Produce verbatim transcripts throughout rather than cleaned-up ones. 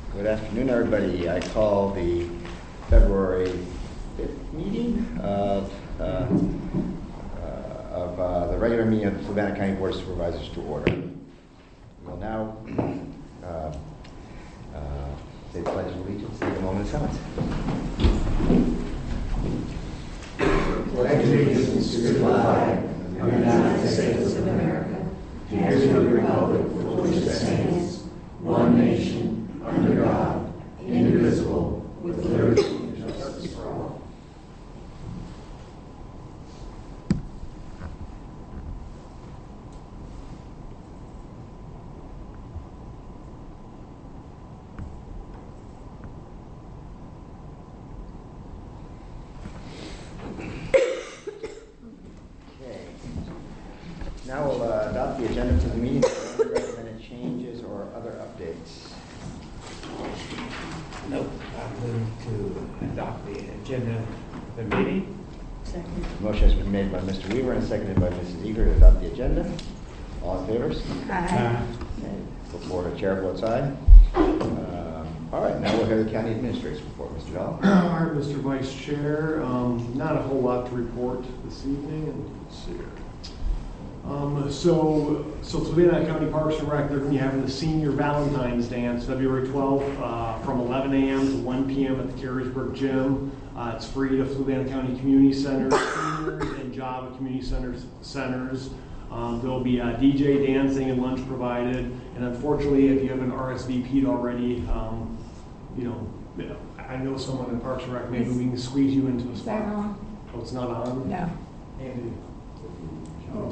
Good afternoon, everybody. I call the February fifth meeting of, uh, uh, of uh, the regular meeting of the Fluvanna County Board of Supervisors to order. We will now uh, uh, say the Pledge of Allegiance, take a moment of silence. Pledge allegiance to the flag of the United States of America, and to the republic for which it stands, one nation, under God, indivisible, with liberty and justice for all. Okay. Now we'll uh, adopt the agenda for the meeting. Are there any recommended changes or other updates? Nope. I move to adopt the agenda of the meeting. Second. Motion has been made by Mister Weaver and seconded by Missus Eager to adopt the agenda. All in favor? Aye. Okay. Before the chair votes aye. Um, all right, now we'll hear the county administrator's report. Mister Dahl. All right, Mister Vice Chair, um, not a whole lot to report this evening, and let's see here. Um, so, so Fluvanna County Parks and Rec, they're going to be having the Senior Valentine's Dance February twelfth uh, from eleven a m to one p m at the Carriesburg Gym. Uh, it's free to Fluvanna County Community Centers, seniors, and Java Community Centers. centers. Um, there'll be uh, D J dancing and lunch provided. And unfortunately, if you haven't R S V P'd already, um, you know, you know, I know someone in Parks and Rec, maybe we can squeeze you into a Is spot. that on? Oh, it's not on? No. Andy. Oh.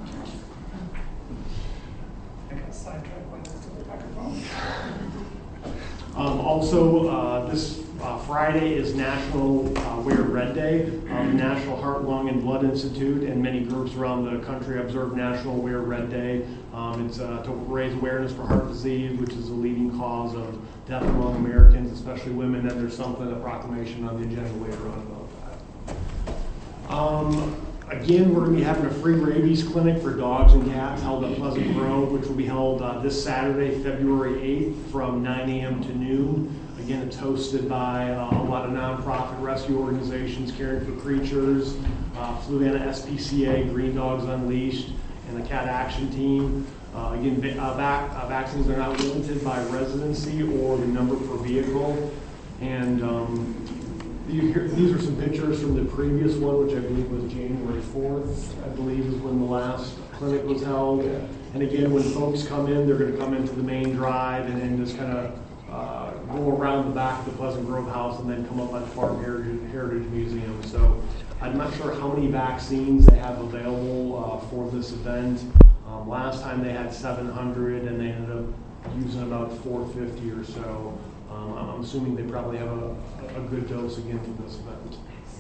I got sidetracked when I was doing the microphone. Um, also, uh, this uh, Friday is National uh, Wear Red Day. Um, the National Heart, Lung, and Blood Institute and many groups around the country observe National Wear Red Day. Um, it's uh, to raise awareness for heart disease, which is a leading cause of death among Americans, especially women. And there's something, a proclamation on the agenda later on about that. Um, Again, we're going to be having a free rabies clinic for dogs and cats held at Pleasant Grove, which will be held uh, this Saturday, February eighth from nine a m to noon. Again, it's hosted by uh, a lot of nonprofit rescue organizations, Caring for Creatures, uh, Fluvanna S P C A, Green Dogs Unleashed, and the Cat Action Team. Uh, again, uh, vac uh, vaccines are not limited by residency or the number per vehicle. And um, You hear, these are some pictures from the previous one, which I believe was January fourth, I believe is when the last clinic was held. And again, when folks come in, they're going to come into the main drive and then just kind of uh, go around the back of the Pleasant Grove house and then come up at the Farm Heritage, Heritage Museum. So I'm not sure how many vaccines they have available uh, for this event. Um, last time they had seven hundred and they ended up using about four fifty or so. Um, I'm assuming they probably have a, a good dose again for this event.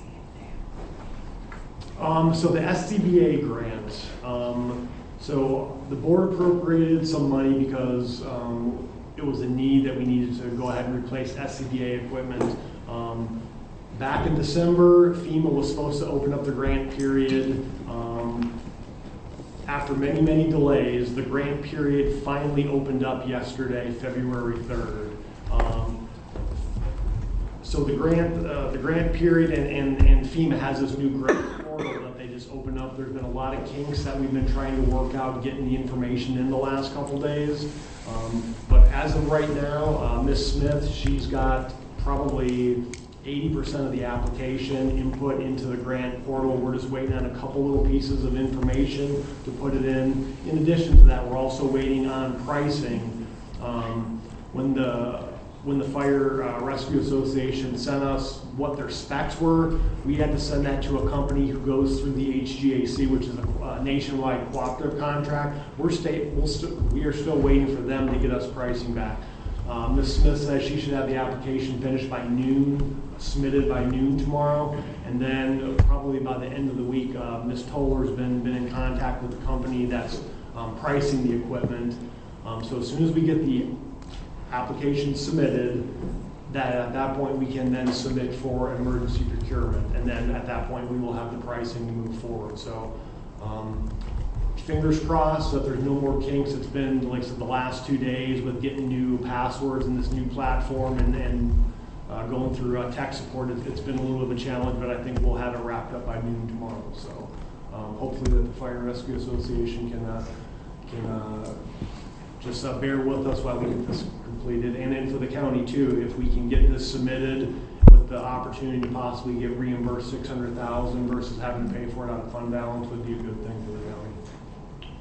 Um, so the S C B A grant. Um, so the board appropriated some money because um, it was a need that we needed to go ahead and replace S C B A equipment. Um, back in December, FEMA was supposed to open up the grant period. Um, after many, many delays, the grant period finally opened up yesterday, February third. Um, so the grant, uh, the grant period, and, and, and FEMA has this new grant portal that they just opened up. There's been a lot of kinks that we've been trying to work out, getting the information in the last couple days. Um, but as of right now, uh, Miz Smith, she's got probably eighty percent of the application input into the grant portal. We're just waiting on a couple little pieces of information to put it in. In addition to that, we're also waiting on pricing. Um, when the When the Fire uh, Rescue Association sent us what their specs were, we had to send that to a company who goes through the H G A C, which is a uh, nationwide cooperative contract. We're state, we'll st we are still waiting for them to get us pricing back. Uh, Miz Smith says she should have the application finished by noon, submitted by noon tomorrow, and then probably by the end of the week, uh, Miz Toller's been been in contact with the company that's um, pricing the equipment. Um, so as soon as we get the application submitted, that at that point we can then submit for emergency procurement, and then at that point we will have the pricing to move forward. So um, fingers crossed that there's no more kinks. It's been, like I said, the last two days with getting new passwords and this new platform and, and uh, going through uh, tech support. It, it's been a little bit of a challenge, but I think we'll have it wrapped up by noon tomorrow. So um, hopefully that the Fire and Rescue Association can, uh, can uh, just uh, bear with us while we get this completed. And then for the county too, if we can get this submitted with the opportunity to possibly get reimbursed six hundred thousand dollars versus having to pay for it out of fund balance would be a good thing for the county.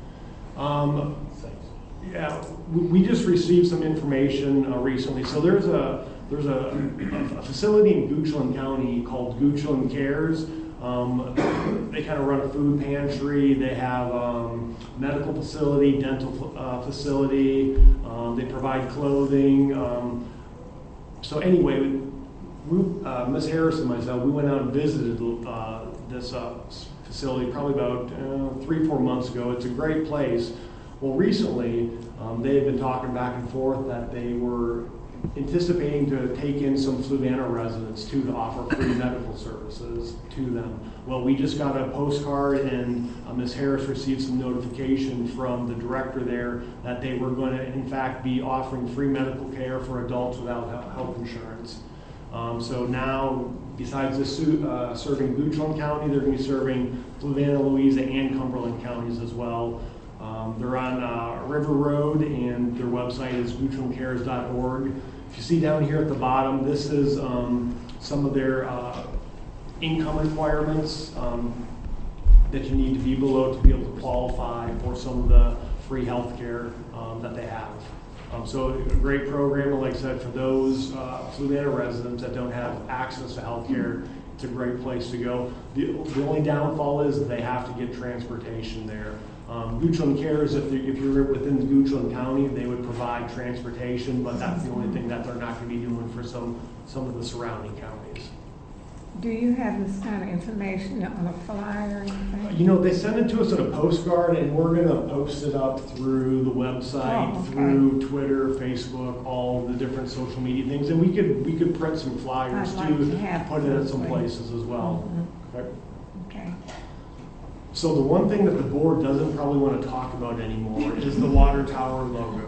Um, yeah, we, we just received some information uh, recently. So there's a there's a, a facility in Goochland County called Goochland Cares. Um, they kind of run a food pantry. They have um, medical facility, dental uh, facility. Um, they provide clothing. Um, so anyway, we, uh, Miz Harris and myself, we went out and visited uh, this uh, facility probably about uh, three, four months ago. It's a great place. Well, recently, um, they had been talking back and forth that they were anticipating to take in some Fluvanna residents too to offer free medical services to them. Well, we just got a postcard, and uh, Miz Harris received some notification from the director there that they were going to, in fact, be offering free medical care for adults without health insurance. Um, so now, besides this uh, serving Goochland County, they're going to be serving Fluvanna, Louisa, and Cumberland counties as well. Um, they're on uh, River Road, and their website is goochland cares dot org. If you see down here at the bottom, this is um, some of their uh, income requirements um, that you need to be below to be able to qualify for some of the free health care um, that they have. Um, so a great program, and like I said, for those uh, Fluvanna residents that don't have access to health care, it's a great place to go. The, the only downfall is that they have to get transportation there. Um, Goochland Cares, if, if you're within the Goochland County, they would provide transportation, but that's the only thing that they're not going to be doing for some, some of the surrounding counties. Do you have this kind of information on a flyer or anything? Uh, you know, they send it to us in a postcard, and we're going to post it up through the website, Oh, okay. through Twitter, Facebook, all the different social media things, and we could we could print some flyers I'd like too, to have put it at those, some please. places as well. Mhm. Okay. Okay. So the one thing that the board doesn't probably want to talk about anymore is the water tower logo.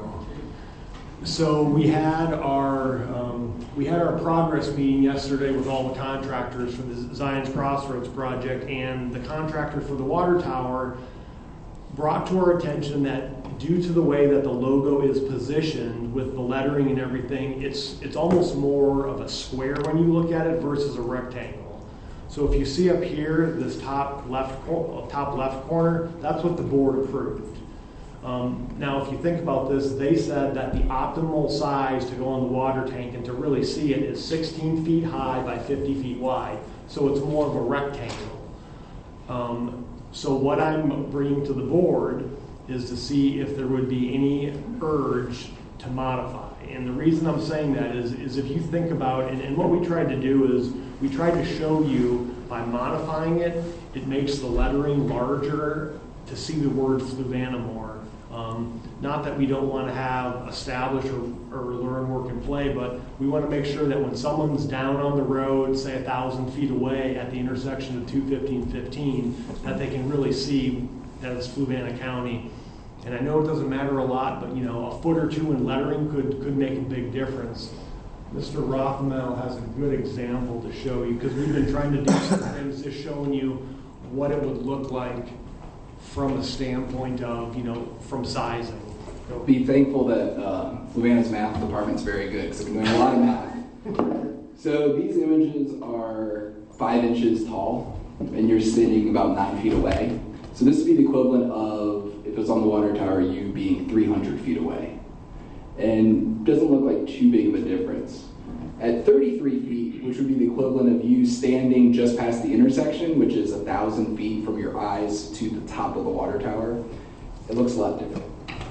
So we had our um, we had our progress meeting yesterday with all the contractors for the Zion's Crossroads project, and the contractor for the water tower brought to our attention that due to the way that the logo is positioned with the lettering and everything, it's it's almost more of a square when you look at it versus a rectangle. So if you see up here, this top left cor- top left corner, that's what the board approved. Um, now, if you think about this, they said that the optimal size to go on the water tank and to really see it is sixteen feet high by fifty feet wide. So it's more of a rectangle. Um, so what I'm bringing to the board is to see if there would be any urge to modify. And the reason I'm saying that is, is if you think about it, and, and what we tried to do is we tried to show you by modifying it, it makes the lettering larger to see the word Fluvanna more. Um, not that we don't want to have establish or, or learn, work, and play, but we want to make sure that when someone's down on the road, say a thousand feet away at the intersection of two fifteen fifteen, that they can really see that it's Fluvanna County. And I know it doesn't matter a lot, but you know, a foot or two in lettering could, could make a big difference. Mister Rothmel has a good example to show you, because we've been trying to do some things just showing you what it would look like from a standpoint of, you know, from sizing. Be thankful that uh, Fluvanna's math department's very good, because I'm doing a lot of math. So these images are five inches tall, and you're sitting about nine feet away. So this would be the equivalent of, if it was on the water tower, you being three hundred feet away. And doesn't look like too big of a difference. At thirty-three feet, which would be the equivalent of you standing just past the intersection, which is a thousand feet from your eyes to the top of the water tower, it looks a lot different.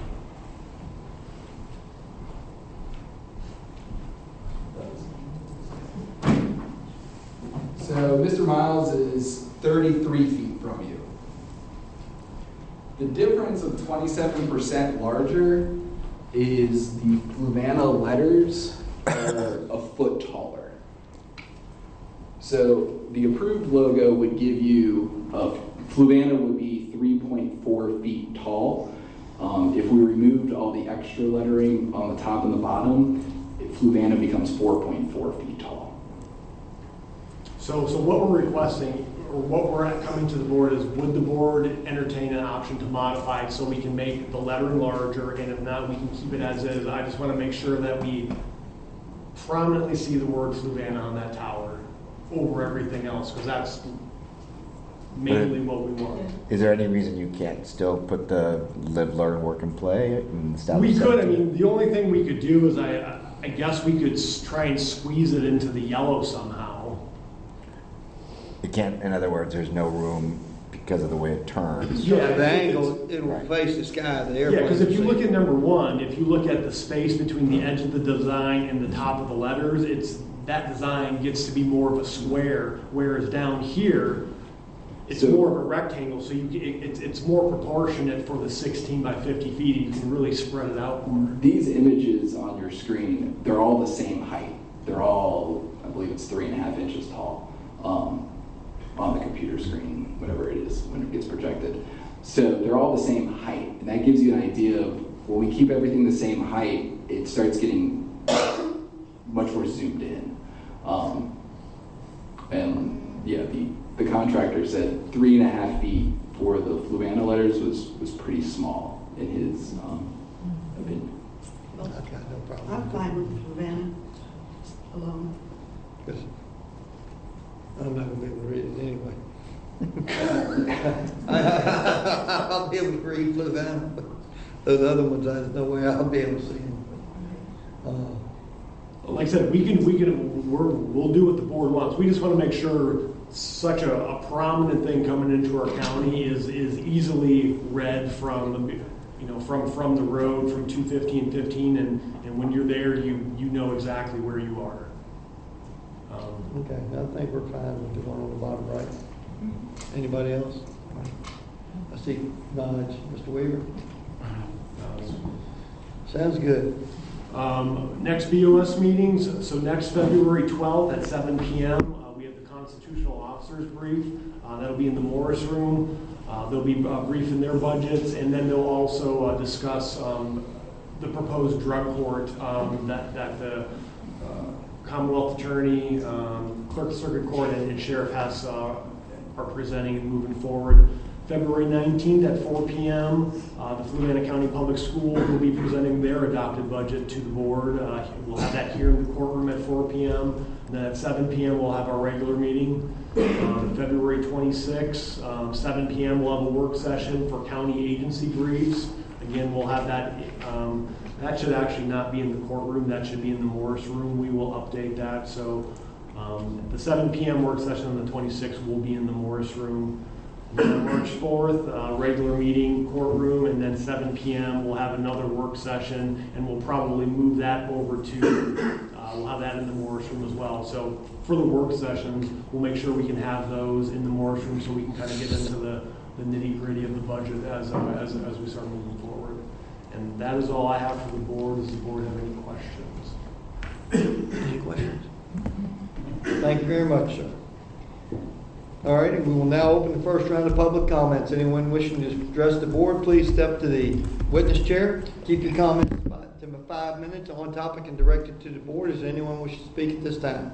So Mister Miles is thirty-three feet from you. The difference of twenty-seven percent larger is the Fluvanna letters are a foot taller. So the approved logo would give you, a Fluvanna would be three point four feet tall. Um, if we removed all the extra lettering on the top and the bottom, Fluvanna becomes four point four feet tall. So, so what we're requesting, or what we're at coming to the board is, would the board entertain an option to modify it so we can make the lettering larger, and if not, we can keep it as is. I just want to make sure that we prominently see the word Fluvanna on that tower over everything else, because that's mainly what we want. Is there any reason you can't still put the live, learn, work, and play in style? We could, I mean, the only thing we could do is, I, I guess we could s- try and squeeze it into the yellow somehow. You can't, in other words, there's no room because of the way it turns. Yeah, So if the it's- angle, it will Right. face the sky, the Yeah, airplane. because if you will look see. at number one, if you look at the space between the edge of the design and the top of the letters, it's, that design gets to be more of a square, whereas down here, it's So- more of a rectangle, so you, it, it's, it's more proportionate for the sixteen by fifty feet, and you can really spread it out more. These images on your screen, they're all the same height. They're all, I believe it's three and a half inches tall um, on the computer screen, whatever it is, when it gets projected. So they're all the same height, and that gives you an idea of, when we keep everything the same height, it starts getting much more zoomed in. Um, and yeah, the, the contractor said three and a half feet for the Fluvanna letters was, was pretty small in his um, opinion. I've got no problem. I'm fine with Fluvanna alone. Because I'm not gonna be able to read it anyway. I'll be able to read Fluvanna, but those other ones, there's no way I'll be able to see them. Uh, Like I said, we can, we can, we're, we'll do what the board wants. We just want to make sure such a, a prominent thing coming into our county is, is easily read from, the you know, from, from the road, from two fifty and fifteen, and, and when you're there, you, you know exactly where you are. Um, Okay, I think we're fine with the one on the bottom right. Anybody else? I see nods. Mister Weaver? uh, Sounds good. Um, next B O S meetings, so next February twelfth at seven P M, uh, we have the constitutional officers brief. Uh, that'll be in the Morris Room. Uh, they'll be uh, briefing their budgets, and then they'll also uh, discuss um, the proposed drug court um, that, that the uh, Commonwealth Attorney, um, Clerk of Circuit Court, and, and Sheriff Hess uh, are presenting and moving forward. February nineteenth at four P M, uh, the Fluvanna County Public Schools will be presenting their adopted budget to the board. Uh, we'll have that here in the courtroom at four P M And then at seven P M we'll have our regular meeting. Um, February twenty-sixth, um, seven P M we'll have a work session for county agency briefs. Again, we'll have that. Um, that should actually not be in the courtroom. That should be in the Morris Room. We will update that. So um, the seven P M work session on the twenty-sixth will be in the Morris Room. Then March fourth, uh, regular meeting, courtroom, and then seven P M we'll have another work session, and we'll probably move that over to, uh, we'll have that in the Morris Room as well. So for the work sessions, we'll make sure we can have those in the Morris Room so we can kind of get into the, the nitty gritty of the budget as, uh, as, as we start moving forward. And that is all I have for the board. Does the board have any questions? Any questions? Thank you very much, sir. All righty, we will now open the first round of public comments. Anyone wishing to address the board, please step to the witness chair. Keep your comments to five minutes on topic and direct it to the board. Is there anyone wishing to speak at this time?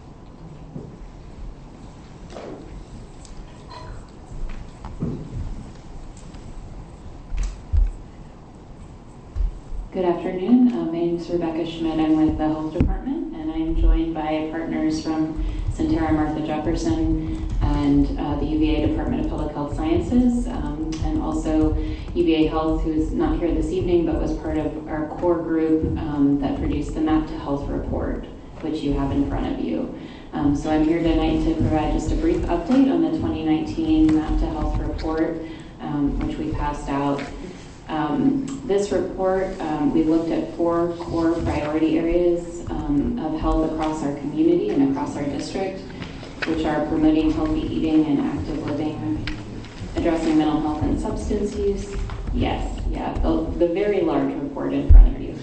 Good afternoon. Uh, my name is Rebecca Schmidt. I'm with the Health Department, and I'm joined by partners from Centera Martha Jefferson and uh, the U V A Department of Public Health Sciences, um, and also U V A Health, who's not here this evening, but was part of our core group um, that produced the Map to Health report, which you have in front of you. Um, so I'm here tonight to provide just a brief update on the twenty nineteen Map to Health report, um, which we passed out. Um, this report, um, we looked at four core priority areas um, of health across our community and across our district, which are promoting healthy eating and active living, addressing mental health and substance use. Yes, yeah, the, the very large report in front of you.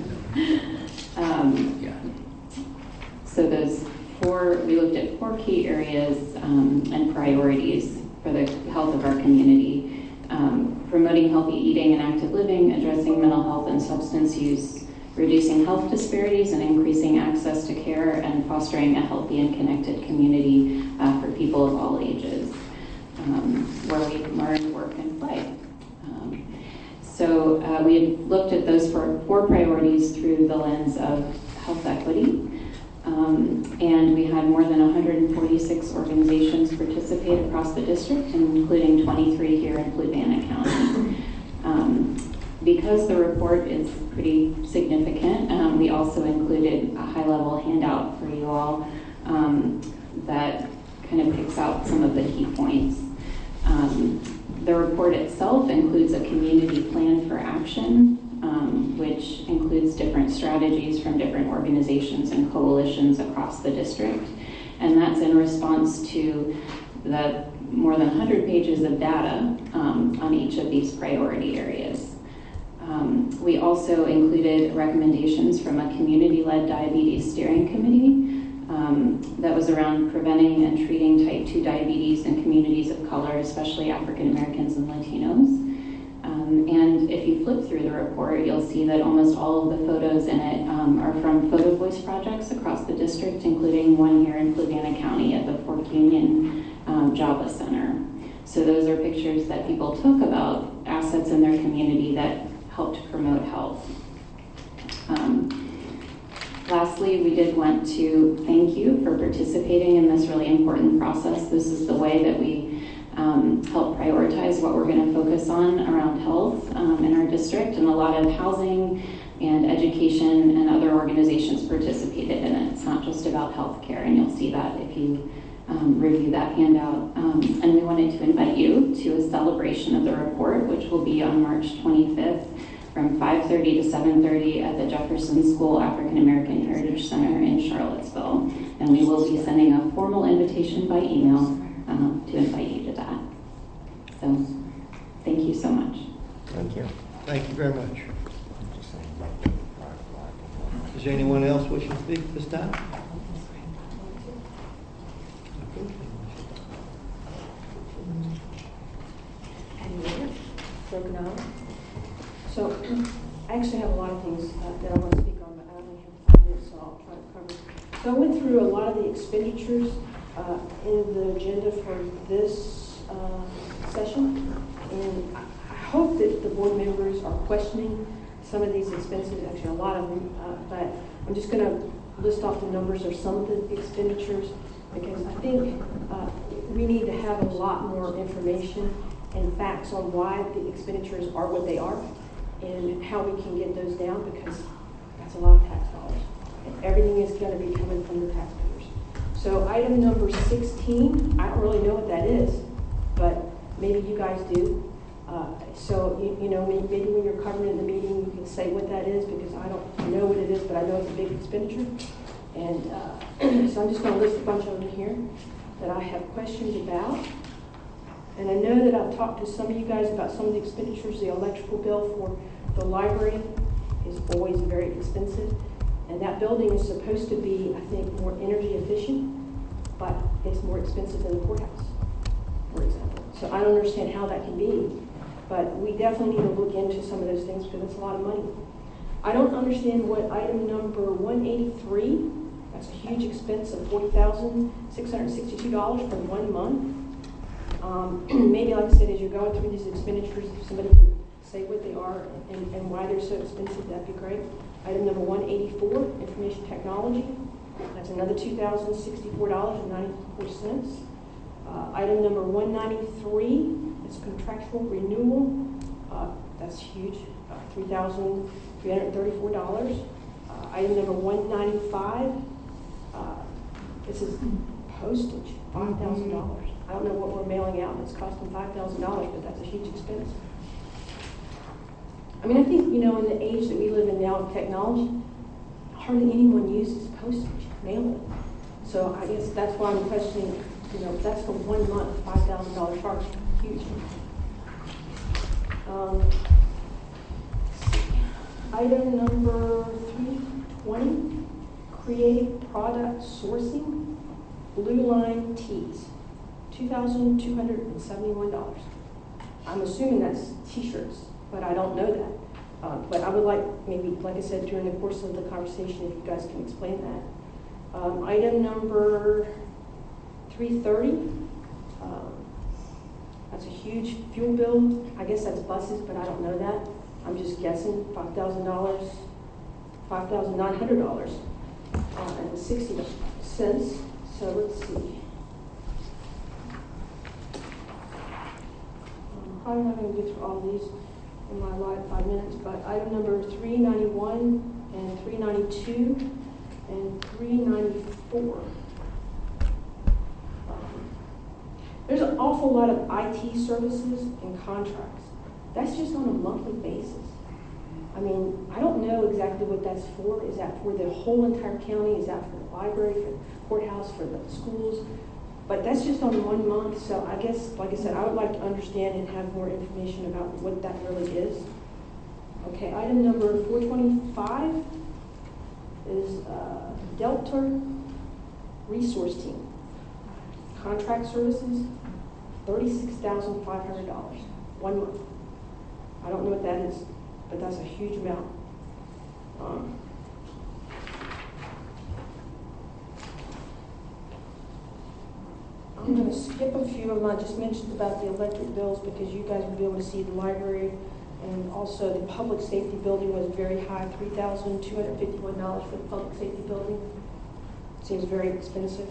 um, so those four, we looked at four key areas um, and priorities for the health of our community. um, promoting healthy eating and active living, addressing mental health and substance use, reducing health disparities and increasing access to care, and fostering a healthy and connected community uh, for people of all ages, um, where we learn, work, and play. Um, so uh, we had looked at those four, four priorities through the lens of health equity. Um, and we had more than one hundred forty-six organizations participate across the district, including twenty-three here in Fluvanna County. Um, because the report is pretty significant, um, we also included a high-level handout for you all um, that kind of picks out some of the key points. Um, the report itself includes a community plan for action, Um, which includes different strategies from different organizations and coalitions across the district. And that's in response to the more than one hundred pages of data um, on each of these priority areas. Um, we also included recommendations from a community-led diabetes steering committee um, that was around preventing and treating type two diabetes in communities of color, especially African Americans and Latinos. Um, and if you flip through the report, you'll see that almost all of the photos in it um, are from Photo Voice projects across the district, including one here in Fluvanna County at the Fork Union um, Java Center. So those are pictures that people took about assets in their community that helped promote health. Um, lastly, we did want to thank you for participating in this really important process. This is the way that we Um, help prioritize what we're going to focus on around health um, in our district, and a lot of housing and education and other organizations participated in it. It's not just about healthcare, and you'll see that if you um, review that handout. Um, and we wanted to invite you to a celebration of the report, which will be on March twenty-fifth from five thirty to seven thirty at the Jefferson School African American Heritage Center in Charlottesville. And we will be sending a formal invitation by email Um, to invite you to that. So, thank you so much. Thank you. Thank you very much. Is there anyone else wishing to speak this time? Broken Island. So, I actually have a lot of things uh, that I want to speak on, but I only have five minutes, so I'll try to cover. So I went through a lot of the expenditures Uh, in the agenda for this uh, session, and I hope that the board members are questioning some of these expenses, actually a lot of them, uh, but I'm just going to list off the numbers of some of the expenditures, because I think uh, we need to have a lot more information and facts on why the expenditures are what they are and how we can get those down, because that's a lot of tax dollars, and everything is going to be coming from the taxpayers. So item number sixteen, I don't really know what that is, but maybe you guys do. Uh, so, you, you know, maybe when you're covering in the meeting, you can say what that is, because I don't know what it is, but I know it's a big expenditure. And uh, so I'm just going to list a bunch of them here that I have questions about. And I know that I've talked to some of you guys about some of the expenditures. The electrical bill for the library is always very expensive. And that building is supposed to be, I think, more energy efficient, but it's more expensive than the courthouse, for example. So I don't understand how that can be, but we definitely need to look into some of those things, because it's a lot of money. I don't understand what item number one eighty-three, that's a huge expense of forty thousand six hundred sixty-two dollars for one month. Um, maybe, like I said, as you're going through these expenditures, if somebody can say what they are and, and why they're so expensive, that'd be great. Item number one eighty-four, information technology. That's another two thousand sixty-four dollars and ninety-four cents. Uh, item number one ninety-three is contractual renewal. Uh, that's huge, uh, three thousand three hundred thirty-four dollars. Uh, item number one ninety-five, uh, this is postage, five thousand dollars. I don't know what we're mailing out that's costing five thousand dollars, but that's a huge expense. I mean, I think, you know, in the age that we live in now of technology, hardly anyone uses postage, mailing. So I guess that's why I'm questioning, you know, that's for one month, five thousand dollars charge, huge. Um, item number three twenty, creative product sourcing, Blue Line Tees, two thousand two hundred seventy-one dollars. I'm assuming that's t-shirts, but I don't know that. Uh, but I would like, maybe, like I said, during the course of the conversation, if you guys can explain that. Um, item number three thirty, um, that's a huge fuel bill. I guess that's buses, but I don't know that. I'm just guessing, five thousand dollars, five thousand nine hundred dollars, uh, and sixty cents. So let's see. Um, probably not going to get through all these in my live five minutes, but item number three ninety-one and three ninety-two and three ninety-four. Um, there's an awful lot of I T services and contracts. That's just on a monthly basis. I mean, I don't know exactly what that's for. Is that for the whole entire county? Is that for the library, for the courthouse, for the schools? But that's just on one month. So I guess, like I said, I would like to understand and have more information about what that really is. Okay, item number four twenty-five is uh, Delta Resource Team. Contract services, thirty-six thousand five hundred dollars, one month. I don't know what that is, but that's a huge amount. Um, I'm going to skip a few of them. I just mentioned about the electric bills because you guys will be able to see the library, and also the public safety building was very high, three thousand two hundred fifty-one dollars for the public safety building. Seems very expensive.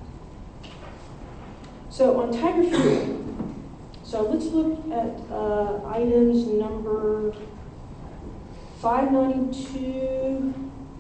So on Tiger Fuel, so let's look at uh, items number five ninety-two,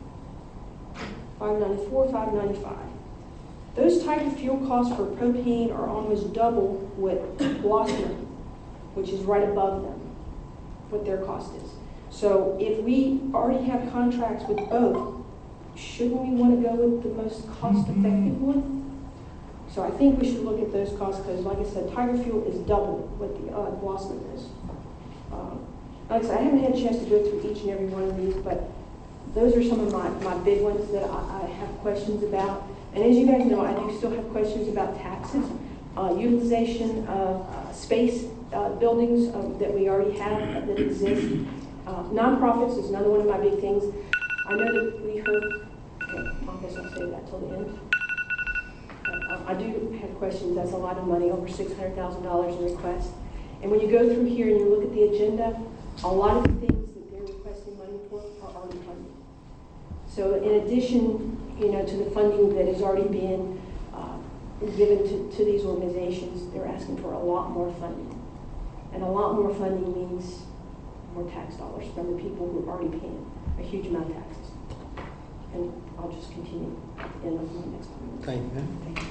five ninety-four, five ninety-five. Those Tiger Fuel costs for propane are almost double what Blossman, which is right above them, what their cost is. So if we already have contracts with both, shouldn't we want to go with the most cost-effective one? So I think we should look at those costs because, like I said, Tiger Fuel is double what the uh, Blossman is. Um, like I said, I haven't had a chance to go through each and every one of these, but those are some of my, my big ones that I, I have questions about. And as you guys know, I do still have questions about taxes, uh, utilization of uh, space uh, buildings um, that we already have uh, that exist. Uh, nonprofits is another one of my big things. I know that we heard, okay, I guess I'll save that till the end. Uh, I do have questions. That's a lot of money, over six hundred thousand dollars in requests. And when you go through here and you look at the agenda, a lot of the things that they're requesting money for are already funded. So in addition, you know, to the funding that has already been uh, given to, to these organizations, they're asking for a lot more funding. And a lot more funding means more tax dollars from the people who are already paying a huge amount of taxes. And I'll just continue in the next one. Thank you. Thank you.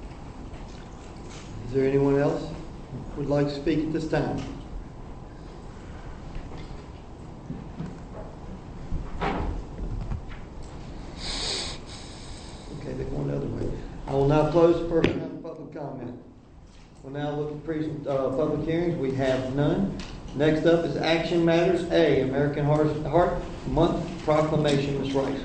Is there anyone else who would like to speak at this time? Okay, they're going the other way. I will now close the first round of public comment. We'll now look at present, uh, public hearings. We have none. Next up is action matters. A, American Heart, Heart Month proclamation. Miz Rice.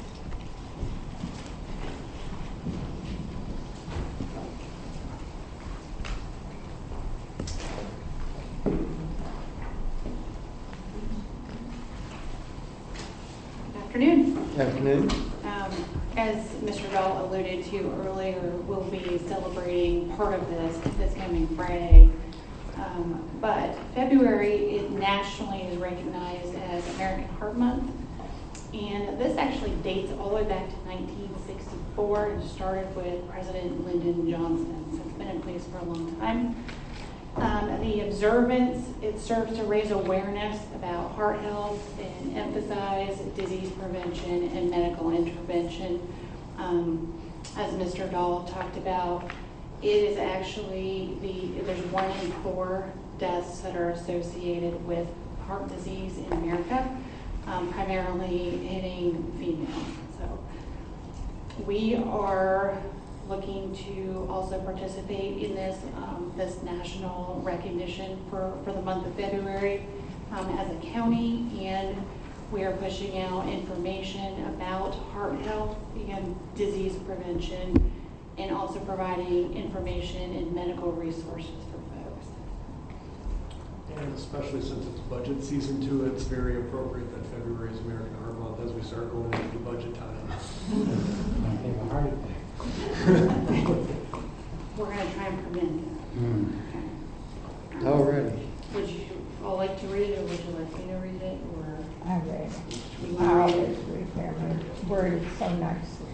Afternoon. Afternoon. Um, as Mister Dahl alluded to earlier, we'll be celebrating part of this this coming Friday. Um, but February it nationally is recognized as American Heart Month. And this actually dates all the way back to nineteen sixty-four and started with President Lyndon Johnson. So it's been in place for a long time. Um, the observance, it serves to raise awareness about heart health and emphasize disease prevention and medical intervention. Um, as Mister Dahl talked about, it is actually, the there's one in four deaths that are associated with heart disease in America, um, primarily hitting females. So we are looking to also participate in this um, this national recognition for, for the month of February um, as a county, and we are pushing out information about heart health and disease prevention, and also providing information and medical resources for folks. And especially since it's budget season too, it's very appropriate that February is American Heart Month as we start going into budget time. Might have a heart attack. We're gonna try and prevent that. Okay. All righty. Would you all like to read it, or would you like me to read it, or? I read it. You I wanna read always it? read them, worded so nicely.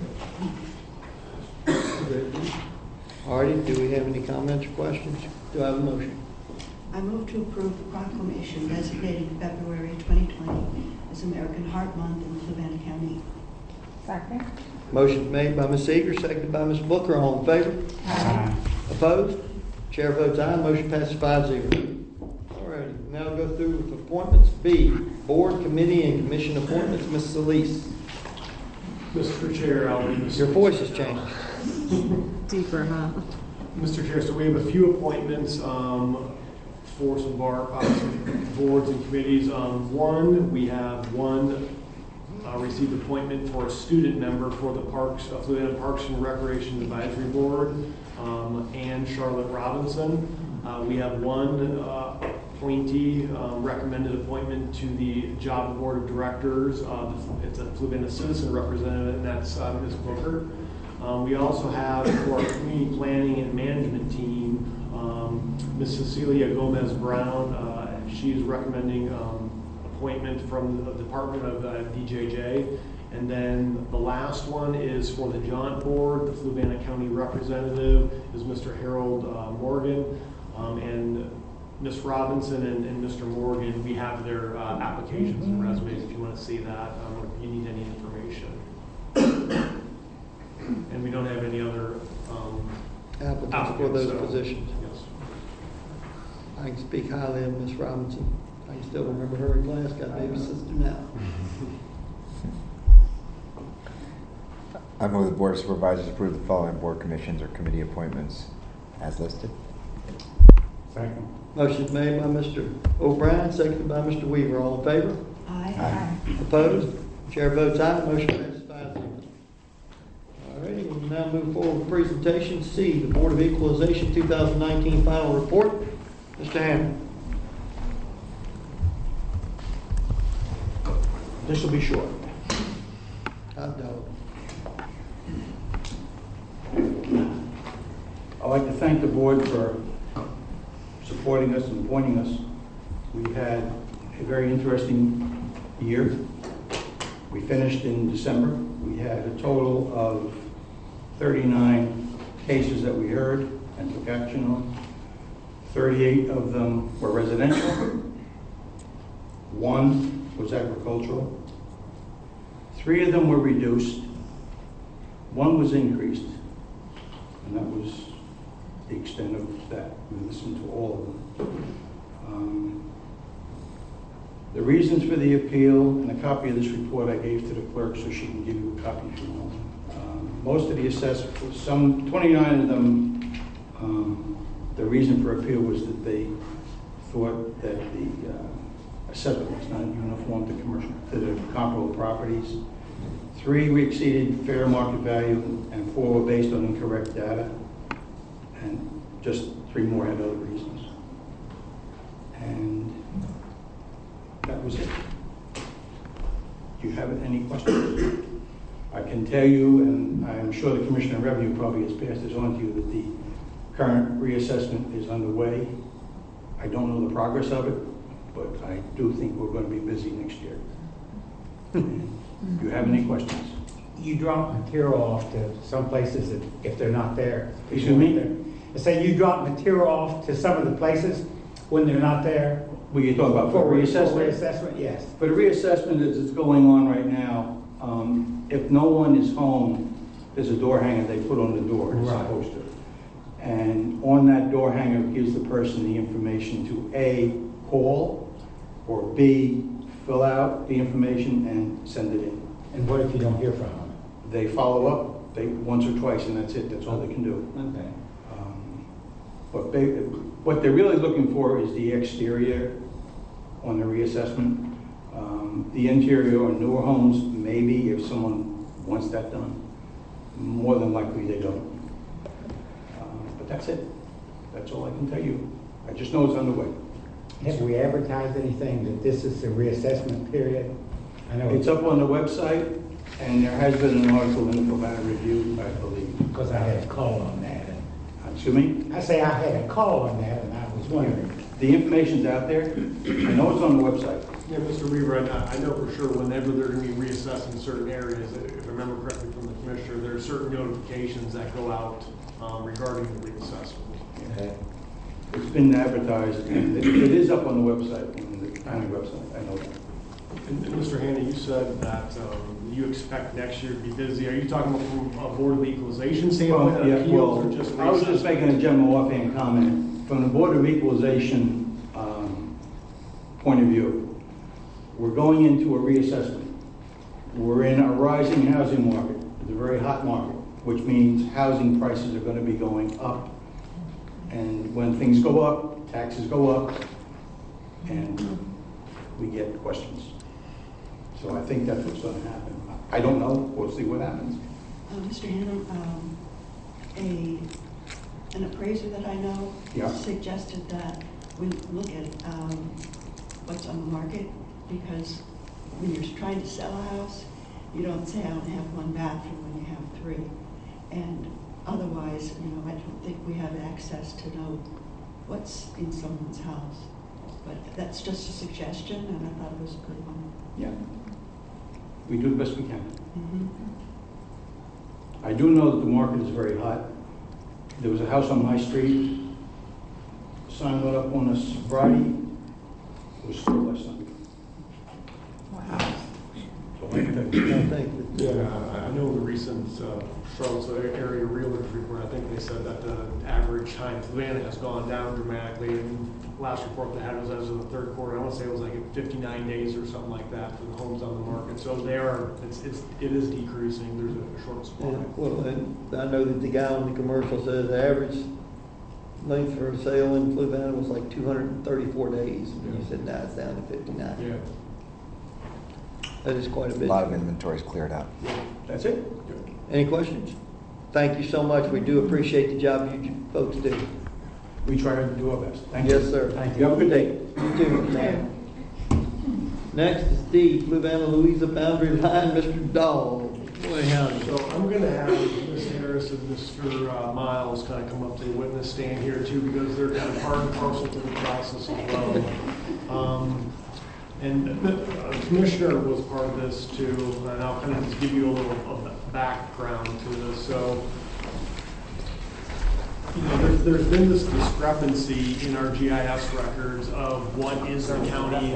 All righty, do we have any comments or questions? Do I have a motion? I move to approve the proclamation designating February twenty twenty as American Heart Month in Fluvanna County. Second? Motion made by Miz Eager, seconded by Miz Booker. All in favor? Aye. Opposed? Chair votes aye. Motion passes five zero. All righty, now go through with appointments. B, Board, Committee, and Commission appointments. Miz Solis. Mister Chair, I'll read this. Your voice has changed. Deeper, huh? Mister Chair, so we have a few appointments um, for some of our uh, boards and committees. Um, One, we have one uh, received appointment for a student member for the Parks, uh, Fluvanna Parks and Recreation Advisory Board, um, Ann Charlotte Robinson. Uh, We have one uh, appointee um, recommended appointment to the Job Board of Directors. Uh, It's a Fluvanna citizen representative, and that's uh, Miz Booker. Um, we also have for our community planning and management team, um, Miz Cecilia Gomez Brown. Uh, she is recommending um, appointment from the Department of uh, D J J. And then the last one is for the Jaunt Board. The Fluvanna County representative is Mister Harold uh, Morgan. Um, and Miz Robinson and, and Mister Morgan, we have their uh, applications and resumes if you want to see that, um, or if you need any information. And we don't have any other um, Applicants for applicants, those so- positions. Yes. I can speak highly of Miz Robinson. I can still remember her in class, got baby sister now. I move the Board of Supervisors approve the following board commissions or committee appointments as listed. Second. Motion made by Mister O'Brien, seconded by Mister Weaver. All in favor? Aye. Aye. Opposed? Chair votes aye. Motion passes five zero. All righty, we'll now move forward with presentation. C, the Board of Equalization two thousand nineteen final report. Mister Hammond. This will be short. Hot dog. I'd like to thank the board for supporting us and appointing us. We had a very interesting year. We finished in December. We had a total of thirty-nine cases that we heard and took action on. thirty-eight of them were residential. One was agricultural. Three of them were reduced. One was increased. And that was the extent of that. We listened to all of them. Um, the reasons for the appeal, and a copy of this report I gave to the clerk so she can give you a copy if you want. Um, most of the assessments, some twenty-nine of them, um, the reason for appeal was that they thought that the uh, assessment was not uniform to commercial, to the comparable properties. Three, we exceeded fair market value, and four were based on incorrect data. And just three more had other reasons. And that was it. Do you have any questions? I can tell you, and I'm sure the Commissioner of Revenue probably has passed this on to you, that the current reassessment is underway. I don't know the progress of it, but I do think we're going to be busy next year. Do you have any questions? You drop material off to some places that if they're not there. Excuse me? I say you drop material off to some of the places when they're not there. Were you talking about for For reassessment? reassessment, yes. For the reassessment that's that's going on right now, um, if no one is home, there's a door hanger they put on the door, it's Right. supposed to. And on that door hanger gives the person the information to A, call, or B, fill out the information and send it in. And what if you don't hear from them? They follow up, they, once or twice, and that's it, that's all they can do. Okay. Um, But they, what they're really looking for is the exterior on the reassessment. Um, The interior on newer homes, maybe if someone wants that done. More than likely they don't. Um, But that's it. That's all I can tell you. I just know it's underway. Have we advertised anything that this is the reassessment period? I know It's up on the website, and there has been an article in the Flavanna Review, I believe. because I had a call on that. and- Excuse me? I say I had a call on that, and I was wondering. The information's out there. I know it's on the website. Yeah, Mister Weaver, I I know for sure whenever they're going to be reassessing certain areas, if I remember correctly from the commissioner, there are certain notifications that go out um, regarding the reassessment. Okay. It's been advertised, and it it is up on the website, on the county website, I know that. And and Mister Hanna, you said that um, you expect next year to be busy. Are you talking about from a Board of Equalization standpoint, Well, yeah, appeals, well, or just I was just reassessment? making a general offhand comment. From the Board of Equalization um, point of view, we're going into a reassessment. We're in a rising housing market. It's a very hot market, which means housing prices are going to be going up. And when things go up, taxes go up, and we get questions. So I think that's what's going to happen. I don't know. We'll see what happens. Uh, Mister Hanna, um, a, an appraiser that I know Yeah. suggested that we look at um, what's on the market, because when you're trying to sell a house, you don't say I only have one bathroom when you have three. And otherwise, you know, I don't think we have access to know what's in someone's house. But that's just a suggestion, and I thought it was a good one. Yeah. We do the best we can. Mhm. I do know that the market is very hot. There was a house on my street, sign went up on us Friday, it was sold last night. Wow. So I can tell you. I think that, Yeah, I- I know the recent uh, Charlottesville area realtors report, I think they said that the average time in Fluvanna has gone down dramatically. And last report they had was as of the third quarter, I want to say it was like fifty-nine days or something like that for the homes on the market. So they are, it's, it's, it is decreasing, there's a short supply. Yeah, well, and I know that the guy on the commercial says the average length for a sale in Fluvanna was like two hundred and thirty-four days. And you said now it's down to fifty-nine. Yeah. That is quite a A bit. lot of inventory's cleared out. That's it? Any questions? Thank you so much. We do appreciate the job you folks do. We try to do our best. Thank you. Yes, sir. Thank you. Have a good day. You too, ma'am. Next is D, Fluvanna Louisa boundary line, Mister Dahl. Boy, howdy. So I'm going to have Miz Harris and Mister uh, Miles kind of come up to the witness stand here too, because they're kind of part and parcel to the process as well. Um, and the uh, commissioner was part of this too, and I'll kind of just give you a little of the background to this. So, you know, there's, there's been this discrepancy in our G I S records of what is the county,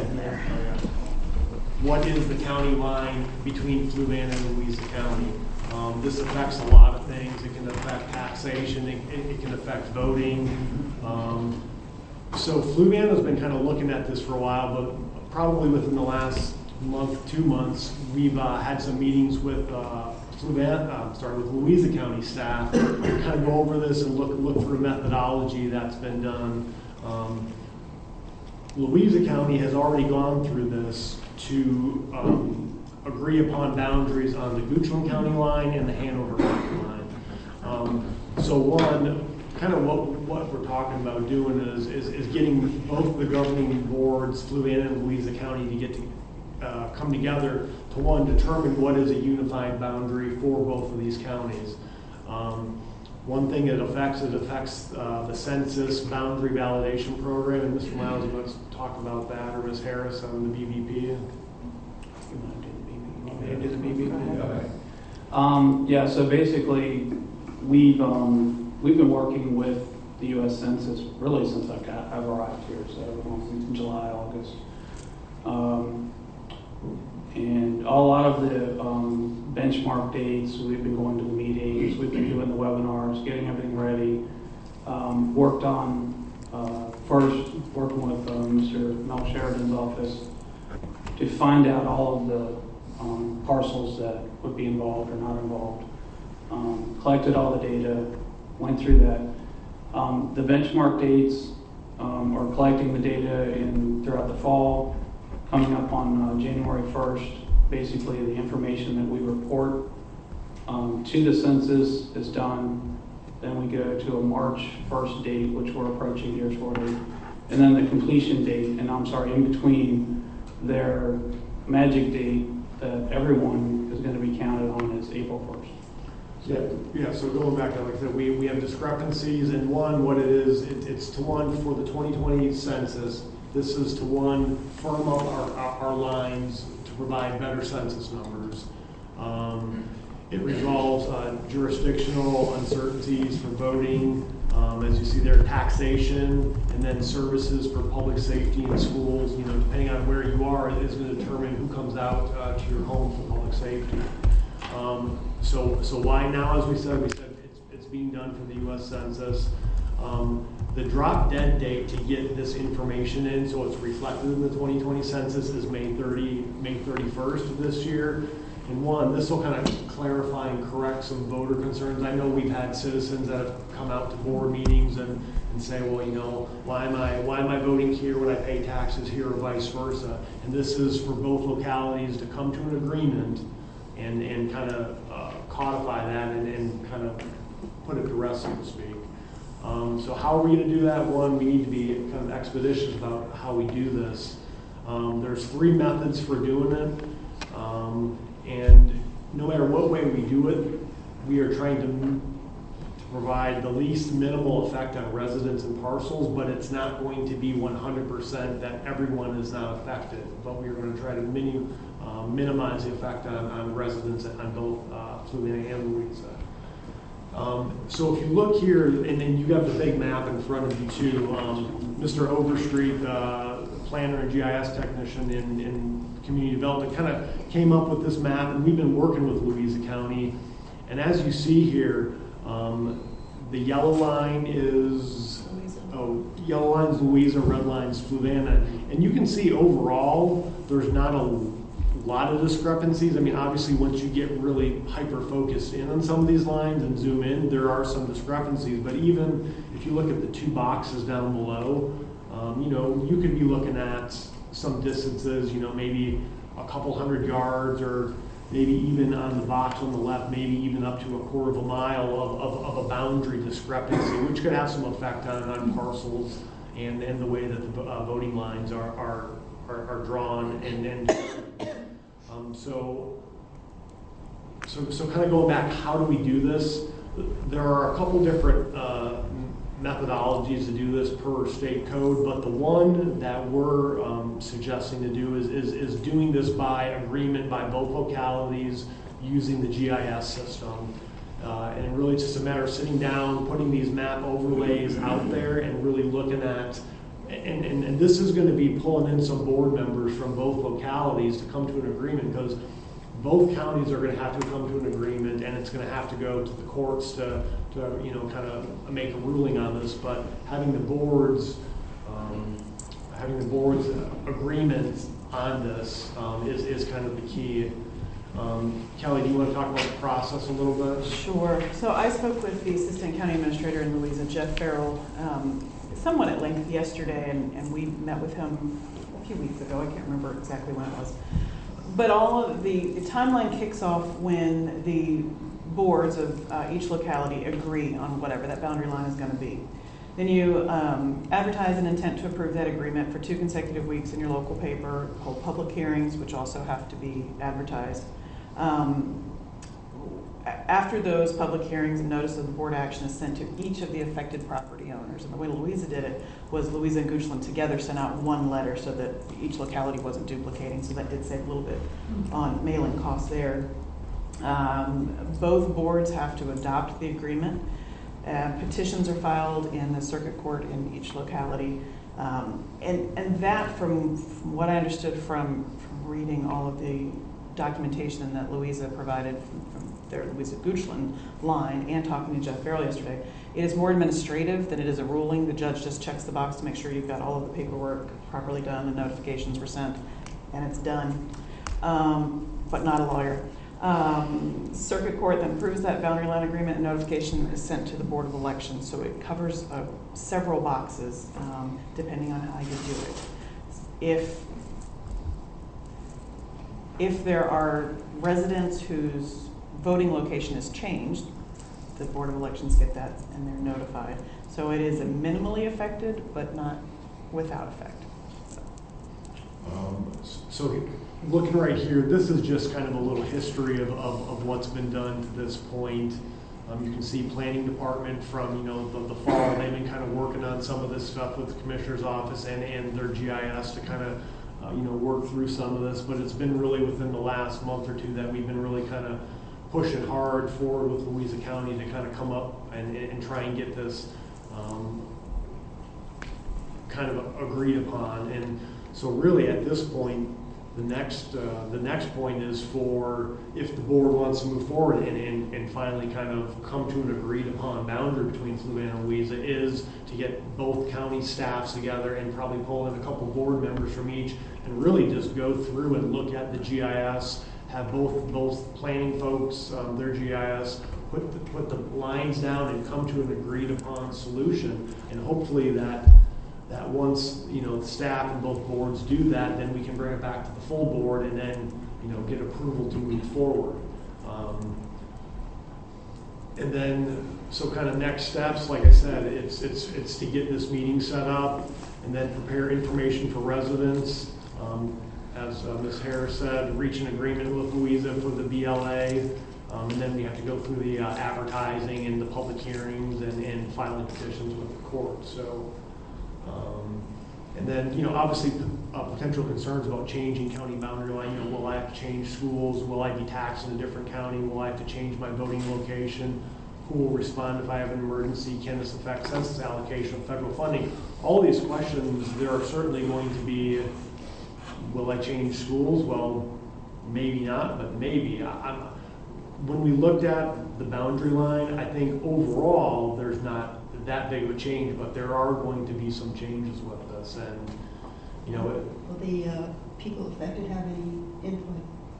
what is the county line between Fluvanna and Louisa County. Um, this affects a lot of things. It can affect taxation. It, it, it can affect voting. Um, so Fluvanna's been kind of looking at this for a while, but probably within the last month, two months, we've uh, had some meetings with uh, Fluvanna, uh, sorry, with Louisa County staff to kind of go over this and look look through methodology that's been done. Um, Louisa County has already gone through this to um, agree upon boundaries on the Goochland County line and the Hanover County line. Um, so one, kind of what, what we're talking about doing is, is, is getting both the governing boards, Fluvanna and Louisa County, to get to uh, come together to one, determine what is a unified boundary for both of these counties. Um, One thing it affects, it affects uh, the census boundary validation program, and Mister Miles, you want to talk about that, or Miz Harris on the B V P? You want to do the B B P? You want me to do the B B P? Okay. Um, yeah, so basically, we've, um, we've been working with the U S Census really since I've, got, I've arrived here, so since July, August. Um, and a lot of the um, benchmark dates, we've been going to the meetings, we've been doing the webinars, getting everything ready. Um, worked on, uh, first, working with uh, Mister Mel Sheridan's office to find out all of the um, parcels that would be involved or not involved. Um, collected all the data, went through that. Um, the benchmark dates um, are collecting the data in throughout the fall, coming up on uh, January first. Basically, the information that we report um, to the census is done. Then we go to a March first date, which we're approaching here shortly. and then the completion date, and I'm sorry, in between their magic date that everyone is going to be counted on is April first. Yeah, yeah, so going back, like I said, we, we have discrepancies, and one, what it is, it, it's to one for the twenty twenty census. This is to one, firm up our, our, our lines to provide better census numbers. Um, it resolves uh, jurisdictional uncertainties for voting, um, as you see there, taxation, and then services for public safety in schools. You know, depending on where you are, it is going to determine who comes out uh, to your home for public safety. Um, so, so why now? As we said, we said it's, it's being done for the U S Census. Um, the drop dead date to get this information in, so it's reflected in the twenty twenty census, is May thirtieth, May thirty-first of this year. And one, this will kind of clarify and correct some voter concerns. I know we've had citizens that have come out to board meetings and, and say, well, you know, why am I why am I voting here when I pay taxes here, or vice versa? And this is for both localities to come to an agreement and, and kind of uh, codify that and, and kind of put it to rest, so to speak. Um, so how are we going to do that? One, we need to be kind of expeditious about how we do this. Um, there's three methods for doing it, um, and no matter what way we do it, we are trying to, to provide the least minimal effect on residents and parcels, but it's not going to be one hundred percent that everyone is not affected, but we are going to try to mini, uh, minimize the effect on, on residents on both uh, Fluvanna and Louisa. Um, so if you look here, and then you have the big map in front of you too, um, Mister Overstreet, uh, planner and G I S technician in, in community development, kind of came up with this map, and we've been working with Louisa County. And as you see here, um, the yellow line is, oh, yellow line's Louisa, red line's Fluvanna. And you can see overall, there's not a lot of discrepancies. I mean, obviously, once you get really hyper-focused in on some of these lines and zoom in, there are some discrepancies. But even if you look at the two boxes down below, um, you know, you could be looking at some distances, you know, maybe a couple hundred yards, or maybe even on the box on the left, maybe even up to a quarter of a mile of, of, of a boundary discrepancy, which could have some effect on, on parcels and, and the way that the uh, voting lines are, are, are, are drawn. And, and um, so, so, so kind of going back, how do we do this? There are a couple different uh, methodologies to do this per state code, but the one that we're um, suggesting to do is, is, is doing this by agreement by both localities using the G I S system. Uh, and really it's just a matter of sitting down, putting these map overlays out there, and really looking at, and, and, and this is going to be pulling in some board members from both localities to come to an agreement, because both counties are going to have to come to an agreement, and it's going to have to go to the courts to, to you know, kind of make a ruling on this. But having the boards, um, having the boards' agreement on this um, is, is kind of the key. Um, Kelly, do you want to talk about the process a little bit? Sure. So I spoke with the Assistant County Administrator in Louisa, Jeff Farrell, um, somewhat at length yesterday, and, and we met with him a few weeks ago. I can't remember exactly when it was. But all of the, the timeline kicks off when the boards of uh, each locality agree on whatever that boundary line is going to be. Then you um, advertise an intent to approve that agreement for two consecutive weeks in your local paper, hold public hearings, which also have to be advertised. Um, after those public hearings, a notice of the board action is sent to each of the affected property owners. And the way Louisa did it was Louisa and Goochland together sent out one letter so that each locality wasn't duplicating, so that did save a little bit on mailing costs there. Um, both boards have to adopt the agreement. Uh, petitions are filed in the circuit court in each locality. Um, and, and that, from, from what I understood from, from reading all of the documentation that Louisa provided from, from their Louisa Goochland line and talking to Jeff Farrell yesterday, it is more administrative than it is a ruling. The judge just checks the box to make sure you've got all of the paperwork properly done, the notifications were sent, and it's done, um, but not a lawyer. Um, circuit court then approves that boundary line agreement, and notification is sent to the Board of Elections, so it covers uh, several boxes um, depending on how you do it. If If there are residents whose voting location is changed, the Board of Elections get that and they're notified. So it is minimally affected, but not without effect. Um, So looking right here, this is just kind of a little history of, of, of what's been done to this point. Um, you can see planning department from, you know, the, the fall, they've been kind of working on some of this stuff with the commissioner's office and, and their G I S to kind of, uh, you know, work through some of this, but it's been really within the last month or two that we've been really kind of pushing hard forward with Louisa County to kind of come up and, and try and get this um, kind of agreed upon. And so really at this point, the next uh, the next point is for if the board wants to move forward and, and, and finally kind of come to an agreed upon boundary between Fluvanna and Louisa is to get both county staffs together and probably pull in a couple board members from each and really just go through and look at the G I S, have both both planning folks, um, their G I S, put the, put the lines down and come to an agreed upon solution, and hopefully that that once, you know, the staff and both boards do that, then we can bring it back to the full board and then, you know, get approval to move forward. Um, and then, so kind of next steps, like I said, it's it's it's to get this meeting set up and then prepare information for residents. Um, as uh, Miz Harris said, reach an agreement with Louisa for the B L A. Um, and then we have to go through the uh, advertising and the public hearings and, and filing petitions with the court. So. Um, and then, you know, obviously uh, potential concerns about changing county boundary line. You know, will I have to change schools? Will I be taxed in a different county? Will I have to change my voting location? Who will respond if I have an emergency? Can this affect census allocation of federal funding? All these questions, there are certainly going to be, will I change schools? Well, maybe not, but maybe. I, I'm, when we looked at the boundary line, I think overall there's not that big of a change, but there are going to be some changes with this, and you know, it, Will the uh, people affected have any input?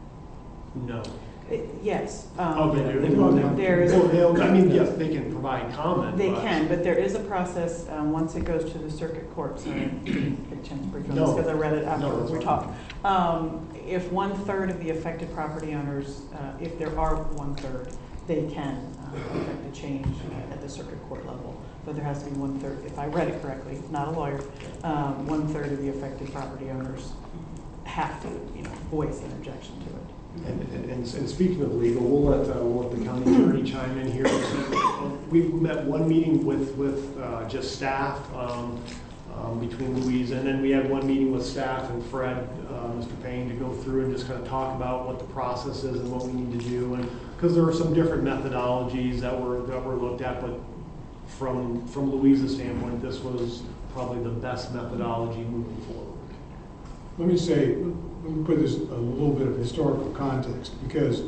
no. It- Yes. um, Oh, they do. They will. There is. Well, they'll- I mean, yes, they can provide comment. They but- can, but there is a process, um, once it goes to the circuit court, so I didn't get a chance to brief on this No. because I read it after No, that's we fine. talked. Um, if one-third of the affected property owners, uh, if there are one-third, they can uh, affect a change at the circuit court level. But there has to be one-third, if I read it correctly, not a lawyer, um, one-third of the affected property owners have to, you know, voice an objection to it. And, and, and speaking of legal, we'll let, uh, we'll let the county attorney chime in here. So, we met one meeting with, with uh, just staff um, um, between Louisa, and then we had one meeting with staff and Fred, uh, Mister Payne, to go through and just kind of talk about what the process is and what we need to do. And because there were some different methodologies that were, that were looked at, but from, from Louisa's standpoint, this was probably the best methodology moving forward. Let me say, let me put this a little bit of historical context, because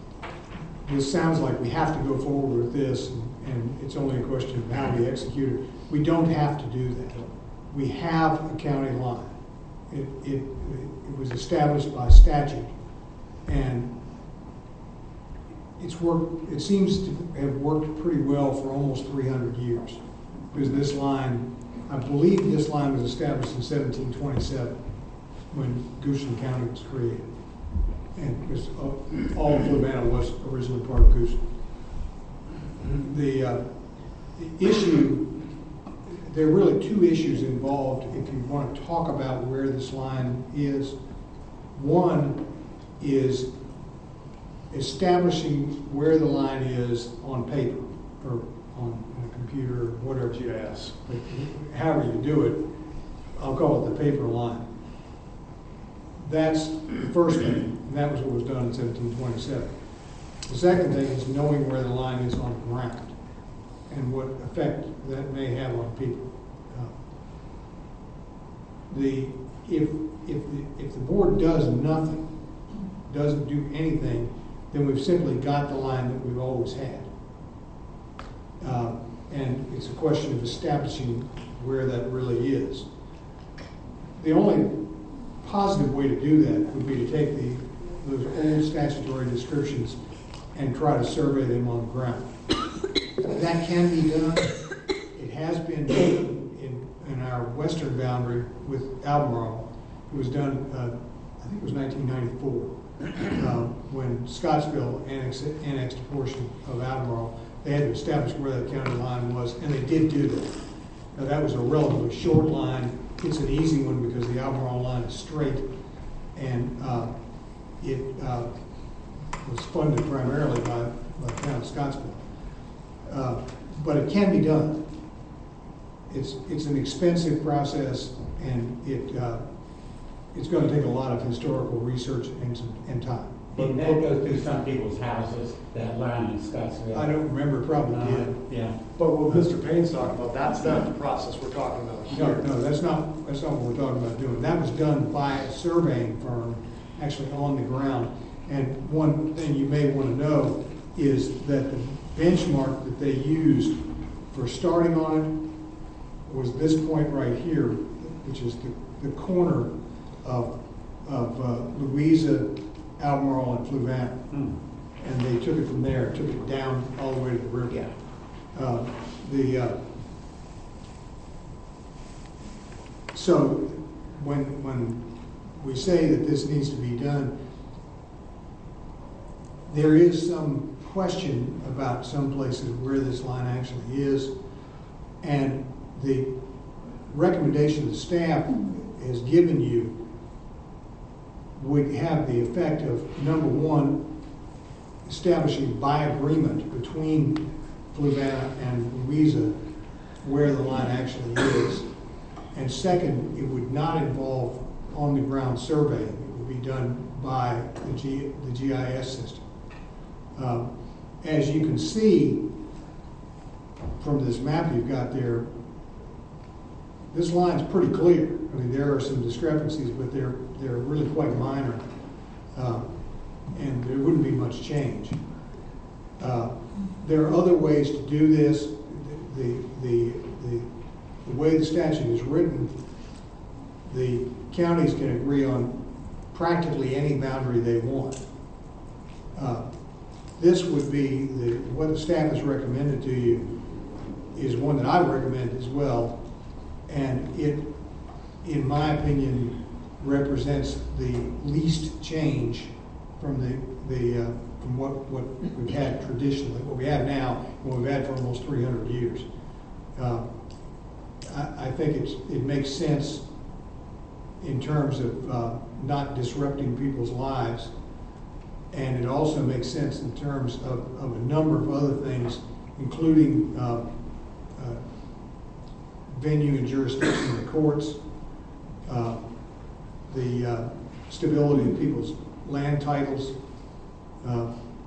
this sounds like we have to go forward with this, and, and it's only a question of how we execute it. We don't have to do that. We have a county line. It, it, it was established by statute, and it's worked, it seems to have worked pretty well for almost three hundred years, because this line, I believe this line was established in seventeen twenty-seven. When Goochland County was created. And because all of Fluvanna was originally part of Goochland. The, uh, the issue, there are really two issues involved if you want to talk about where this line is. One is establishing where the line is on paper or on a computer or whatever. G I S. However you do it, I'll call it the paper line. That's the first thing, and that was what was done in seventeen twenty-seven. The second thing is knowing where the line is on the ground and what effect that may have on people. Uh, the if if the if the board does nothing, doesn't do anything, then we've simply got the line that we've always had, uh, and it's a question of establishing where that really is. The only positive way to do that would be to take the those old statutory descriptions and try to survey them on the ground. That can be done. It has been done in, in our western boundary with Albemarle. It was done, uh, I think it was nineteen ninety-four, uh, when Scottsville annexed, annexed a portion of Albemarle. They had to establish where that county line was, and they did do that. Now, that was a relatively short line. it's an easy one because the Albemarle line is straight, and uh, it uh, was funded primarily by, by the town of Scottsville. Uh, but it can be done. It's, it's an expensive process, and it, uh, it's going to take a lot of historical research and, some- and time. And that goes through some people's houses, that line in Scottsville. I don't remember, probably Uh, did. Yeah. But what Mister Payne's talking about, that's not the process we're talking about No, here. no, that's not, that's not what we're talking about doing. That was done by a surveying firm, actually on the ground. And one thing you may want to know is that the benchmark that they used for starting on it was this point right here, which is the, the corner of, of uh, Louisa, Albemarle, and Fluvanna. Hmm. And they took it from there, took it down all the way to the river. Yeah. Uh, the, uh, so when, when we say that this needs to be done, there is some question about some places where this line actually is. And the recommendation the staff has given you would have the effect of, number one, establishing by agreement between Fluvanna and Louisa where the line actually is. And second, it would not involve on-the-ground surveying. It would be done by the, G, the G I S system. Uh, as you can see from this map you've got there, this line's pretty clear. I mean, there are some discrepancies, but they're they're really quite minor, uh, and there wouldn't be much change. Uh, there are other ways to do this. The the the, the way the statute is written, the counties can agree on practically any boundary they want. Uh, this would be the what the staff has recommended to you is one that I recommend as well. And it, in my opinion, represents the least change from the, the uh, from what, what we've had traditionally, what we have now, what we've had for almost three hundred years. Uh, I, I think it's, it makes sense in terms of uh, not disrupting people's lives, and it also makes sense in terms of, of a number of other things, including uh, uh, venue and jurisdiction in the courts, uh, the uh, stability of people's land titles, uh,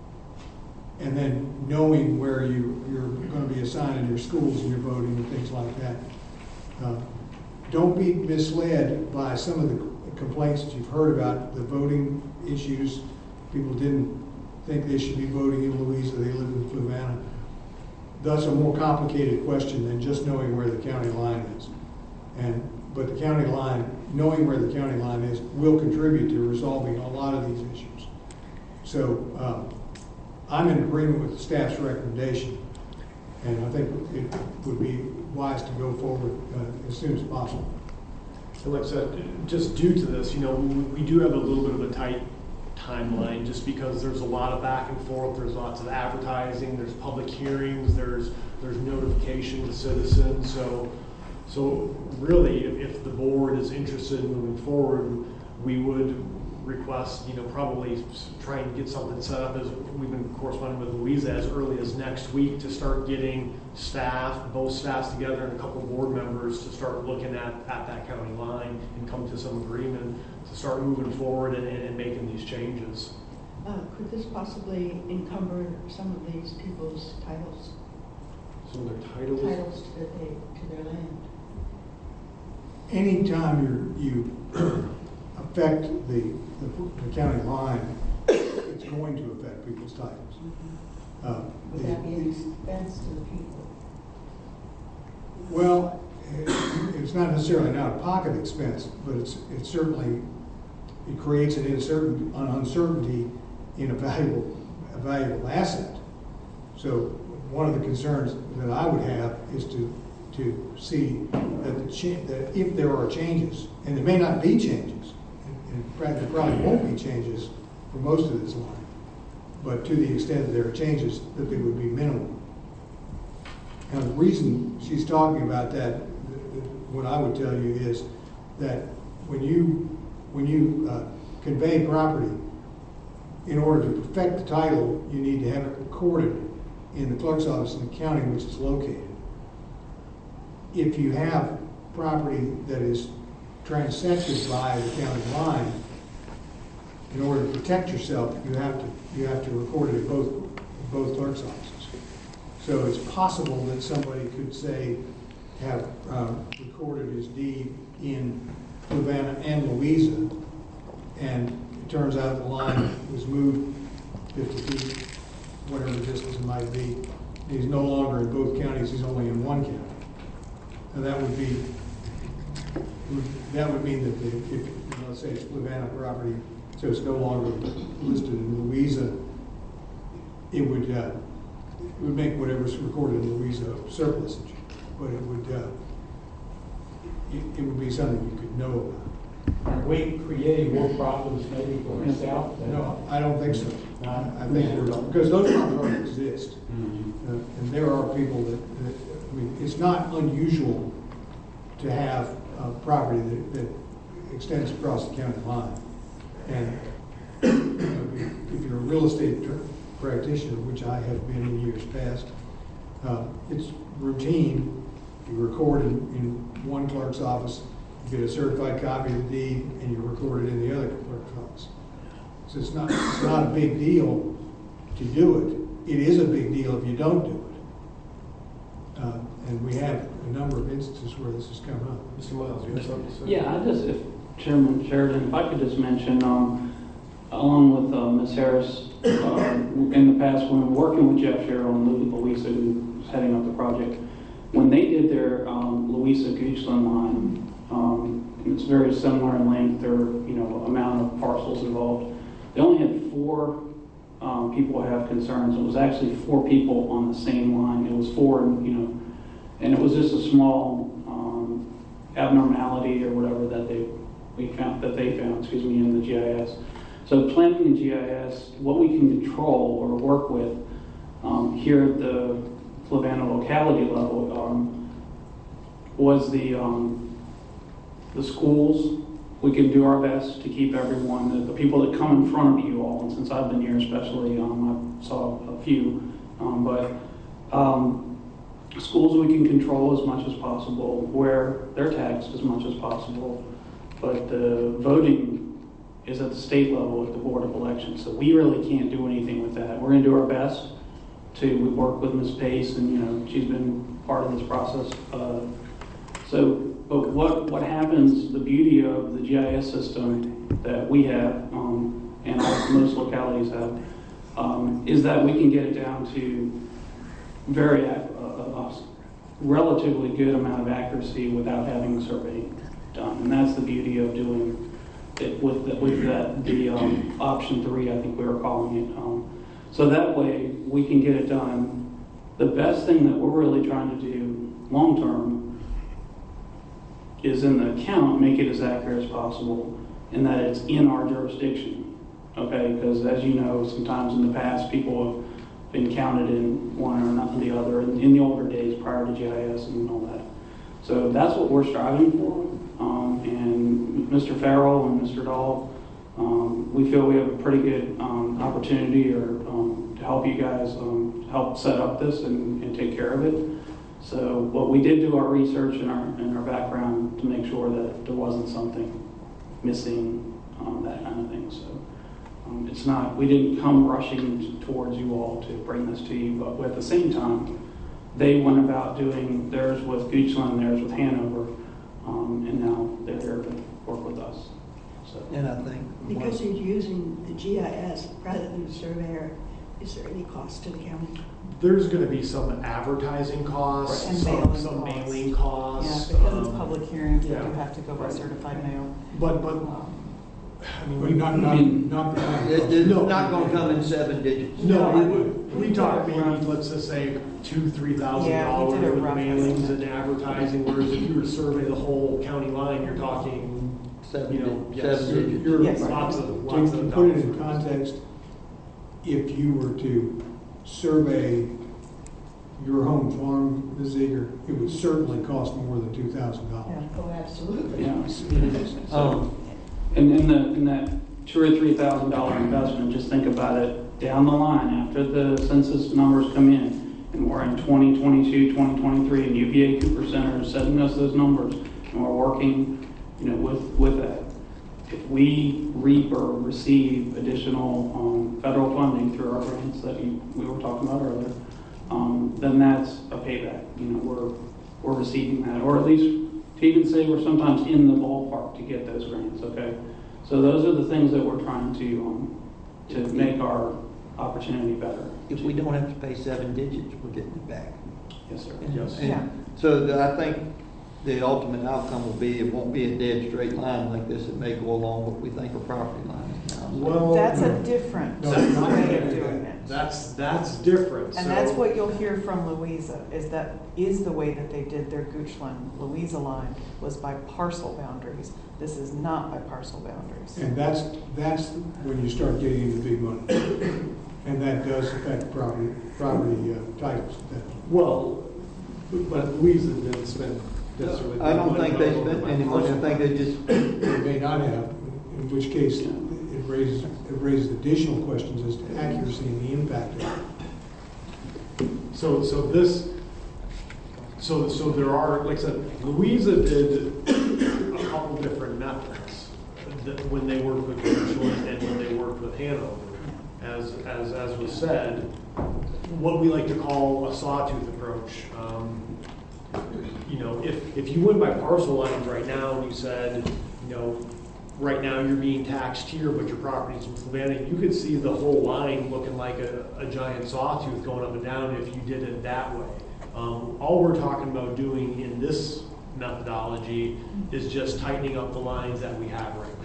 and then knowing where you, you're going to be assigned in your schools and your voting and things like that. Uh, don't be misled by some of the complaints that you've heard about the voting issues. People didn't think they should be voting in Louisa, they live in Fluvanna. That's a more complicated question than just knowing where the county line is. And, but the county line, knowing where the county line is, will contribute to resolving a lot of these issues. So um, I'm in agreement with the staff's recommendation, and I think it would be wise to go forward uh, as soon as possible. And like I said, just due to this, you know, we, we do have a little bit of a tight timeline just because there's a lot of back and forth, there's lots of advertising, there's public hearings, there's there's notification to citizens. So so really, if, if the board is interested in moving forward, we would request, you know, probably try and get something set up, as we've been corresponding with Louisa, as early as next week to start getting staff, both staffs together and a couple of board members to start looking at, at that county line and come to some agreement to start moving forward and, and making these changes. Uh, could this possibly encumber some of these people's titles? Some of their titles? Titles to their, to their land. Anytime you're, you affect the, the, the county line, it's going to affect people's titles. Mm-hmm. Uh, Would the- that be an expense to the people? Well, it- it's not necessarily an out-of-pocket expense, but it's, it's certainly, it creates an uncertainty, an uncertainty in a valuable, a valuable asset. So one of the concerns that I would have is to, to see that, the cha- that if there are changes, and there may not be changes, and in fact there probably won't be changes for most of this line, but to the extent that there are changes, that they would be minimal. Now, the reason she's talking about that, what I would tell you is that when you, when you uh, convey property, in order to perfect the title, you need to have it recorded in the clerk's office in the county in which it's located. If you have property that is transected by the county line, in order to protect yourself, you have to you have to record it at both both clerk's offices. So it's possible that somebody could say have uh, recorded his deed in Fluvanna and Louisa, and it turns out the line was moved fifty feet, whatever the distance it might be. He's no longer in both counties; he's only in one county. And that would be that would mean that the, if you know, let's say it's Fluvanna property, so it's no longer listed in Louisa, it would uh, it would make whatever's recorded in Louisa surplusage, but it would uh, it, it would be something you could know about. Are we creating more problems maybe for ourselves? No, I don't think so. No. I think we're, because those problems already exist, Mm-hmm. uh, and there are people that, that I mean, it's not unusual to have uh, property that, that extends across the county line. And you know, if you're a real estate practitioner, which I have been in years past, uh, it's routine. You record in, in one clerk's office, you get a certified copy of the deed, and you record it in the other clerk's office. So it's not, it's not a big deal to do it. It is a big deal if you don't do it. Uh, and we have a number of instances where this has come up. Mister Miles, you have something to say? Yeah, I just, if Chairman Sheridan, if I could just mention, um, along with uh, Miz Harris, uh, in the past, when we were working with Jeff Sherrill and Louisa, who's heading up the project, when they did their um, Louisa Goochland line, um, it's very similar in length or you know amount of parcels involved. They only had four um, people have concerns. It was actually four people on the same line. It was four, you know, and it was just a small um, abnormality or whatever that they we found that they found, excuse me, in the G I S. So planning and G I S, what we can control or work with um, here at the Fluvanna locality level um, was the um, the schools. We can do our best to keep everyone, the, the people that come in front of you all, and since I've been here especially, um, I saw a few, um, but um, schools we can control as much as possible, where they're taxed as much as possible, but the voting is at the state level at the Board of Elections, so we really can't do anything with that. We're going to do our best to we work with Miz Pace, and you know she's been part of this process. Uh, so, but what what happens? The beauty of the G I S system that we have, um, and most localities have, um, is that we can get it down to very uh, a relatively good amount of accuracy without having a survey done, and that's the beauty of doing it with the, with that the um, option three. I think we were calling it. Um, So that way we can get it done. The best thing that we're really trying to do long term is in the count, make it as accurate as possible, and that it's in our jurisdiction. Okay, because as you know, sometimes in the past people have been counted in one or not the other in, in the older days prior to G I S and all that. So that's what we're striving for. Um, and Mister Farrell and Mister Dahl, Um, we feel we have a pretty good um, opportunity or um, to help you guys um, help set up this and, and take care of it. So what we did do our research and our, and our background to make sure that there wasn't something missing, um, that kind of thing. So um, it's not, we didn't come rushing towards you all to bring this to you, but at the same time, they went about doing theirs with Goochland, theirs with Hanover, um, and now they're here to work with us. So. And I think Because you're using the G I S rather than the surveyor, is there any cost to the county? There's going to be some advertising costs, And some, mailing some costs. mailing Yeah, costs. because it's um, public hearings, we yeah. do have to go by certified mail. But, but, Um, I mean, But we, not, not, not the it- it's No. not gonna come in seven digits. no, No, we, we talked maybe, let's just say, two, three thousand Yeah, we dollars did a with rough mailings estimate. and advertising, whereas if you were to survey the whole county line, you're talking, Seven, you know, di- yes, seven you're, digits. you're Yes. lots of, To lots to of put it dollars. in context, if you were to survey your home farm, Miz Eager, it would certainly cost more than two thousand dollars. Oh, absolutely. Yeah. Um, And in the, in that two or three thousand dollar investment, just think about it down the line after the census numbers come in, and we're in twenty twenty-two, twenty twenty-three, and U V A Cooper Center is sending us those numbers, and we're working, you know, with with that. If we reap or receive additional um, federal funding through our grants that you, we were talking about earlier, um, then that's a payback. You know, we're we're receiving that, or at least to even say we're sometimes in the ballpark to get those grants. Okay, so those are the things that we're trying to um, to make our opportunity better. If we don't have to pay seven digits, we're getting it back. Yes, sir. And- Yes. and Yeah. So the- I think the ultimate outcome will be, it won't be a dead straight line like this. It may go along what we think are property lines now. So- Well, That's a different No, That's not way yet. of doing it. That's, that's different. And So- that's what you'll hear from Louisa, is that is the way that they did their Goochland, Louisa line, was by parcel boundaries. This is not by parcel boundaries. And that's, that's when you start getting into big money. And that does affect property, property uh, titles. That- Well, but Louisa didn't spend necessarily. I don't think they spent any money. I think they just, They may not have, in which case it raises, it raises additional questions as to accuracy and the impact of it. So, so this, so, so there are, like I said, Louisa did a couple different methods that when they worked with Richland and when they worked with Hanover. As, as, as was said, what we like to call a sawtooth approach. Um, you know, if, if you went by parcel lines right now and you said, you know, right now you're being taxed here, but your property's in Savannah, you could see the whole line looking like a, a giant sawtooth going up and down if you did it that way. Um, all we're talking about doing in this methodology is just tightening up the lines that we have right now.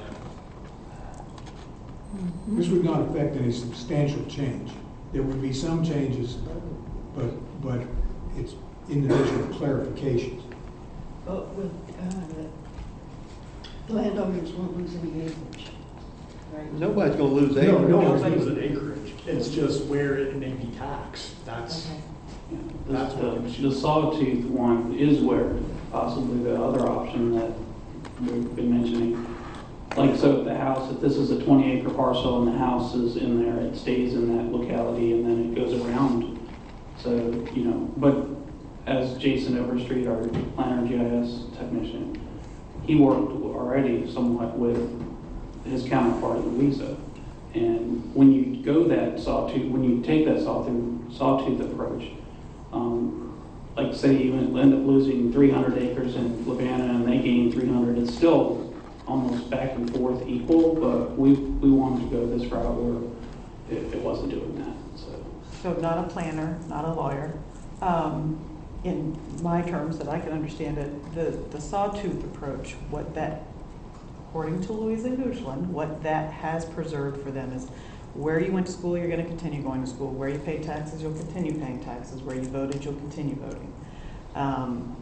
This would not affect any substantial change. There would be some changes, but, but it's individual clarifications. But with, uh, the landowners won't lose any acreage, right? nobody's gonna lose No, acreage. no one's losing acreage. It's just where it may be taxed. That's, Okay. Yeah, That's the, what we should- the sawtooth one is where possibly the other option that we've been mentioning. Like, so if the house, if this is a twenty acre parcel and the house is in there, it stays in that locality and then it goes around. So, you know, but as Jason Overstreet, our planner G I S technician, he worked already somewhat with his counterpart in Louisa. And when you go that sawtooth, when you take that sawtooth, sawtooth approach, um, like say you end up losing three hundred acres in Lavana and they gain three hundred, it's still almost back and forth equal, but we, we wanted to go this route where it, it wasn't doing that, so. So not a planner, not a lawyer. Um, in my terms that I can understand it, the, the sawtooth approach, what that, according to Louisa Goochland, what that has preserved for them is where you went to school, you're going to continue going to school. Where you pay taxes, you'll continue paying taxes. Where you voted, you'll continue voting. Um,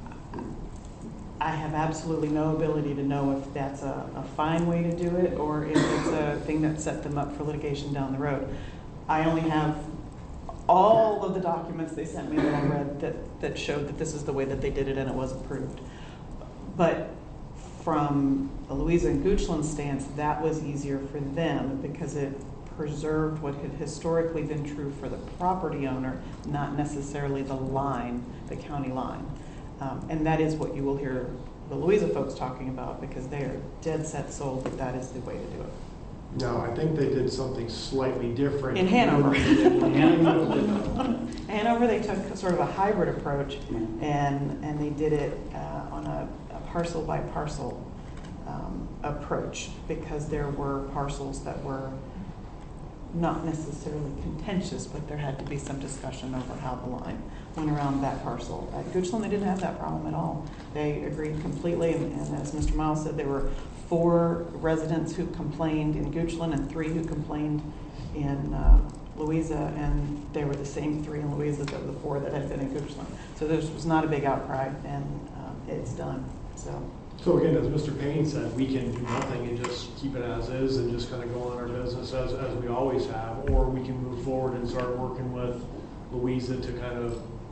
I have absolutely no ability to know if that's a, a fine way to do it or if it's a thing that set them up for litigation down the road. I only have all of the documents they sent me that I read that, that showed that this is the way that they did it and it was approved. But from the Louisa and Goochland stance, that was easier for them because it preserved what had historically been true for the property owner, not necessarily the line, the county line. Um, and that is what you will hear the Louisa folks talking about because they are dead set sold that that is the way to do it. no, I think they did something slightly different. In Hanover. In Hanover, Hanover, they took sort of a hybrid approach and, and they did it uh, on a, a parcel by parcel um, approach because there were parcels that were not necessarily contentious, but there had to be some discussion over how the line went around that parcel. At Goochland, they didn't have that problem at all. They agreed completely, and, and as Mister Miles said, there were four residents who complained in Goochland and three who complained in uh, Louisa, and they were the same three in Louisa that were the four that had been in Goochland. So there was not a big outcry, and um, it's done. So. So again, as Mister Payne said, we can do nothing and just keep it as is and just kind of go on our business as, as we always have, or we can move forward and start working with Louisa to kind of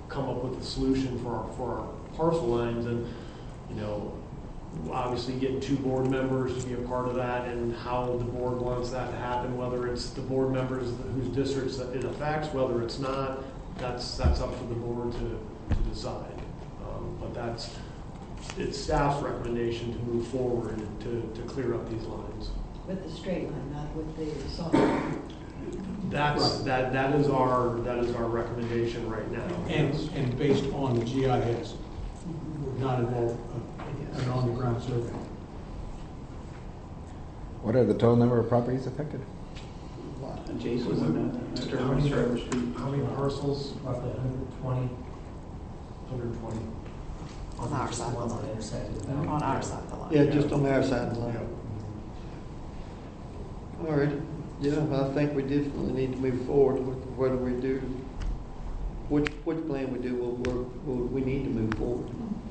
come up with a solution for our, for our parcel lines, and, you know, obviously getting two board members to be a part of that, and how the board wants that to happen, whether it's the board members whose districts that it affects, whether it's not, that's, that's up for the board to, to decide. Um, But that's, it's staff's recommendation to move forward to, to clear up these lines. With the straight line, not with the soft line. That's, that, that is our, that is our recommendation right now. And, and based on the G I S, not involved, uh, an on-the-ground survey. What are the total number of properties affected? Jason's in that. Mister How many, Trevor Street. how many parcels? Roughly one hundred twenty. one hundred twenty. On our side of the Ones line. that are intersected. On our side of the line. Yeah, just on our side of the line. All right, yeah, I think we definitely need to move forward with whether we do, which, which plan we do, will work, will, we need to move forward.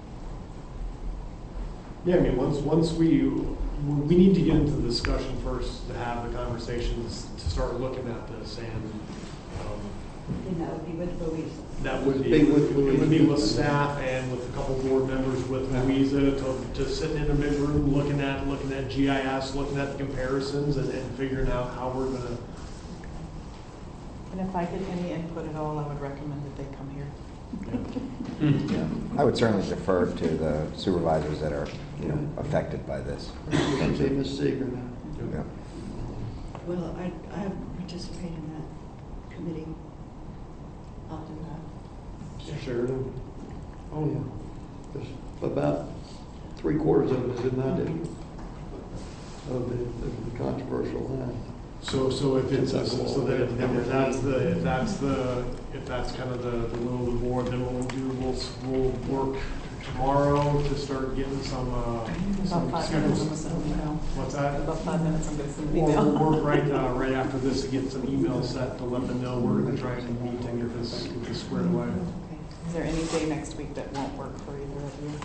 Yeah, I mean, once, once we, we need to get into the discussion first, to have the conversations, to start looking at this, and, um, And that would be with Louisa. that would be, Be with it would be Louisa. with staff and with a couple board members, with Louisa, to, to sitting in a big room, looking at, looking at G I S, looking at the comparisons, and, and figuring out how we're gonna. And if I get any input at all, I would recommend that they come here. Yeah, I would certainly defer to the supervisors that are, you know, affected by this. See Miz Seeger now. Yeah. Well, I, I haven't participated in that committee. I'll do that. Sheridan? Oh, yeah. There's about three quarters of it is in my district, of the, of the controversial line. So, so if it's, so that if, if that's the, if that's the, if that's kind of the, the will of the board, then what we'll do, we'll, we'll work tomorrow to start getting some, uh, About some five minutes, I'm gonna schedules. send an email. What's that? About five minutes, I'm gonna send an Or email. we'll work right, uh, right after this to get some emails set to let them know we're gonna try and meet and get this, get this squared away. Okay. Is there any day next week that won't work for either of you?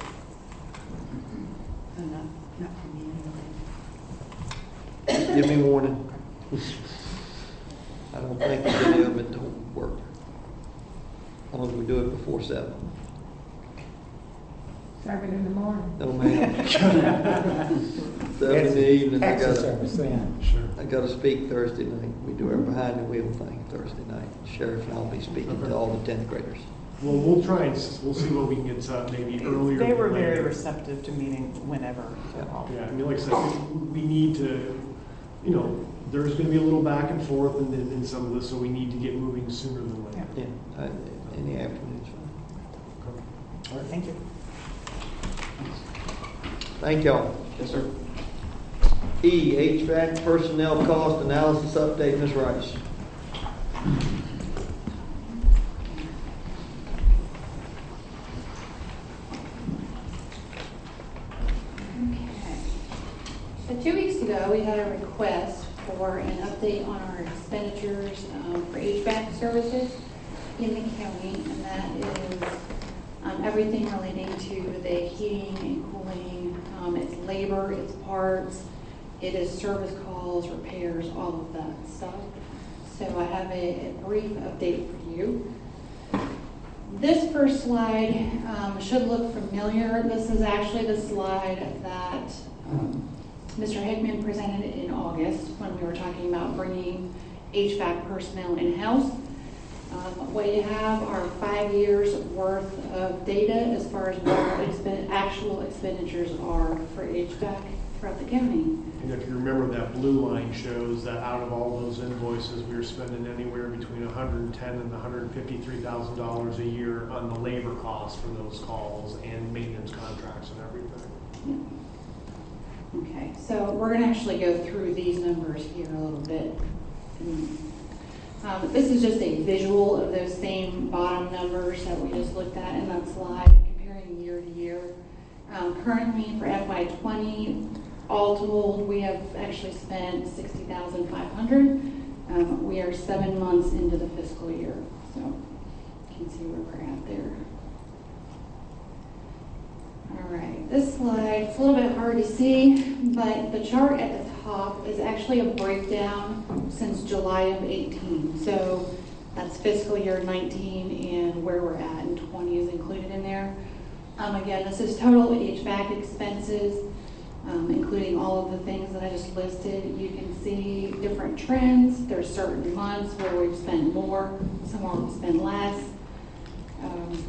Uh, not, not for me anyway. Give me warning. I don't think any of it don't work. As long as we do it before seven. Seven in the morning. No, ma'am. Seven in the evening, I Extra gotta, service then. Sure. I gotta speak Thursday night. We do our behind the wheel thing Thursday night. Sheriff and I'll be speaking to all the tenth graders. Well, we'll try and, s- we'll see what we can get set up maybe earlier. They were than very later. receptive to meeting whenever. Yeah, I mean, like I said, we we need to, you know, there's gonna be a little back and forth in, in in some of this, so we need to get moving sooner than later. Yeah, I- in the afternoon's fine. All right. Thank you. Thank y'all. Yes, sir. E, H V A C personnel cost analysis update, Miz Rice. So two weeks ago, we had a request for an update on our expenditures um, for H V A C services in the county, and that is um, everything relating to the heating and cooling. Um, It's labor, it's parts, it is service calls, repairs, all of that stuff. So I have a a brief update for you. This first slide um, should look familiar. This is actually the slide that um, Mister Hickman presented in August when we were talking about bringing H V A C personnel in-house. Um, what you have are five years worth of data as far as what our expen- actual expenditures are for H V A C throughout the county. And if you remember, that blue line shows that out of all those invoices, we were spending anywhere between one hundred ten and one hundred fifty-three thousand dollars a year on the labor costs for those calls and maintenance contracts and everything. Okay, so we're going to actually go through these numbers here a little bit. Um, this is just a visual of those same bottom numbers that we just looked at in that slide, comparing year to year. Um, currently, for F Y twenty, all told, we have actually spent sixty thousand five hundred dollars. Um, we are seven months into the fiscal year, so you can see where we're at there. All right, this slide, it's a little bit hard to see, but the chart at the top is actually a breakdown since July of eighteen. So That's fiscal year nineteen, and where we're at in twenty is included in there. Um, again, this is total H V A C expenses, um, including all of the things that I just listed. You can see different trends. There's certain months where we've spent more, some where we've spent less. Um,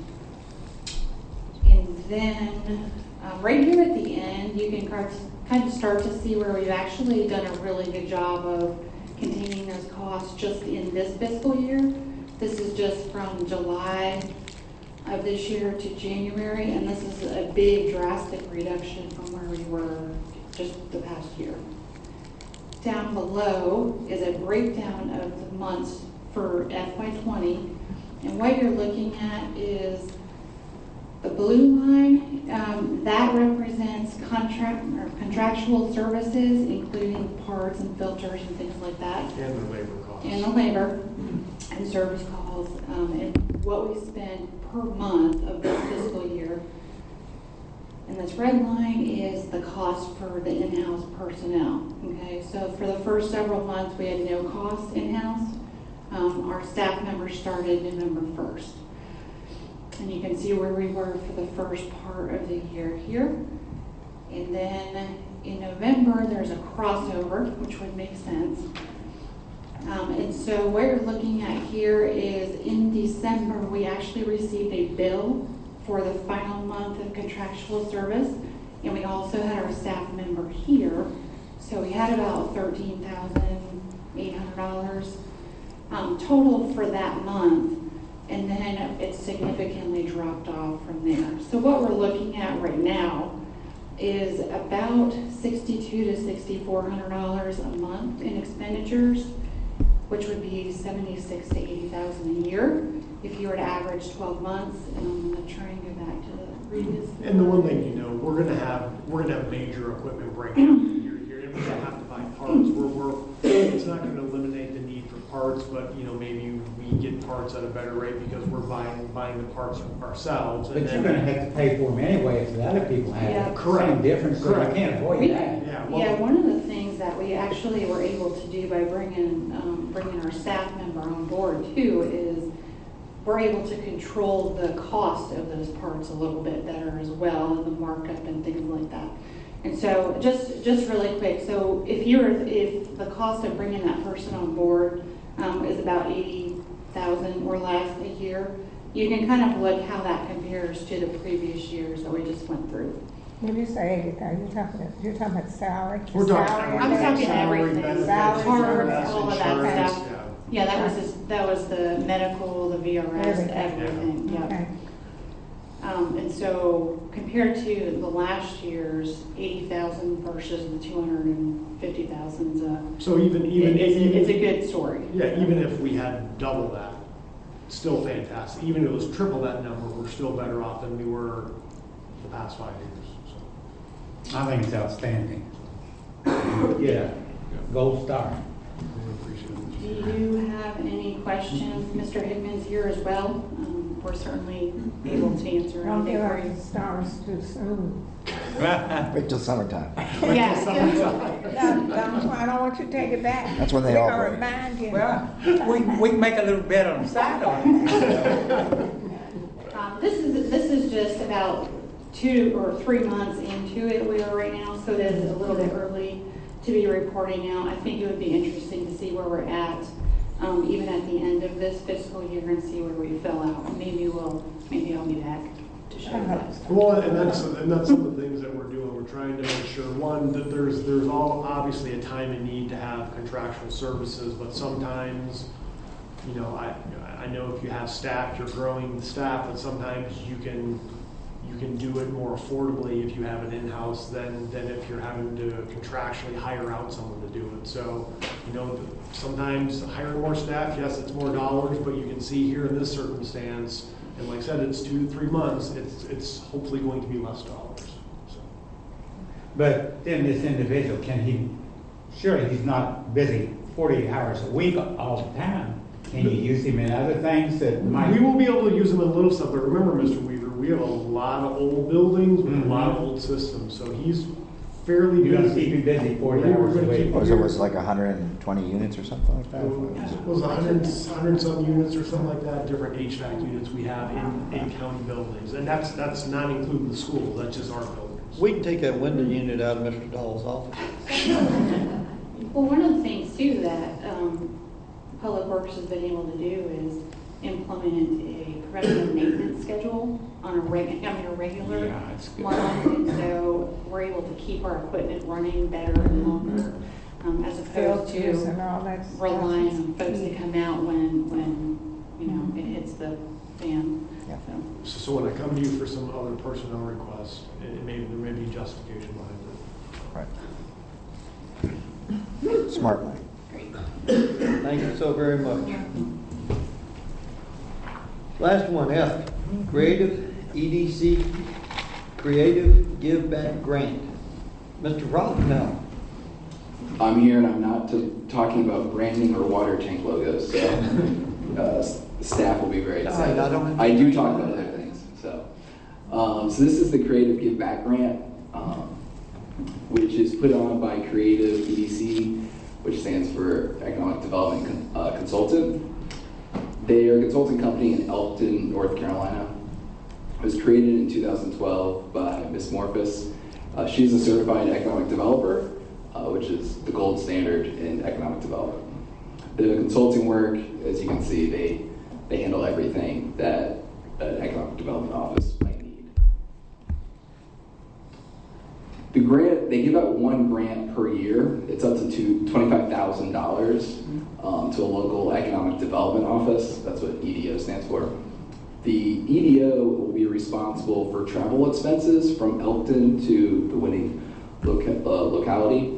and then um, right here at the end, you can kind of start to see where we've actually done a really good job of containing those costs just in this fiscal year. This is just from July of this year to January, and this is a big drastic reduction from where we were just the past year. Down below is a breakdown of the months for F Y twenty, and what you're looking at is the blue line. Um, that represents contract or contractual services, including parts and filters and things like that. And the labor costs. And the labor and service calls, um, and what we spend per month of this fiscal year. And this red line is the cost for the in-house personnel. Okay, so for the first several months, we had no cost in-house. Um, our staff members started November first. And you can see where we were for the first part of the year here. And then in November, there's a crossover, which would make sense. Um, and so what you're looking at here is in December, we actually received a bill for the final month of contractual service. And we also had our staff member here. So we had about thirteen thousand eight hundred dollars um, total for that month. And then it significantly dropped off from there. So what we're looking at right now is about sixty-two to sixty-four hundred dollars a month in expenditures, which would be seventy-six to eighty thousand a year if you were to average twelve months. And I'm going to try and go back to the previous. And the one thing you know, we're gonna have we're gonna have major equipment breakdown year to year, and we're gonna have to buy parts. We're, we're it's not going to eliminate the need for parts, but you know maybe we get parts at a better rate because we're buying buying the parts ourselves. But and you're then, going to have to pay for them anyway if the other people have Yeah. it. Correct. Same difference, so I can't avoid We- that. yeah, well, Yeah, one of the things that we actually were able to do by bringing um, bringing our staff member on board too is we're able to control the cost of those parts a little bit better as well, and the markup and things like that. And so just just really quick, so if you're if the cost of bringing that person on board um, is about eighty thousand or less a year, you can kind of look how that compares to the previous years that we just went through. When you say eighty thousand, you're talking, you're talking about salary? We're talking- Salary I'm and talking salary, everything. benefits, Salary, Parts, all of that insurance, stuff. yeah. Yeah, that was just, that was the medical, the V R S, Everything. everything, yeah. Okay. Um, and so compared to the last year's eighty thousand versus the two hundred and fifty thousand, uh, So even even it's, even it's a good story. yeah, even if we had double that, still fantastic. Even if it was triple that number, we're still better off than we were the past five years. So. I think it's outstanding. Yeah, gold star. Do you have any questions? Mister Hickman's here as well. Um, we're certainly able to answer Don't anything give for our you. stars too soon. Wait till summertime. Yeah. No, don't, I don't want you to take it back. That's when they We're all gonna break. remind you. Well, we, we can make a little bet on the side on it. Um, this is this is just about two or three months into it we are right now, so it is a little bit early to be reporting out. I think it would be interesting to see where we're at, um, even at the end of this fiscal year, and see where we fell out. Maybe we'll, maybe I'll be back to show you that. Well, and that's and that's some of the things that we're doing. We're trying to make sure one that there's there's all obviously a time and need to have contractual services, but sometimes, you know, I I know if you have staff, you're growing the staff, but sometimes you can you can do it more affordably if you have an in-house than than if you're having to contractually hire out someone to do it. So, you know, sometimes hiring more staff, yes, it's more dollars, but you can see here in this circumstance, and like I said, it's two, three months, it's it's hopefully going to be less dollars. So. But then this individual, can he, surely he's not busy forty hours a week all the time. Can you use him in other things that might? We will be able to use them in little stuff, but remember, Mister Weaver, we have a lot of old buildings with Mhm. a lot of old systems, so he's fairly You have to busy. keep it busy forty We were hours a gonna week. keep Was it was like hundred and twenty units or something like that? It was a hundred, hundred some units or something like that, different H V A C units we have in, in county buildings. And that's, that's not including the schools, that's just our buildings. We can take that window unit out of Mister Dahl's office. Well, one of the things too that um, Public Works has been able to do is implement a preventative maintenance schedule on a reg, I mean, a regular Yeah, it's good. line. And so we're able to keep our equipment running better and longer, um, as opposed Filters to and all that stuff. relying on folks to come out when, when, you know, it hits the fan. Yeah. So. So so when I come to you for some other personnel requests, it it may, there may be justification behind it. Right. Smart money. Thank you so very much. Last one, F, Creative E D C, Creative Give Back Grant. Mister Rothenau. I'm here and I'm not to, talking about branding or water tank logos, so uh, s- staff will be very excited. I don't- I do talk about other things. So, um, so this is the Creative Give Back Grant, um, which is put on by Creative E D C, which stands for Economic Development Con- uh, Consultant. They are a consulting company in Elkton, North Carolina. It was created in two thousand twelve by Miz Morphus. Uh, she's a certified economic developer, uh, which is the gold standard in economic development. The consulting work, as you can see, they, they handle everything that an economic development office might need. The grant, they give out one grant per year. It's up to two, twenty-five thousand dollars um, to a local economic development office. That's what E D O stands for. The E D O will be responsible for travel expenses from Elkton to the winning loca- uh, locality.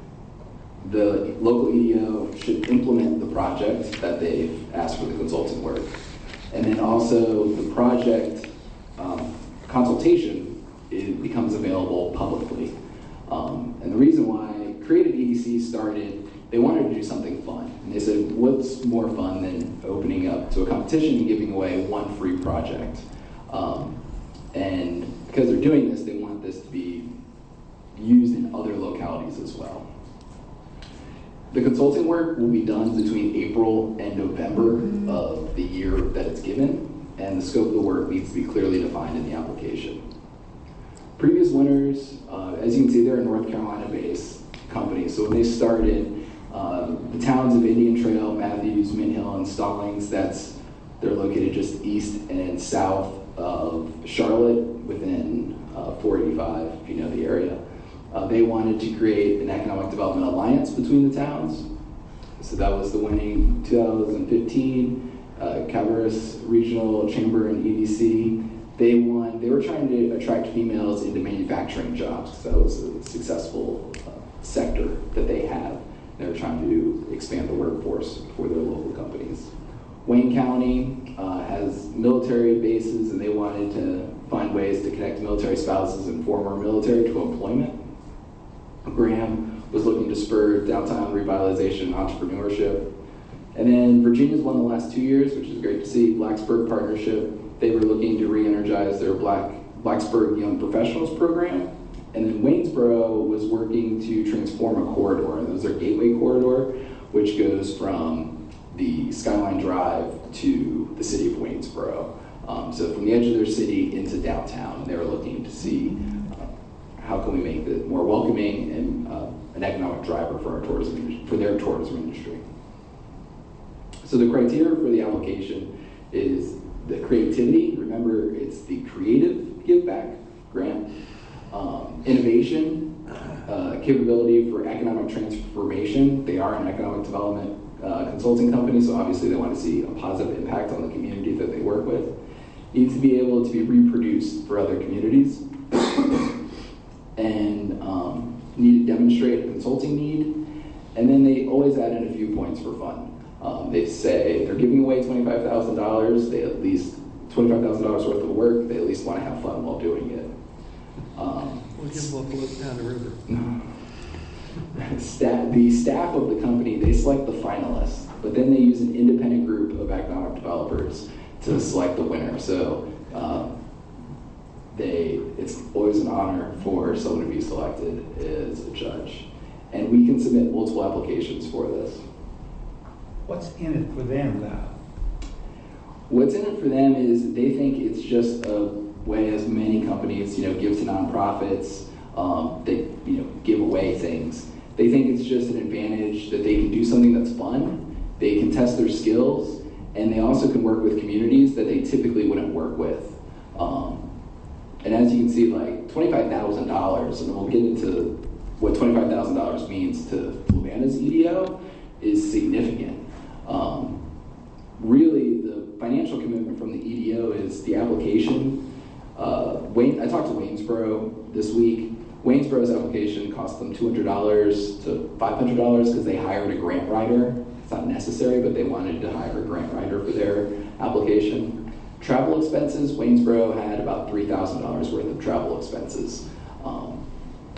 The local E D O should implement the project that they've asked for the consulting work. And then also the project um, consultation it becomes available publicly. Um, and the reason why Creative E D C started, they wanted to do something fun. And they said, what's more fun than opening up to a competition and giving away one free project? Um, and because they're doing this, they want this to be used in other localities as well. The consulting work will be done between April and November of the year that it's given, and the scope of the work needs to be clearly defined in the application. Previous winners, uh, as you can see, they're a North Carolina-based company. So when they started, uh, the towns of Indian Trail, Matthews, Mint Hill, and Stallings, that's they're located just east and south of Charlotte, within uh, four eighty-five, if you know the area. Uh, they wanted to create an economic development alliance between the towns. So that was the winning two thousand fifteen uh, Cabarrus Regional Chamber and E D C. They won, they were trying to attract females into manufacturing jobs. That was a successful uh, sector that they have. They were trying to expand the workforce for their local companies. Wayne County uh, has military bases, and they wanted to find ways to connect military spouses and former military to employment. Graham was looking to spur downtown revitalization and entrepreneurship. And then Virginia's won the last two years, which is great to see. Blacksburg Partnership, they were looking to re-energize their Black, Blacksburg Young Professionals program. And then Waynesboro was working to transform a corridor, and those are Gateway Corridor, which goes from the Skyline Drive to the city of Waynesboro. Um, so from the edge of their city into downtown, they were looking to see uh, how can we make it more welcoming and uh, an economic driver for our tourism, for their tourism industry. So the criteria for the application is the creativity. Remember, it's the creative give back grant, um, innovation, uh, capability for economic transformation. They are an economic development uh, consulting company, so obviously they want to see a positive impact on the community that they work with. Needs to be able to be reproduced for other communities, and um, need to demonstrate a consulting need. And then they always add in a few points for fun. Um, they say they're giving away twenty-five thousand dollars. They at least twenty-five thousand dollars worth of work. They at least want to have fun while doing it. Um, We'll give them a float down the river. Staff, the staff of the company, they select the finalists, but then they use an independent group of economic developers to select the winner. So um, they, it's always an honor for someone to be selected as a judge. And we can submit multiple applications for this. What's in it for them now? What's in it for them is they think it's just a way, as many companies, you know, give to nonprofits, um, they, you know, give away things. They think it's just an advantage that they can do something that's fun, they can test their skills, and they also can work with communities that they typically wouldn't work with. Um, and as you can see, like twenty-five thousand dollars, and we'll get into what twenty-five thousand dollars means to Fluvanna's E D O, is significant. Um, really, the financial commitment from the E D O is the application. Uh, Wayne, I talked to Waynesboro this week. Waynesboro's application cost them two hundred dollars to five hundred dollars because they hired a grant writer. It's not necessary, but they wanted to hire a grant writer for their application. Travel expenses, Waynesboro had about three thousand dollars worth of travel expenses. Um,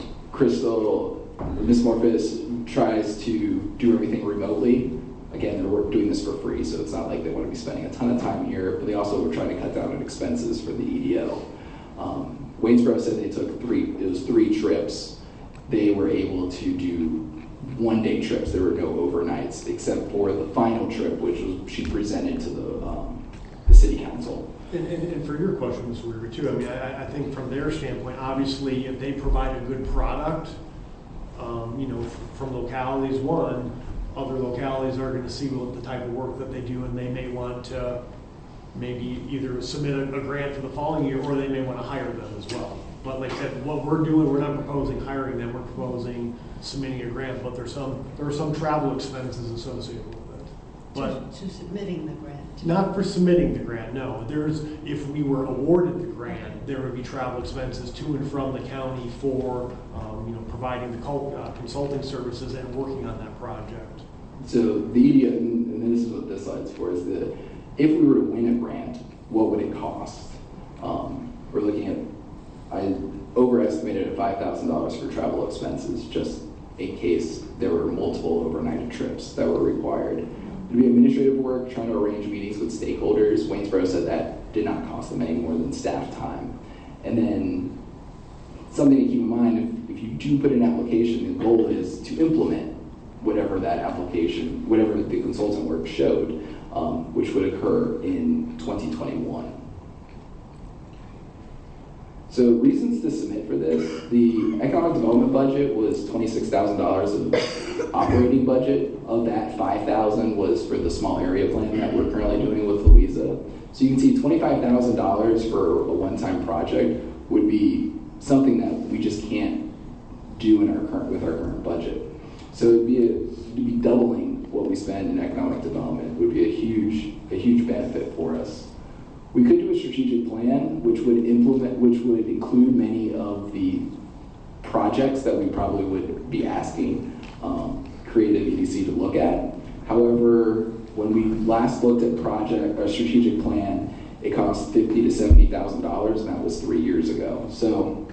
Crystal, Miss Morphus tries to do everything remotely. Again, they're doing this for free, so it's not like they want to be spending a ton of time here, but they also were trying to cut down on expenses for the E D O. Um, Waynesboro said they took three, it was three trips. They were able to do one-day trips. There were no overnights, except for the final trip, which was she presented to the, um, the city council. And, and, and for your question, Miz Weaver, too, I mean, I, I think from their standpoint, obviously, if they provide a good product, um, you know, f- from localities, one, other localities are going to see what the type of work that they do, and they may want to maybe either submit a, a grant for the following year, or they may want to hire them as well. But like I said, what we're doing, we're not proposing hiring them, we're proposing submitting a grant, but there's some, there are some travel expenses associated with it. But To, to submitting the grant. not for submitting the grant, no. There's, if we were awarded the grant, there would be travel expenses to and from the county for, um, you know, providing the cult, uh, consulting services and working on that project. So the E D O, and this is what this slide's for, is that if we were to win a grant, what would it cost? Um, we're looking at, I overestimated at five thousand dollars for travel expenses, just in case there were multiple overnight trips that were required. There'd be administrative work, trying to arrange meetings with stakeholders. Waynesboro said that did not cost them any more than staff time. And then something to keep in mind, if, if you do put an application, the goal is to implement whatever that application, whatever the consultant work showed, um, which would occur in twenty twenty-one. So reasons to submit for this, the economic development budget was twenty-six thousand dollars of operating budget. Of that, five thousand dollars was for the small area plan that we're currently doing with Louisa. So you can see twenty-five thousand dollars for a one-time project would be something that we just can't do in our current, with our current budget. So it'd be, a, it'd be doubling what we spend in economic development. It would be a huge, a huge benefit for us. We could do a strategic plan, which would implement, which would include many of the projects that we probably would be asking um, Creative E D C to look at. However, when we last looked at project or strategic plan, it cost fifty to seventy thousand dollars, and that was three years ago. So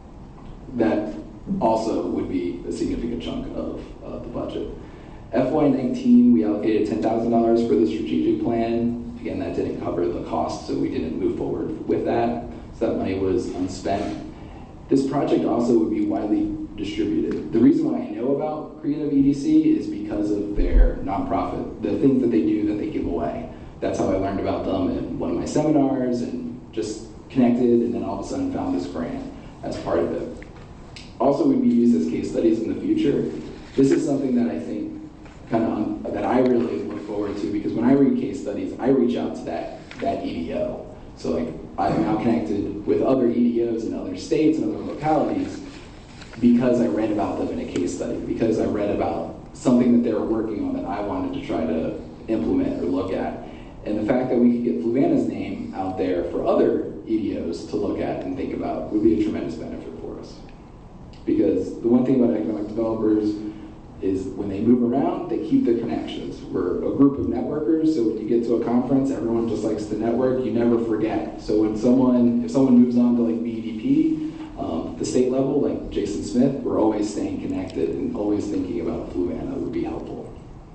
that also would be a significant chunk of uh, the budget. F Y nineteen, we allocated ten thousand dollars for the strategic plan. Again, that didn't cover the cost, so we didn't move forward with that. So that money was unspent. This project also would be widely distributed. The reason why I know about Creative E D C is because of their nonprofit, the things that they do that they give away. That's how I learned about them in one of my seminars and just connected, and then all of a sudden found this grant as part of it. Also, would be used as case studies in the future. This is something that I think kind of that I really look forward to, because when I read case studies, I reach out to that that E D O. So like I'm now connected with other E D Os in other states and other localities because I read about them in a case study, because I read about something that they were working on that I wanted to try to implement or look at. And the fact that we could get Fluvanna's name out there for other E D Os to look at and think about would be a tremendous benefit for us. Because the one thing about economic developers is when they move around, they keep their connections. We're a group of networkers, so when you get to a conference, everyone just likes to network, you never forget. So when someone, if someone moves on to like B D P, um, the state level, like Jason Smith, we're always staying connected and always thinking about Fluvanna would be helpful.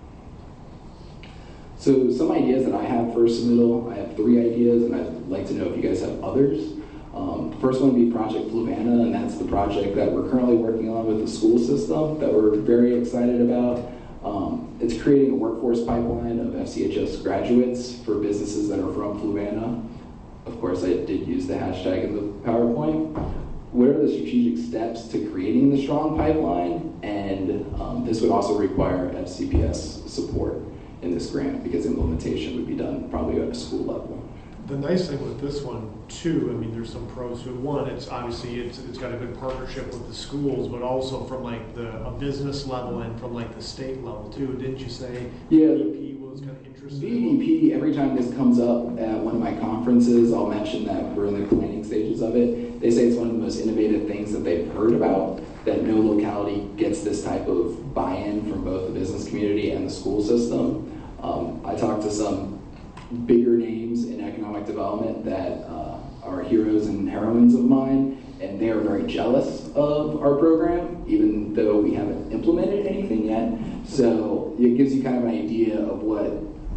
So some ideas that I have for submittal, I have three ideas, and I'd like to know if you guys have others. Um, the first one would be Project Fluvanna, and that's the project that we're currently working on with the school system that we're very excited about. Um, it's creating a workforce pipeline of F C H S graduates for businesses that are from Fluvanna. Of course, I did use the hashtag in the PowerPoint. What are the strategic steps to creating the strong pipeline? And um, this would also require F C P S support in this grant because implementation would be done probably at a school level. The nice thing with this one too, I mean, there's some pros to it. One, it's obviously, it's, it's got a good partnership with the schools, but also from like the, a business level and from like the state level too. Didn't you say yeah. V D P was kind of interested? V D P, every time this comes up at one of my conferences, I'll mention that we're in the planning stages of it. They say it's one of the most innovative things that they've heard about, that no locality gets this type of buy-in from both the business community and the school system. Um, I talked to some bigger names in economic development that uh, are heroes and heroines of mine, and they are very jealous of our program, even though we haven't implemented anything yet. So it gives you kind of an idea of what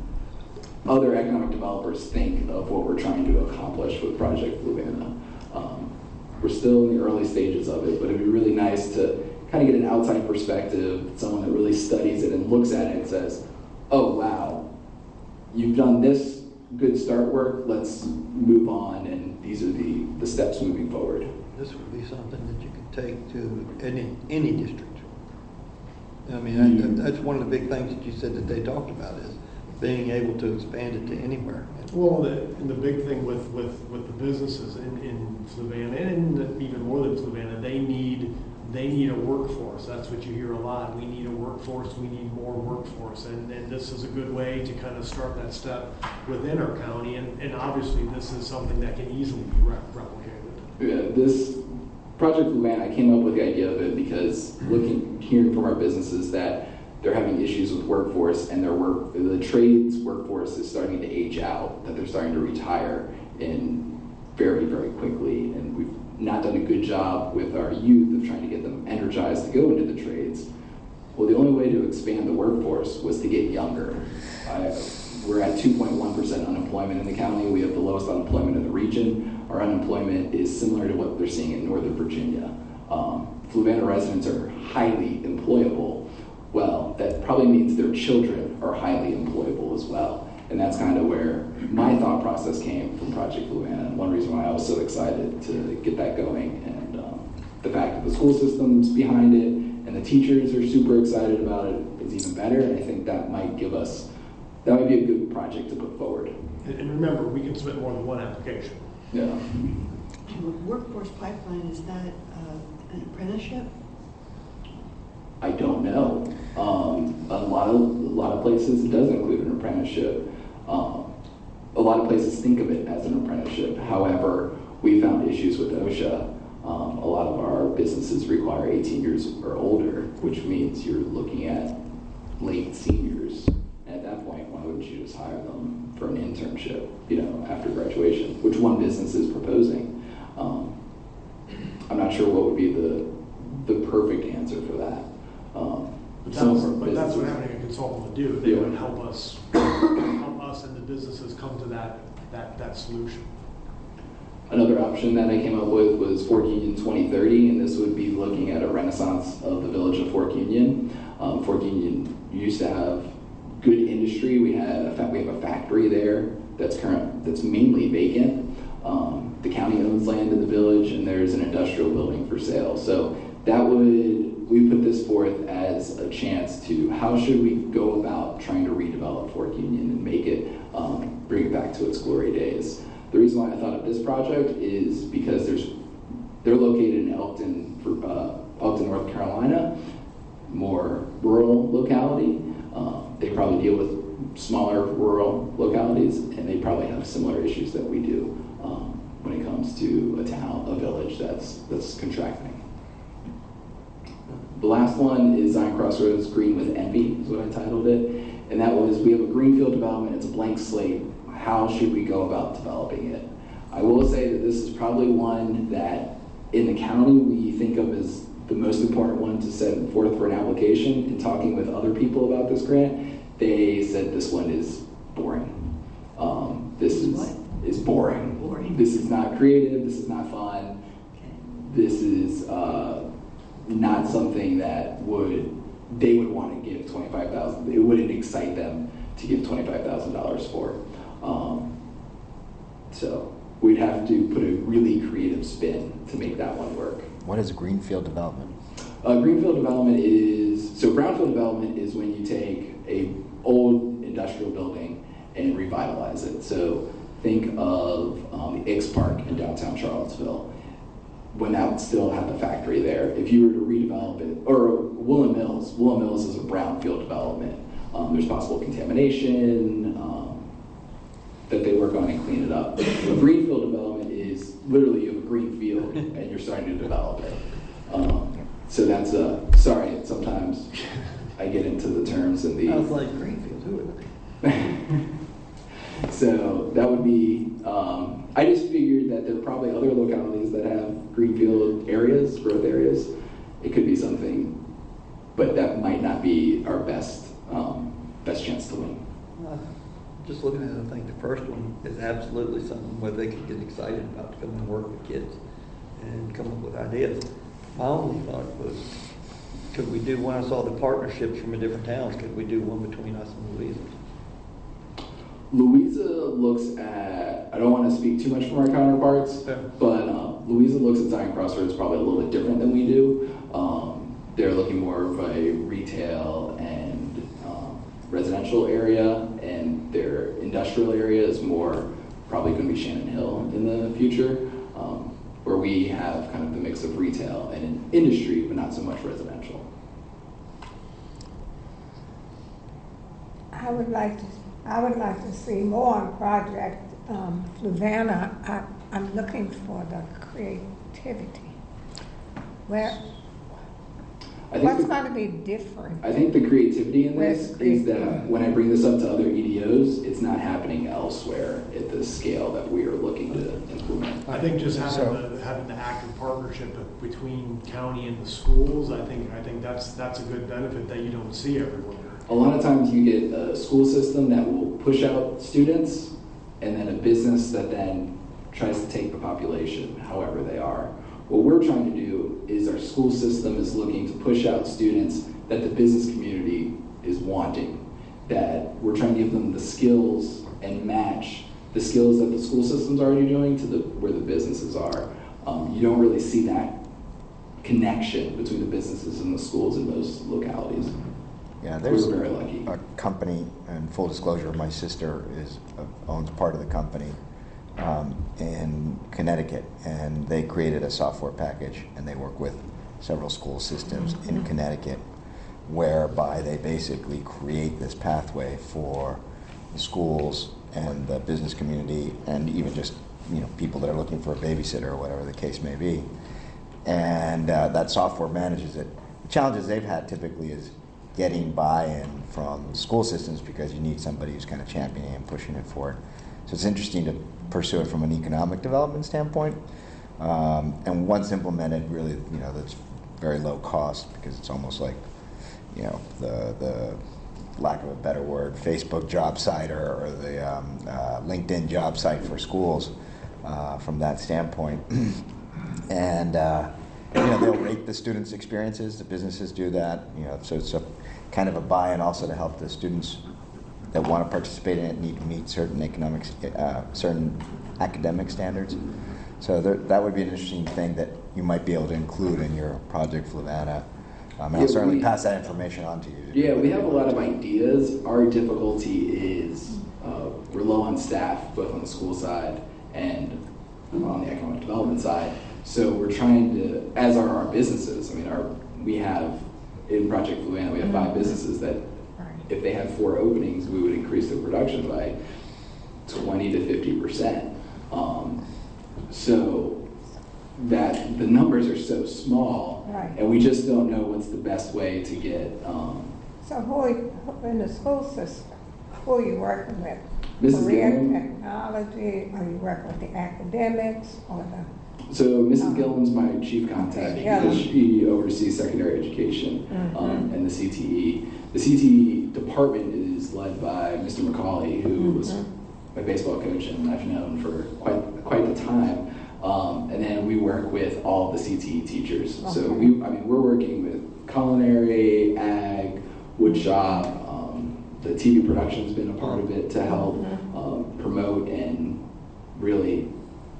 other economic developers think of what we're trying to accomplish with Project Fluvanna. Um, we're still in the early stages of it, but it'd be really nice to kind of get an outside perspective, someone that really studies it and looks at it and says, oh wow, you've done this good start work, let's move on, and these are the, the steps moving forward. This would be something that you could take to any, any district. I mean, that, that's one of the big things that you said that they talked about is being able to expand it to anywhere. Well, the, and the big thing with, with, with the businesses in, in Fluvanna, and even more than Fluvanna, they need they need a workforce. That's what you hear a lot. We need a workforce, we need more workforce. And, and this is a good way to kind of start that step within our county. And, and obviously this is something that can easily be re replicated. Yeah, this Project Fluvanna, I came up with the idea of it because looking, hearing from our businesses that they're having issues with workforce, and their work, the trades workforce is starting to age out, that they're starting to retire in very, very quickly. And we've not done a good job with our youth of trying to get them energized to go into the trades. Well, the only way to expand the workforce was to get younger. I, we're at two point one percent unemployment in the county. We have the lowest unemployment in the region. Our unemployment is similar to what they're seeing in Northern Virginia. Um, Fluvanna residents are highly employable. Well, that probably means their children are highly employable as well. And that's kind of where my thought process came from Project Fluvanna, and one reason why I was so excited to get that going. And um, the fact that the school system's behind it and the teachers are super excited about it is even better. And I think that might give us, that might be a good project to put forward. And, and remember, we can submit more than one application. Yeah. Workforce pipeline, is that uh, an apprenticeship? I don't know. Um, a lot of a lot of places it does include an apprenticeship. Um, a lot of places think of it as an apprenticeship. However, we found issues with OSHA. Um, a lot of our businesses require eighteen years or older, which means you're looking at late seniors. And at that point, why wouldn't you just hire them for an internship, you know, after graduation, which one business is proposing? Um, I'm not sure what would be the the perfect answer for that. Um, But that's, but that's what having a consultant would do. They Yeah. would help us, help us and the businesses come to that, that, that solution. Another option that I came up with was Fork Union twenty thirty, and this would be looking at a renaissance of the village of Fork Union. Um, Fork Union used to have good industry. We had a fa we have a factory there that's current that's mainly vacant. Um, the county owns land in the village, and there's an industrial building for sale. So that would we put this forth as a chance to how should we go about trying to redevelop Fork Union and make it um, bring it back to its glory days. The reason why I thought of this project is because there's they're located in Elkton, uh, Elkton, North Carolina, more rural locality. Um, they probably deal with smaller rural localities, and they probably have similar issues that we do um, when it comes to a town, a village that's that's contracting. The last one is Zion Crossroads Green with Envy, is what I titled it. And that was, we have a greenfield development, it's a blank slate. How should we go about developing it? I will say that this is probably one that in the county we think of as the most important one to send forth for an application. In talking with other people about this grant, they said this one is boring. Um, this is, what? is boring. Boring. This is not creative, this is not fun. this is uh, not something that would they would want to give twenty-five thousand dollars. It wouldn't excite them to give twenty-five thousand dollars for. Um, so we'd have to put a really creative spin to make that one work. What is greenfield development? Uh, greenfield development is, so brownfield development is when you take a old industrial building and revitalize it. So think of um, the X Park in downtown Charlottesville. When that would still have the factory there. If you were to redevelop it, or Woolen Mills, Woolen Mills is a brownfield development. Um, there's possible contamination um, that they work on and clean it up. A greenfield development is literally you have a green field and you're starting to develop it. Um, so that's a, sorry, sometimes I get into the terms and the... I was like, greenfield, who are they? So that would be, um, I just figured that there are probably other localities that have greenfield areas, growth areas. It could be something, but that might not be our best um, best chance to win. Uh, Just looking at it, I think the first one is absolutely something where they could get excited about to come and work with kids and come up with ideas. My only thought was, could we do one, I saw the partnerships from the different towns, could we do one between us and Louisa? Louisa looks at, I don't want to speak too much from our counterparts, Yeah. but um, Louisa looks at Zion Crossroads probably a little bit different than we do. Um, they're looking more of a retail and um, residential area, and their industrial area is more probably going to be Shannon Hill in the future, um, where we have kind of the mix of retail and industry, but not so much residential. I would like to, I would like to see more on Project um, Fluvanna. I, I'm looking for the creativity. Where, I think what's the- going to be different? I think the creativity in Where's this the is creativity? that when I bring this up to other E D Os, it's not happening elsewhere at the scale that we are looking to implement. I think just having the, having the active partnership of- between county and the schools, I think, I think that's, that's a good benefit that you don't see everywhere. A lot of times you get a school system that will push out students, and then a business that then tries to take the population however they are. What we're trying to do is our school system is looking to push out students that the business community is wanting, that we're trying to give them the skills and match the skills that the school system's already doing to the where the businesses are. Um, you don't really see that connection between the businesses and the schools in those localities. Yeah, there's We're very lucky. a company, and full disclosure, my sister is uh, owns part of the company um, in Connecticut, and they created a software package, and they work with several school systems in Connecticut, whereby they basically create this pathway for the schools and the business community, and even just you know people that are looking for a babysitter or whatever the case may be, and uh, that software manages it. The challenges they've had typically is getting buy-in from school systems, because you need somebody who's kind of championing and pushing it forward. So it's interesting to pursue it from an economic development standpoint. Um, and once implemented, really, you know, that's very low cost, because it's almost like, you know, the the lack of a better word, Facebook job site or, or the um, uh, LinkedIn job site for schools uh, from that standpoint. and uh, you know, they'll rate the students' experiences. The businesses do that. You know, so it's a kind of a buy-in also to help the students that want to participate in it need to meet certain economic, uh, certain academic standards. So there, that would be an interesting thing that you might be able to include in your Project Fluvanna. Um, and I'll Yeah, certainly we- pass that information on to you. Yeah, we have a lot of ideas. Our difficulty is uh, we're low on staff, both on the school side and on the economic development side. So we're trying to, as are our businesses. I mean, our we have in Project Fluvanna, we have five businesses that, if they had four openings, we would increase their production by twenty to fifty percent. Um, so that the numbers are so small, Right. and we just don't know what's the best way to get. Um, So who, are you- who- in the school system, who are you working with? Missus Career Gilliam. technology, are you working with the academics or the? So Missus Um, Gilliam's my chief contact Yeah. because she oversees secondary education um, Mhm. and the C T E. The C T E department is led by Mister McCauley, who was Mhm. my baseball coach and I've known for quite quite the time. Um, and then we work with all of the C T E teachers. Okay. So we, I mean, we're working with culinary, ag, wood shop. Um, the T V production's been a part of it to help um, promote and really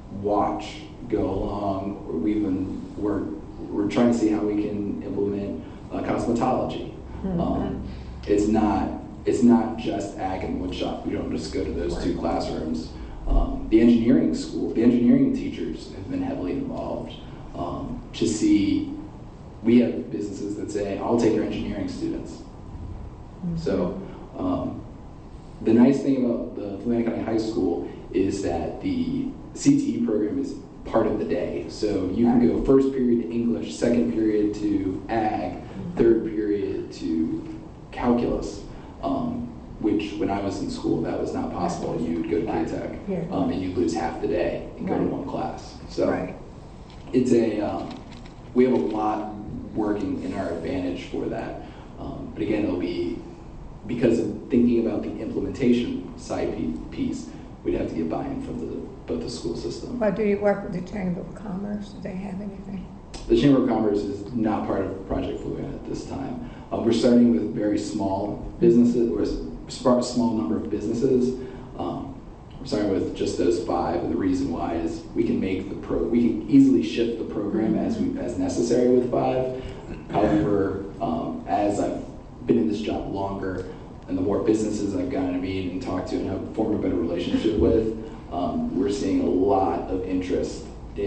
watch go along. We've been we're we're trying to see how we can implement uh, cosmetology. Mm-hmm. Um, it's not it's not just ag and wood shop. We don't just go to those right. two classrooms. Um, the engineering school, the engineering teachers have been heavily involved um, to see. We have businesses that say, "I'll take your engineering students." Mm-hmm. So um, the nice thing about the Fluvanna County High School is that the C T E program is part of the day. So you can go first period to English, second period to ag, third period to calculus, um, which when I was in school, that was not possible. You'd go to K-Tech um, and you'd lose half the day and go to one class. So right. it's a, um, we have a lot working in our advantage for that. Um, but again, it'll be, because of thinking about the implementation side piece, we'd have to get buy-in from the, both the school system. But do you work with the Chamber of Commerce? Do they have anything? The Chamber of Commerce is not part of Project Fluvanna at this time. Uh, we're starting with very small businesses, or a small number of businesses. Um, we're starting with just those five, and the reason why is we can make the pro, we can easily shift the program as we as necessary with five. However, um, as I've been in this job longer, and the more businesses I've gotten to meet and talk to and have formed a better relationship with, um, we're seeing a lot of interest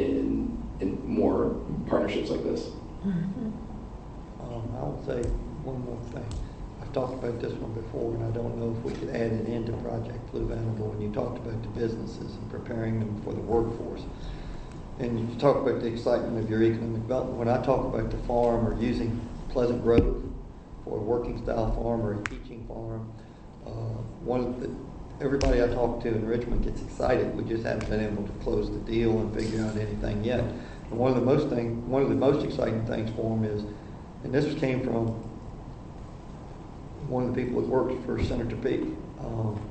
in in more partnerships like this. Mm-hmm. um, I will say one more thing. I've talked about this one before, and I don't know if we could add it into Project Fluvanna, but when you talked about the businesses and preparing them for the workforce, and you talk about the excitement of your economic development, when I talk about the farm or using Pleasant Grove for a working style farm or a teaching farm, uh, one of the everybody I talk to in Richmond gets excited. We just haven't been able to close the deal and figure out anything yet. And one of the most thing, one of the most exciting things for them is, and this came from one of the people that worked for Senator Peake, um,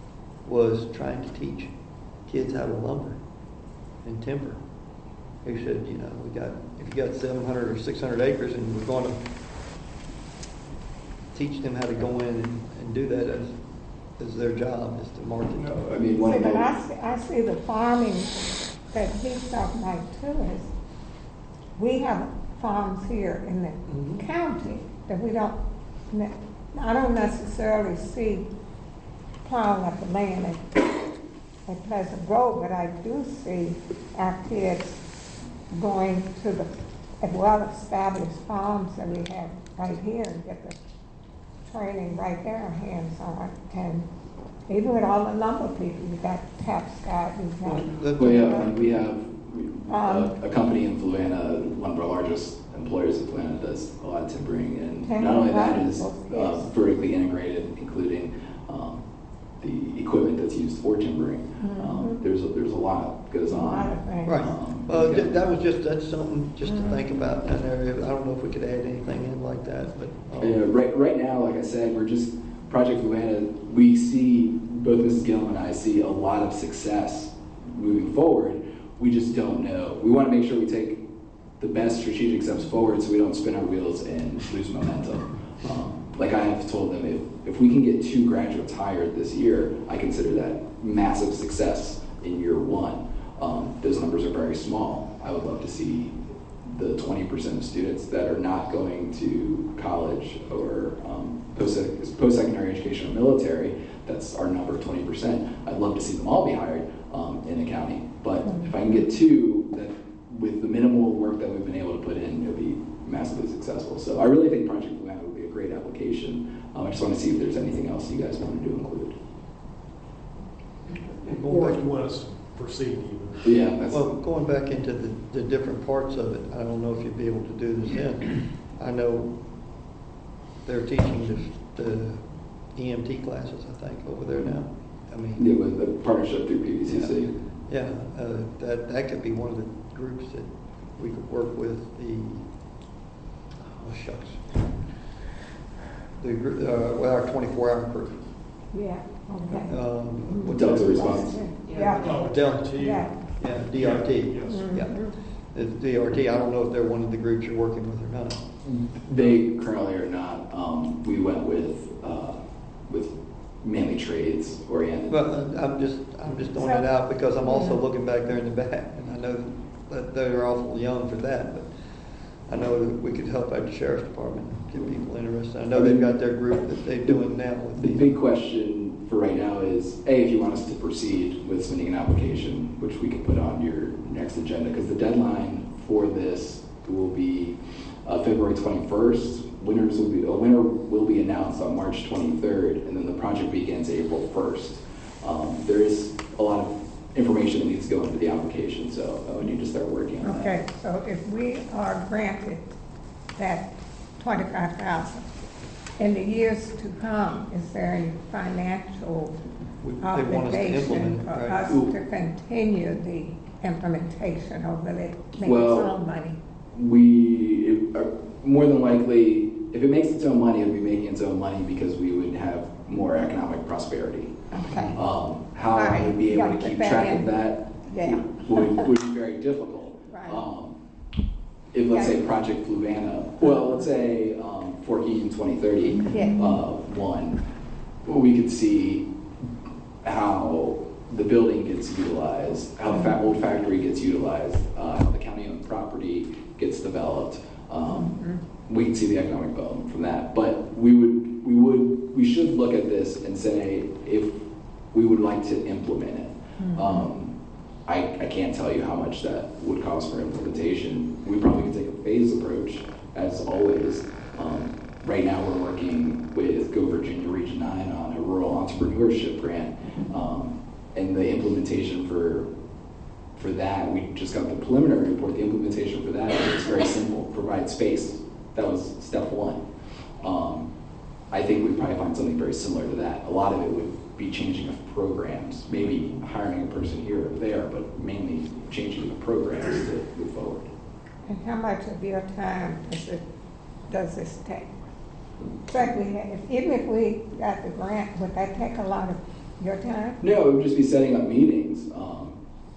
was trying to teach kids how to lumber and timber. He said, you know, we got if you got seven hundred or six hundred acres, and we're going to teach them how to go in and, and do that as is their job, is to market. No, I mean, one see, of but the, I see, I see the farming that he's talking about too is we have farms here in the mm-hmm. county that we don't. I don't necessarily see plowing up the land at, at Pleasant Grove, but I do see our kids going to the well-established farms that we have right here and get the training right there, hands on, and even with all the lumber people, you got Tapscott, you got. Well, yeah, uh, we have um, a, a company in Fluvanna, one of our largest employers in Fluvanna, does a lot of timbering, and not only that is uh, vertically integrated, including um, the equipment that's used for timbering. Mm-hmm. um, there's a, there's a lot that goes on. Right. Um, uh, th- that was just that's something just mm-hmm. to think about in that area. I don't know if we could add anything in like that, but um, yeah, right right now, like I said, we're just Project Fluvanna. We see both Missus Gillum and I see a lot of success moving forward. We just don't know. We want to make sure we take the best strategic steps forward so we don't spin our wheels and lose momentum. Um, like I have told them, if, if we can get two graduates hired this year, I consider that massive success in year one. Um, those numbers are very small. I would love to see the twenty percent of students that are not going to college or um, post, post-secondary education or military, that's our number, twenty percent. I'd love to see them all be hired um, in the county. But if I can get two, that with the minimal work that we've been able to put in, it'll be massively successful. So I really think Project Fluvanna would be a great application. Um, I just want to see if there's anything else you guys want to do include. Or if you want us to proceed even. Yeah. That's well, going back into the, the different parts of it, I don't know if you'd be able to do this in. I know they're teaching the, the E M T classes, I think, over there now. I mean, yeah, with the partnership through P V C C. Yeah, yeah uh, that that could be one of the groups that we could work with. The oh shucks, the group, uh, well, our twenty-four hour crew. Yeah. Okay. Um, Delta response. Yeah. Oh, Delta. Yeah. Yeah, D R T. Yes. Yeah. The D R T, I don't know if they're one of the groups you're working with or not. They currently are not. Um, we went with uh, with mainly trades oriented. But uh, I'm just, I'm just throwing it out because I'm also looking back there in the back, and I know that they're awful young for that, but I know that we could help out the sheriff's department, get people interested. I know they've got their group that they're doing now with The the. big question for right now is, A, if you want us to proceed with submitting an application, which we can put on your next agenda, because the deadline for this will be uh, February twenty-first. Winners will be, a winner will be announced on March twenty-third, and then the project begins April first. Um, there is a lot of information that needs to go into the application, so I would need to start working on that. Okay, so if we are granted that twenty-five thousand, in the years to come, is there any financial We- they want us to obligation implement for it, right? us to continue the implementation, or will it make its Well, own money? We, it, uh, more than likely, if it makes its own money, it'll be making its own money because we would have more economic prosperity. Okay. Um, how All I right, would be you able gotta to put keep that track in. of that Yeah. would, would be very difficult. Right. Um, if, let's say, Project Fluvanna, well, let's say um, Fort Union twenty thirty, Yeah. uh, one, we could see how the building gets utilized, how the fa- old factory gets utilized, uh, how the county-owned property gets developed. Um, we can see the economic development from that. But we would, we would, we should look at this and say if we would like to implement it. Um, I, I can't tell you how much that would cost for implementation. We probably could take a phased approach, as always. Um, right now, we're working with Go Virginia Region nine on a rural entrepreneurship grant. Um, and the implementation for for that, we just got the preliminary report. The implementation for that is very simple: provide space. That was step one. Um, I think we'd probably find something very similar to that. A lot of it would be changing of programs, maybe hiring a person here or there, but mainly changing the programs to move forward. And how much of your time does it, does this take? Exactly, if, even if we got the grant, would that take a lot of your time? No, it would just be setting up meetings. Um,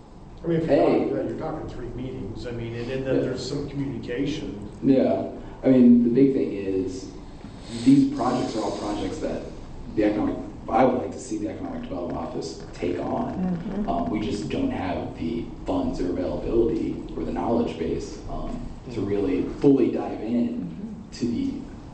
I mean, if you're Hey. talking, you're talking three meetings, I mean, and and then Yeah. there's some communication. Yeah, I mean, the big thing is, these projects are all projects that the economic, I would like to see the Economic Development Office take on. Mhm. Um, we just don't have the funds or availability or the knowledge base um, to really fully dive in to the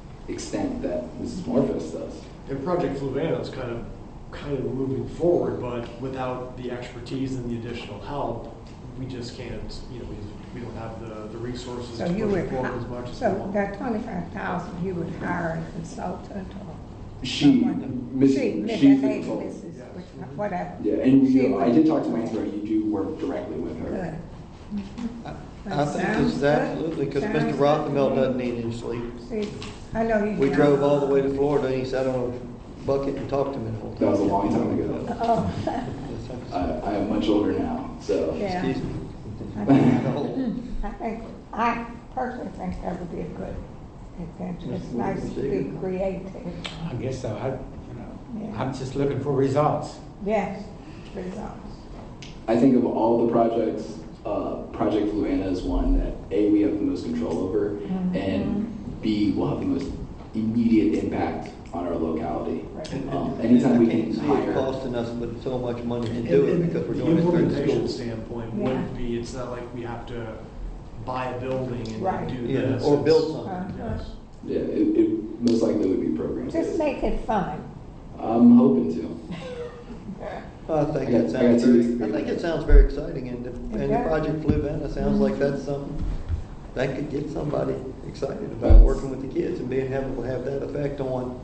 extent that Missus Morphus does. And Project Fluvanna is kind of, kind of moving forward, but without the expertise and the additional help, we just can't, you know, we, we don't have the, the resources So to you push would, it forward as much as we so want. that twenty-five thousand, you would hire a consultant or? She, someone? Miss, She, Miss- she's that the lady, consultant. Missus Yes. which- whatever. Yeah, and She you, I would- did talk to Lansbury, you do work directly with her. Good. I think Sounds this is good. absolutely, because Mister Sounds Rothenfeld good. doesn't need any sleep. See, I know you. We do. drove all the way to Florida, and he sat on a bucket and talked to me the whole time. That was a long time ago. Oh, I, I am much older now, so. yeah. Excuse me. I think- I think, I personally think that would be a good adventure. It's nice to be creative. I guess so. I, you know, Yeah. I'm just looking for results. Yes, results. I think of all the projects, uh, Project Fluvanna is one that A, we have the most control over, Mhm. and B, will have the most immediate impact on our locality. And- Um, and anytime we I can't can see it hire. costing us but so much money to And- do it and because we're the doing it through the implementation schools. standpoint Yeah. would be, it's not like we have to buy a building and Right. do Yeah, this. or build It's- something. Yes. Yeah, it, it most likely would be programs. Just make it fun. I'm hoping to. I think I got- it I got sounds two weeks very, to I do think it. it sounds very exciting, and the, It and the does. Project Fluvanna sounds like that's something that could get somebody excited about That's- working with the kids and being able to have that effect on.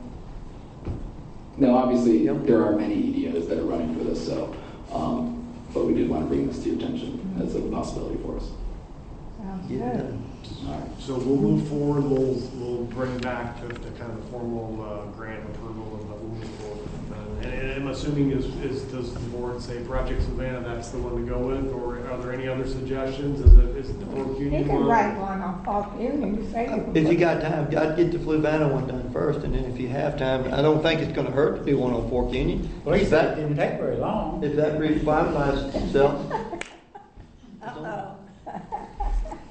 Now, obviously, there are many E D Os that are running for this, so, um, but we did want to bring this to your attention as a possibility for us. Sounds Yeah. good. All right. So we'll move forward, we'll, we'll bring back to, to kind of the formal, uh, grant approval and we'll move forward. Uh, And, and I'm assuming is, is, does the board say Project Savannah, that's the one to go with, or are there any other suggestions? Is it, is it the Fort You Union can one? write one on Falk Union, you say you can. If you put- got time, I'd get the Fluvanna one done first, and then if you have time, I don't think it's gonna hurt to do one on Fork Union. Well, he If said it that, didn't take very long. if that revitalizes itself,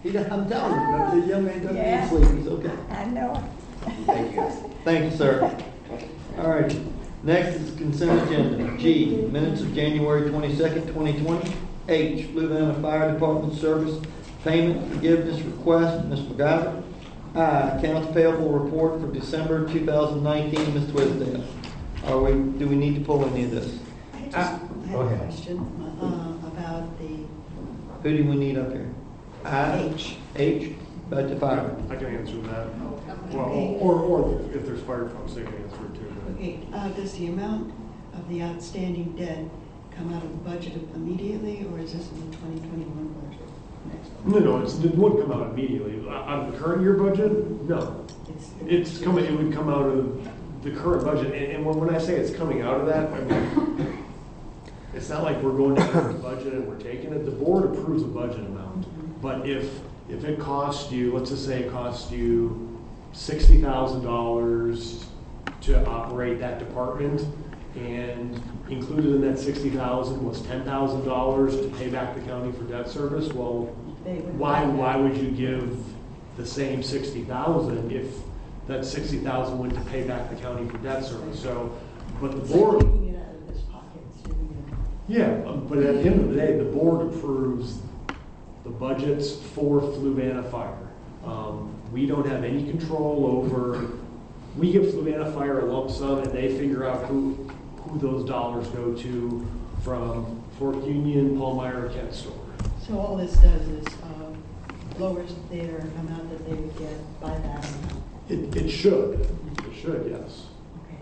He doesn't- I'm telling you, the young man doesn't Yeah. need sleep, he's okay. I know. Thank you, guys. Thank you, sir. All right, next is consent agenda. G, minutes of January twenty-second, twenty twenty. H, Fluvanna Fire Department Service Payment Forgiveness Request, Miz McGovern. I, accounts payable report for December two thousand nineteen, Miz Twisdale. Are we, do we need to pull any of this? I just, Uh, I go have a ahead. question uh, about the Who do we need up here? I, H. H, about the fire. I can answer that. Well, or, or if there's fire folks, they can answer it too. but- Okay, uh, does the amount of the outstanding debt come out of the budget immediately, or is this in the twenty twenty-one budget? Next No, no, it's, it wouldn't come out immediately. Out of the current year budget, no. It's, It's coming, it would come out of the current budget, and, and when when I say it's coming out of that, I mean, it's not like we're going to the budget and we're taking it. The board approves a budget amount. But if, if it costs you, let's just say it costs you sixty thousand dollars to operate that department, and included in that sixty thousand was ten thousand dollars to pay back the county for debt service, well, They would- why, why would you give the same sixty thousand if that sixty thousand went to pay back the county for debt service? So, but the It's like board, taking it out of this pocket, it's doing it. yeah, um, but at the end of the day, the board approves the budgets for Fluvanna Fire. Um, we don't have any control over, we give Fluvanna Fire a lump sum and they figure out who, who those dollars go to from Fort Union, Palmyra, Kent Store. So all this does is uh, lowers their amount that they would get by that amount. It, it should, it should, yes. Okay.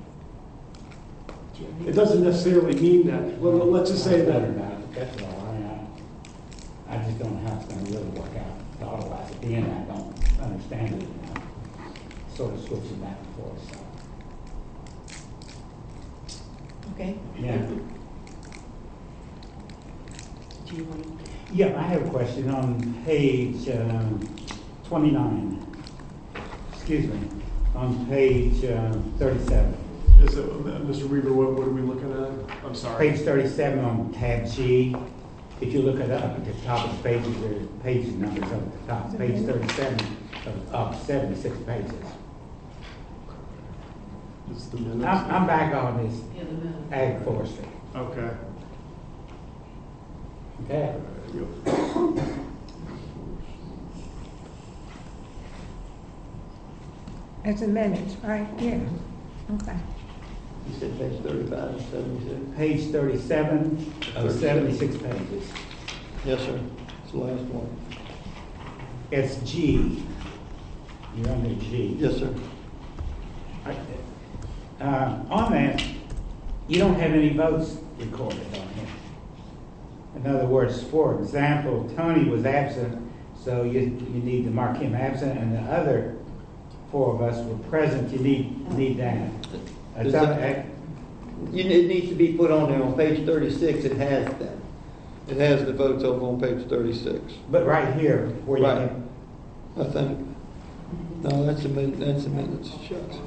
Do you have any- It doesn't necessarily mean that, well, let's just say that, That's all, I mean, I, I just don't know how it's gonna really work out. Otherwise, at the end, I don't understand it, you know, sort of switching back and forth, so. Okay. Yeah. Do you want to? Yeah, I have a question on page um, twenty-nine. Excuse me, on page um, thirty-seven. is it, uh, Mister Weaver, what, what are we looking at? I'm sorry. Page thirty-seven on tab G. If you look it up at the top of the page, there's page numbers up at the top. Page thirty-seven of of seventy-six pages. It's the minutes. I'm, I'm back on this ag forestry. Okay. Okay. It's a minute, right? Yeah. Okay. You said page thirty-five and seventy-six? Page thirty-seven of seventy-six pages. Yes, sir. It's the last one. It's G. You're under G. Yes, sir. Uh, on that, you don't have any votes recorded on here. In other words, for example, Tony was absent, so you, you need to mark him absent, and the other four of us were present, you need, need that. Does It's on- that- You, it needs to be put on there on page thirty-six, it has that. It has the votes over on page thirty-six. But right here, where you Right. have, I think. No, that's a minute, that's a minute. Shucks.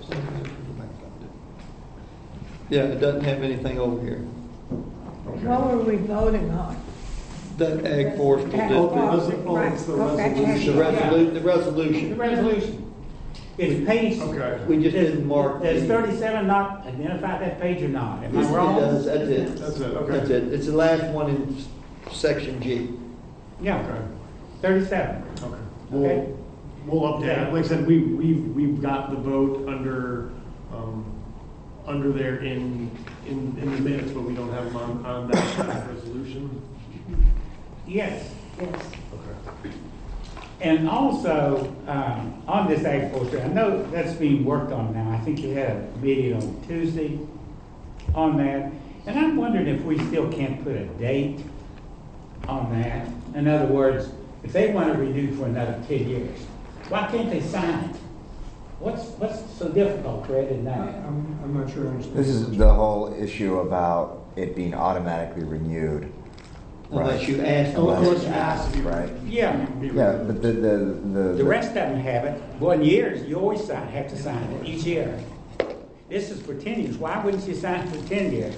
Yeah, it doesn't have anything over here. What were we voting on? That ag forestry Ag district. forestry, Oh, right. it's the Okay. resolution. The resolu, the the resolution. resolution. It's page. Okay. We just didn't mark. Does the- thirty-seven not identify that page or not? Am I Yes, it wrong? does, that's it. That's it, okay. That's it. It's the last one in s- section G. Yeah, Okay. thirty-seven. Okay. Okay. We'll, we'll update it. Like I said, we, we've, we've got the vote under, um, under there in, in, in the minutes, but we don't have them on, on that resolution. Yes. Yes. Okay. And also, um, on this ag forestry, I know that's being worked on now. I think you had a meeting on Tuesday on that. And I'm wondering if we still can't put a date on that. In other words, if they want to renew for another ten years, why can't they sign it? What's, what's so difficult, Fred, in that? I'm, I'm not sure I understand. This is the whole issue about it being automatically renewed. Unless you ask. Unless you ask. Right. Yeah. Yeah, but the, the, the. The rest of them have it. One year, you always sign, have to sign it each year. This is for ten years. Why wouldn't you sign for ten years?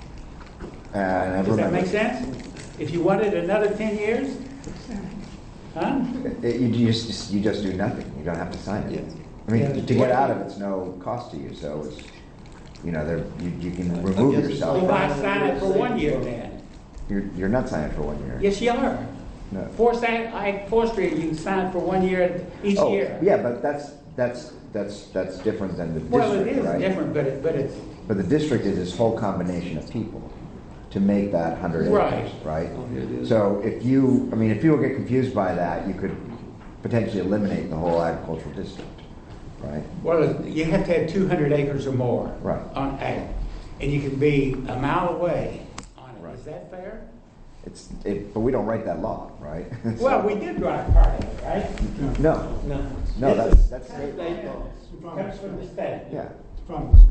Uh, and I Does that remember- make sense? If you wanted another ten years? Huh? It- You you just, you just do nothing, you don't have to sign it. I Yeah. mean, to get out of it's no cost to you, so it's, you know, there, you, you can remove guess it's Well, yourself. why sign it for one year then? You're, you're not signing for one year. Yes, you are. No. Forest Ag, Ag Forestry, you can sign for one year each Oh, year. yeah, but that's, that's, that's, that's different than the Well, it district, is right? different, but it, but it's, But the district is this whole combination of people to make that hundred Right. acres, right? Oh, here it is. So if you, I mean, if people get confused by that, you could potentially eliminate the whole agricultural district, right? well, you have to have two hundred acres or more. Right. On ag, and you can be a mile away on it. Right. Is that fair? It's, it, but we don't write that law, right? So- Well, we did write part of it, right? No, No. no, that's, that's state law. State law. Comes from the state. Yeah. It's from the statute.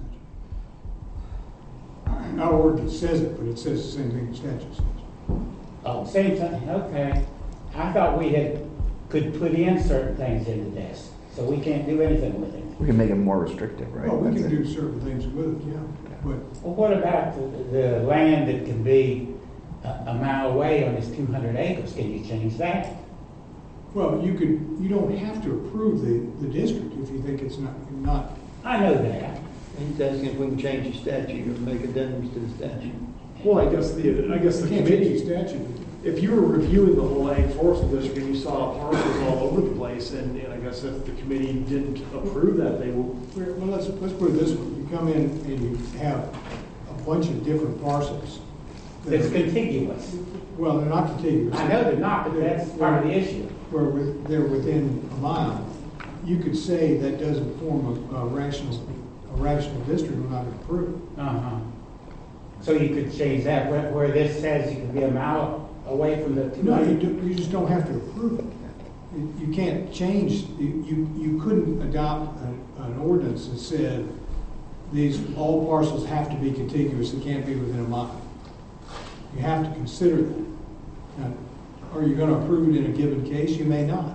Our ordinance says it, but it says the same thing the statute says. Oh, same thing, okay. I thought we had, could put in certain things into this, so we can't do anything with it. We can make it more restrictive, right? Well, we That's can it. do certain things with it, yeah, but Well, what about the, the land that can be a, a mile away on this two hundred acres? Can you change that? Well, you could, you don't have to approve the, the district if you think it's not, not, I know that. He's asking if we can change the statute or make addendums to the statute. Well, I guess the, I guess the you can't change committee, the statute. if you were reviewing the whole ag forestry district and you saw parcels all over the place, and, and I guess if the committee didn't approve that, they will, Well, let's, let's put it this way, you come in and you have a bunch of different parcels. that It's are- contiguous. Well, they're not contiguous. I know they're not, but that's part of the issue. Where with- they're within a mile, you could say that doesn't form a, a rational, a rational district, we're not gonna approve it. Uh-huh. So you could change that, where, where this says you can be a mile away from the two No, you hundred. do, you just don't have to approve it. You, you can't change, you, you, you couldn't adopt an, an ordinance that said these, all parcels have to be contiguous, they can't be within a mile. You have to consider that. Now, are you gonna approve it in a given case? You may not.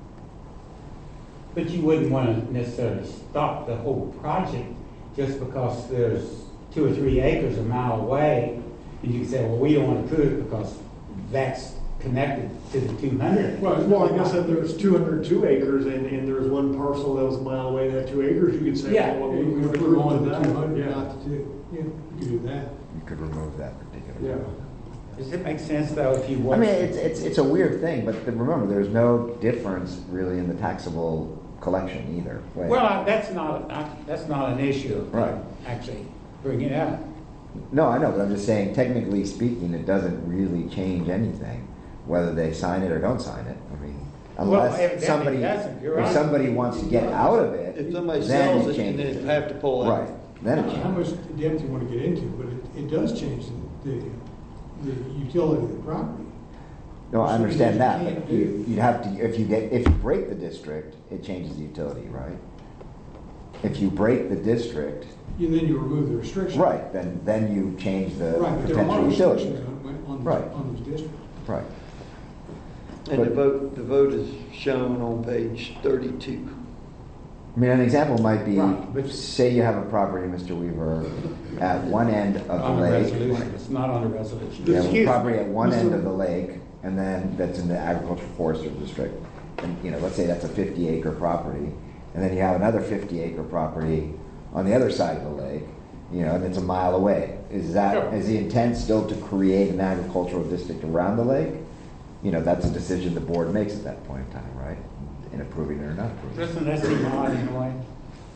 But you wouldn't want to necessarily stop the whole project just because there's two or three acres a mile away. And you can say, well, we don't want to approve it because that's connected to the two hundred. well, well, I guess if there's two hundred two acres and, and there's one parcel that was a mile away that had two acres, you could say, Yeah. well, You we could would approve approve on the that. two hundred, Yeah. not the two. Yeah, you could do that. You could remove that particular. Yeah. Does it make sense though if you I want? mean, it's, it's, it's a weird thing, but then remember, there's no difference really in the taxable collection either way. Well, I- that's not, I- that's not an issue. Right. Actually, bring it up. No, I know, but I'm just saying, technically speaking, it doesn't really change anything, whether they sign it or don't sign it. I mean, Well, unless evidently somebody, it doesn't. You're if right. somebody wants to get out of it, If somebody then sells it it, then changes. they have to pull out. Right, then it How much changes. depth you want to get into, but it, it does change the, the, the utility of the property. No, I understand that, You but can't you, do- you'd have to, if you get, if you break the district, it changes the utility, right? If you break the district, You, then you remove the restriction. right, then, then you change the Right, but there are a lot potential of utility. restrictions on, on, Right. on those districts. Right. And the But- vote, the vote is shown on page thirty-two. I mean, an example might be, Right, but- say you have a property, Mister Weaver, at one end of On the the lake. resolution, it's not on the resolution. You have a Excuse me. property at one end Mister of the lake, and then that's in the agricultural forestry district. And, you know, let's say that's a fifty acre property, and then you have another fifty acre property on the other side of the lake, you know, and it's a mile away. Is that, Sure. is the intent still to create an agricultural district around the lake? You know, that's a decision the board makes at that point in time, right? In approving it or not approving it. Doesn't that seem odd in a way?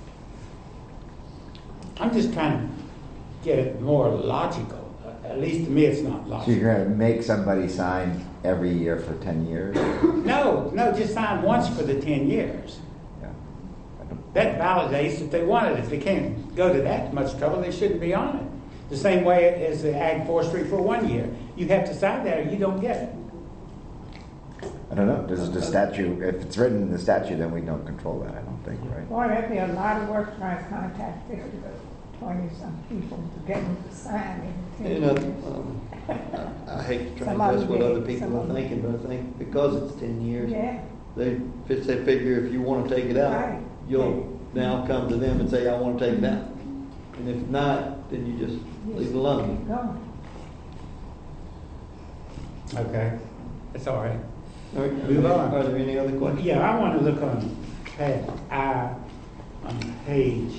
I'm just trying to get it more logical. Uh, At least to me, it's not So logical. you're gonna make somebody sign every year for ten years? No, no, just sign once for the ten years. Yeah. I don't- That validates if they want it. If they can't go to that much trouble, they shouldn't be on it. The same way as the ag forestry for one year. You have to sign that or you don't get it. I don't know, does the statute, if it's written in the statute, then we don't control that, I don't think, right? Boy, that'd be a lot of work trying to contact fifty to twenty-some people to get them to sign it. You know, um, I I hate to try Some and of guess what them other did, people some are of them thinking, but I think because it's ten years, Yeah, they, if it's they figure if you want to take it out, Right. you'll now come to them and say, I want to take it out. And if not, then you just leave it alone. keep going. Okay, that's all right. All right, Move on. Are there any other questions? Yeah, I want to look on page I, on page,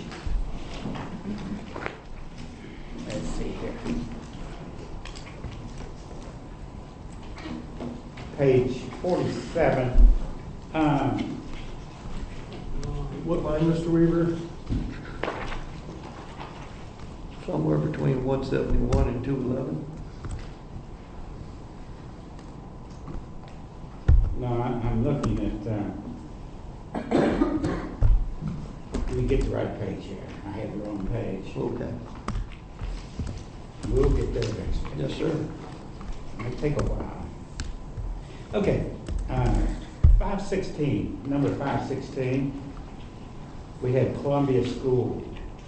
let's see here. Page forty-seven, um, What line, Mister Weaver? Somewhere between one seventy-one and two eleven. no, I- I'm looking at, uh, let me get the right page here. I had the wrong page. Okay. We'll get there eventually. Yes, sir. It may take a while. Okay, uh, five sixteen, number five sixteen, we had Columbia School.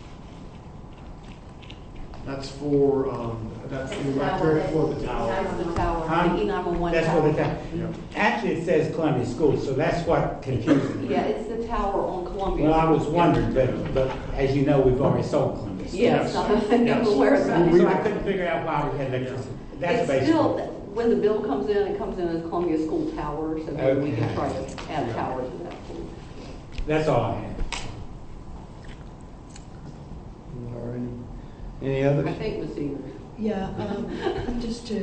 That's for, um, that's the Tower. electric for the tower. That's the tower, Huh? the E nine one one That's tower. for the tower. Yep. Actually, it says Columbia School, so that's what confused me. Yeah, it's the tower on Columbia. Well, I was wondering, but, but as you know, we've already sold Columbia School. Yes, I'm Yes. aware of that. So I couldn't figure out why we had electricity. That's It's still, basically. when the bill comes in, it comes in as Columbia School Tower, so maybe we can Okay. try to add tower to that. That's all I had. All right. Any others? I think Miz Evers. Yeah, um, just to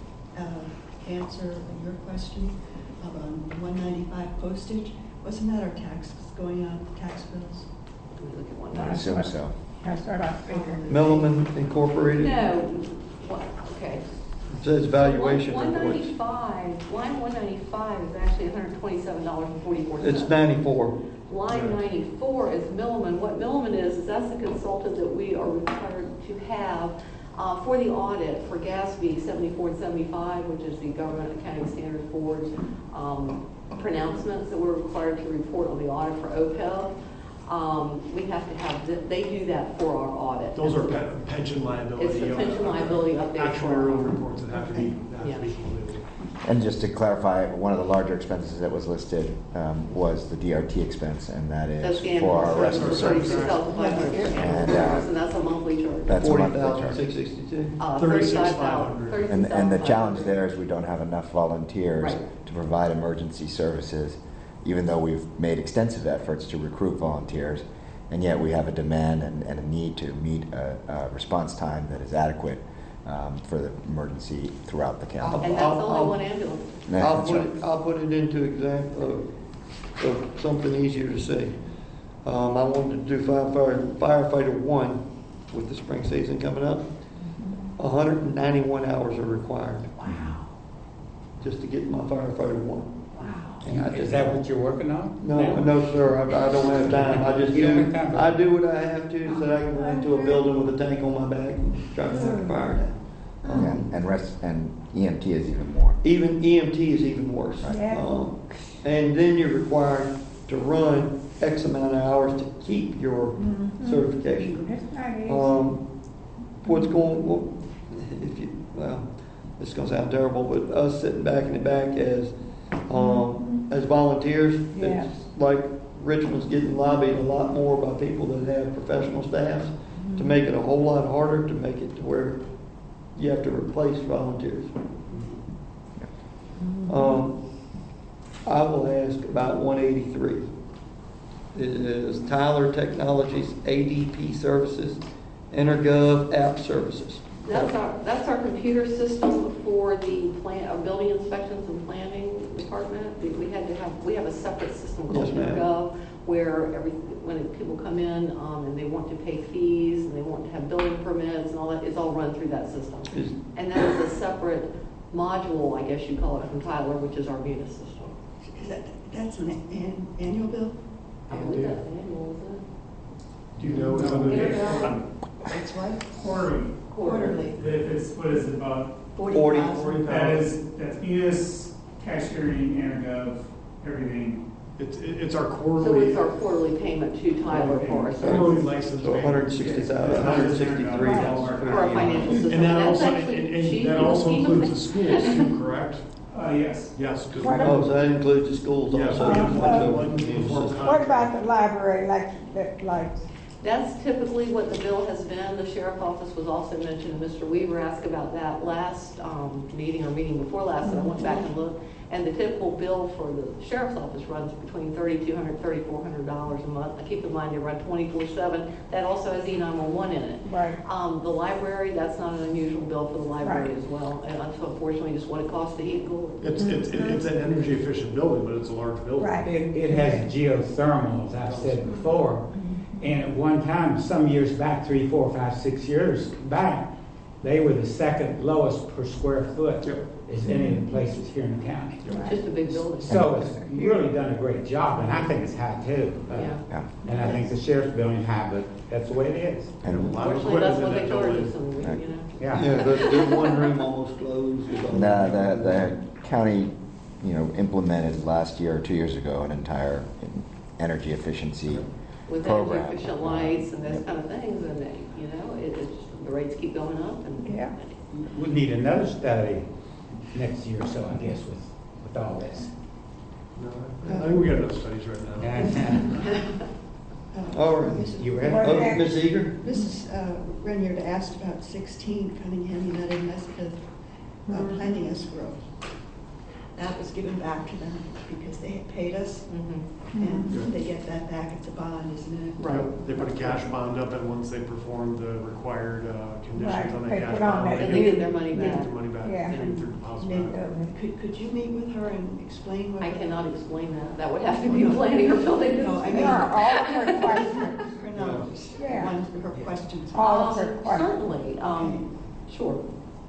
uh, answer your question about one ninety-five postage, wasn't that our taxes going on, tax bills? Let me look at one. I assume so. That's what I figured. Milliman Incorporated? No, what, okay. It says valuation One reports. ninety-five, line one ninety-five is actually one hundred twenty-seven dollars and forty-four cents. It's ninety-four. Line ninety-four is Milliman. What Milliman is, is that's the consultant that we are required to have uh, for the audit for GASB seventy-four and seventy-five, which is the Government Accounting Standards Board's um, pronouncements that we're required to report on the audit for O P E B. Um, we have to have, th- they do that for our audit. Those are pe- pension liability. It's the pension uh, liability update. for our- Actuarial reports that have to be, that have to be Yeah. completed. And just to clarify, one of the larger expenses that was listed um, was the D R T expense, and that That's is the for our annual rescue thirty-six services. thousand five hundred, And, uh, and that's a monthly charge. That's a Forty monthly thousand, charge. six sixty-two. Uh, thirty-six thousand five thirty-five hundred. thousand, And, and the thirty-six thousand challenge five there hundred. is we don't have enough volunteers Right. to provide emergency services, even though we've made extensive efforts to recruit volunteers, and yet we have a demand and, and a need to meet a, a response time that is adequate um, for the emergency throughout the county. And that's I'll- only I'll- one ambulance. Yeah, I'll that's put right. it, I'll put it into example of, of something easier to say. Um, I wanted to do firefighter, firefighter one with the spring season coming up. hundred and ninety-one hours are required. Wow. Just to get my firefighter one. And I Is just- that what you're working on? No, now? no, sir, I, I don't have time. I just You don't do, have time for I that. do what I have to so that I can go into a building with a tank on my back and try to knock a fire down. Um, And, and rest, and E M T is even more. Even E M T is even worse. Yeah. Um, And then you're required to run X amount of hours to keep your Mhm. certification. It's not easy. Um, what's going, well, if you, well, it's gonna sound terrible, but us sitting back in the back as, um, as volunteers, Yeah. it's like Richmond's getting lobbied a lot more by people that have professional staffs to make it a whole lot harder, to make it to where you have to replace volunteers. Um, I will ask about one eighty-three. It is Tyler Technologies A D P Services, Intergov App Services. That's our, that's our computer system for the plan, our building inspections and planning department. We- We had to have, we have a separate system called Yes, ma'am. Intergov, where every, when people come in, um, and they want to pay fees, and they want to have building permits and all that, it's all run through that system. Is- And that is a separate module, I guess you call it, from Tyler, which is our Munis system. Is that, that's an an- annual bill? I believe that's annual, is Do you know what's on the Intergov. It's what? Quarterly. it? Quarterly. If it's, what is it, about, Forty. Forty thousand. that is, that's Munis, cashiering, Intergov, everything. It's, it's our So quarterly, it's our quarterly payment to Tyler for our quarterly services. license. So one hundred sixty thousand, one hundred sixty-three. For our financial system. And that That's also, and, actually and cheap. that also Even- includes the schools too, correct? Uh, yes. Yes. 'cause What we- Oh, so that includes the schools Yes. also. Uh, uh, Like the community system. What about the library, like, the lights? That's typically what the bill has been. The sheriff office was also mentioned. Mister Weaver asked about that last um, meeting or meeting before last, and I went back and looked. And the typical bill for the sheriff's office runs between thirty-two hundred dollars, thirty-four hundred dollars a month. I keep in mind they run twenty-four seven. That also has E nine one one in it. Right. Um, the library, that's not an unusual bill for the library Right. as well. And unfortunately, just what it costs to heat and cool it. It's, it's, it's an energy efficient building, but it's a large building. Right. It, it has geothermal, as I've said before. And at one time, some years back, three, four, five, six years back, they were the second lowest per square foot Yep. as any of the places here in the county. Just a big building. So it's really done a great job, and I think it's high too. Uh, Yeah. Yeah. And I think the sheriff's building is high, but that's the way it is. And a lot of Unfortunately, that's equipment what in they that charge building. us, and we, you know. Yeah. Yeah, but the one room almost closed. with all The, the- the, the county, you know, implemented last year or two years ago an entire energy efficiency With program. energy efficient lights and those kind of things, and they, you know, it, it's, the rates keep going up and. Yeah. We need another study next year or so, I guess, with, with all this. No, I think we got enough studies right now. And, All right. You ready? Oh, Miz Eager? Missus Uh, Renyard asked about sixteen Cunningham United Methodist uh, planning escrow. That was given back to them because they had paid us, Mhm. and they get that back. It's a bond, isn't it? Right, they put a cash bond up, and once they perform the required uh, conditions Right, on they that cash put on bond, that they And they get get their money they get back. their money back. Yeah. They get their deposit New back. building. Could, could you meet with her and explain what? I cannot explain that. That would have to be planning or building. No, I mean. Yeah, all of her questions. Her no, Yeah. one of her questions. All of her Um, questions. Certainly, um, sure.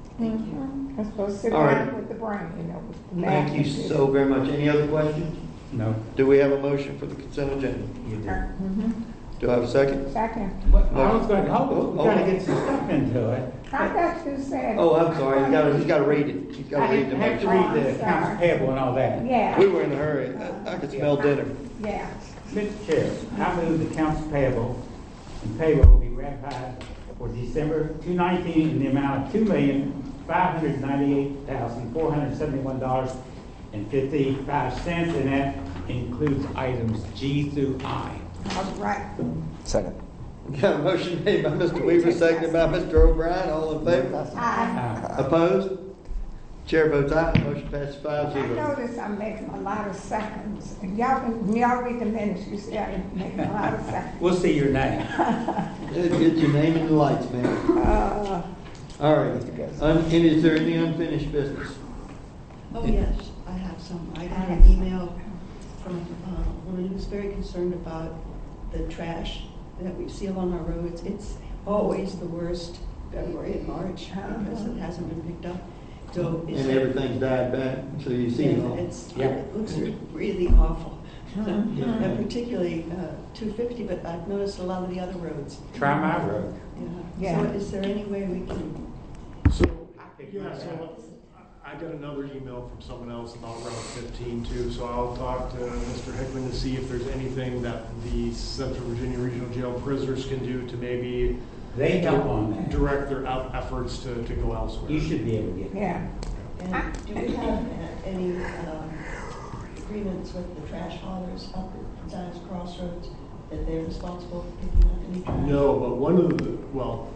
Mhm. I'm supposed to sit All right. down with the brain, you know, with the Thank you math. so very much. Any other questions? no, Do we have a motion for the consent agenda? you do. Mhm. Do I have a second? Second. But I was going to, hold Oh, we gotta get some stuff into it. I thought you said. Oh, I'm sorry. He's got to, he's got to read it. He's I got to read have the I have to motion. read the accounts payable and all that. Yeah. We were in a hurry. I I could smell dinner. Yeah. Mister Chair, I move the accounts payable and payroll be ratified for December two nineteen in the amount of two million, five hundred ninety-eight thousand, four hundred seventy-one dollars and fifty-five cents, and that includes items G through I. All right. Second. Got a motion made by Mister Weaver, seconded by Mister O'Brien. All in favor? I, Uh, Opposed? Chair votes aye. Motion passes five I zero. noticed I'm making a lot of seconds. And y'all, can- when y'all read the minutes, you see I'm making a lot of seconds. We'll see your name. Get your name in the lights, man. Uh, All right. Un- and is there any unfinished business? Oh, yes, I have some. I got an email from uh, a woman who's very concerned about the trash that we see along our roads. It's always the worst, February and March, because it hasn't been picked up. So is And there- everything's died back, so you see it all. It's, Yeah. it looks really awful. And particularly uh, two fifty, but I've noticed a lot of the other roads. Try my road. Yeah. So Yeah. is there any way we can? So, yeah, so I got another email from someone else about Route fifteen too, so I'll talk to Mister Hickman to see if there's anything that the Central Virginia Regional Jail prisoners can do to maybe They help on that. direct their out- efforts to, to go elsewhere. You should be able to get it. yeah. And do we have uh, any um, agreements with the trash haulers up at Zions Crossroads that they're responsible for picking up any trash? No, but one of the, well,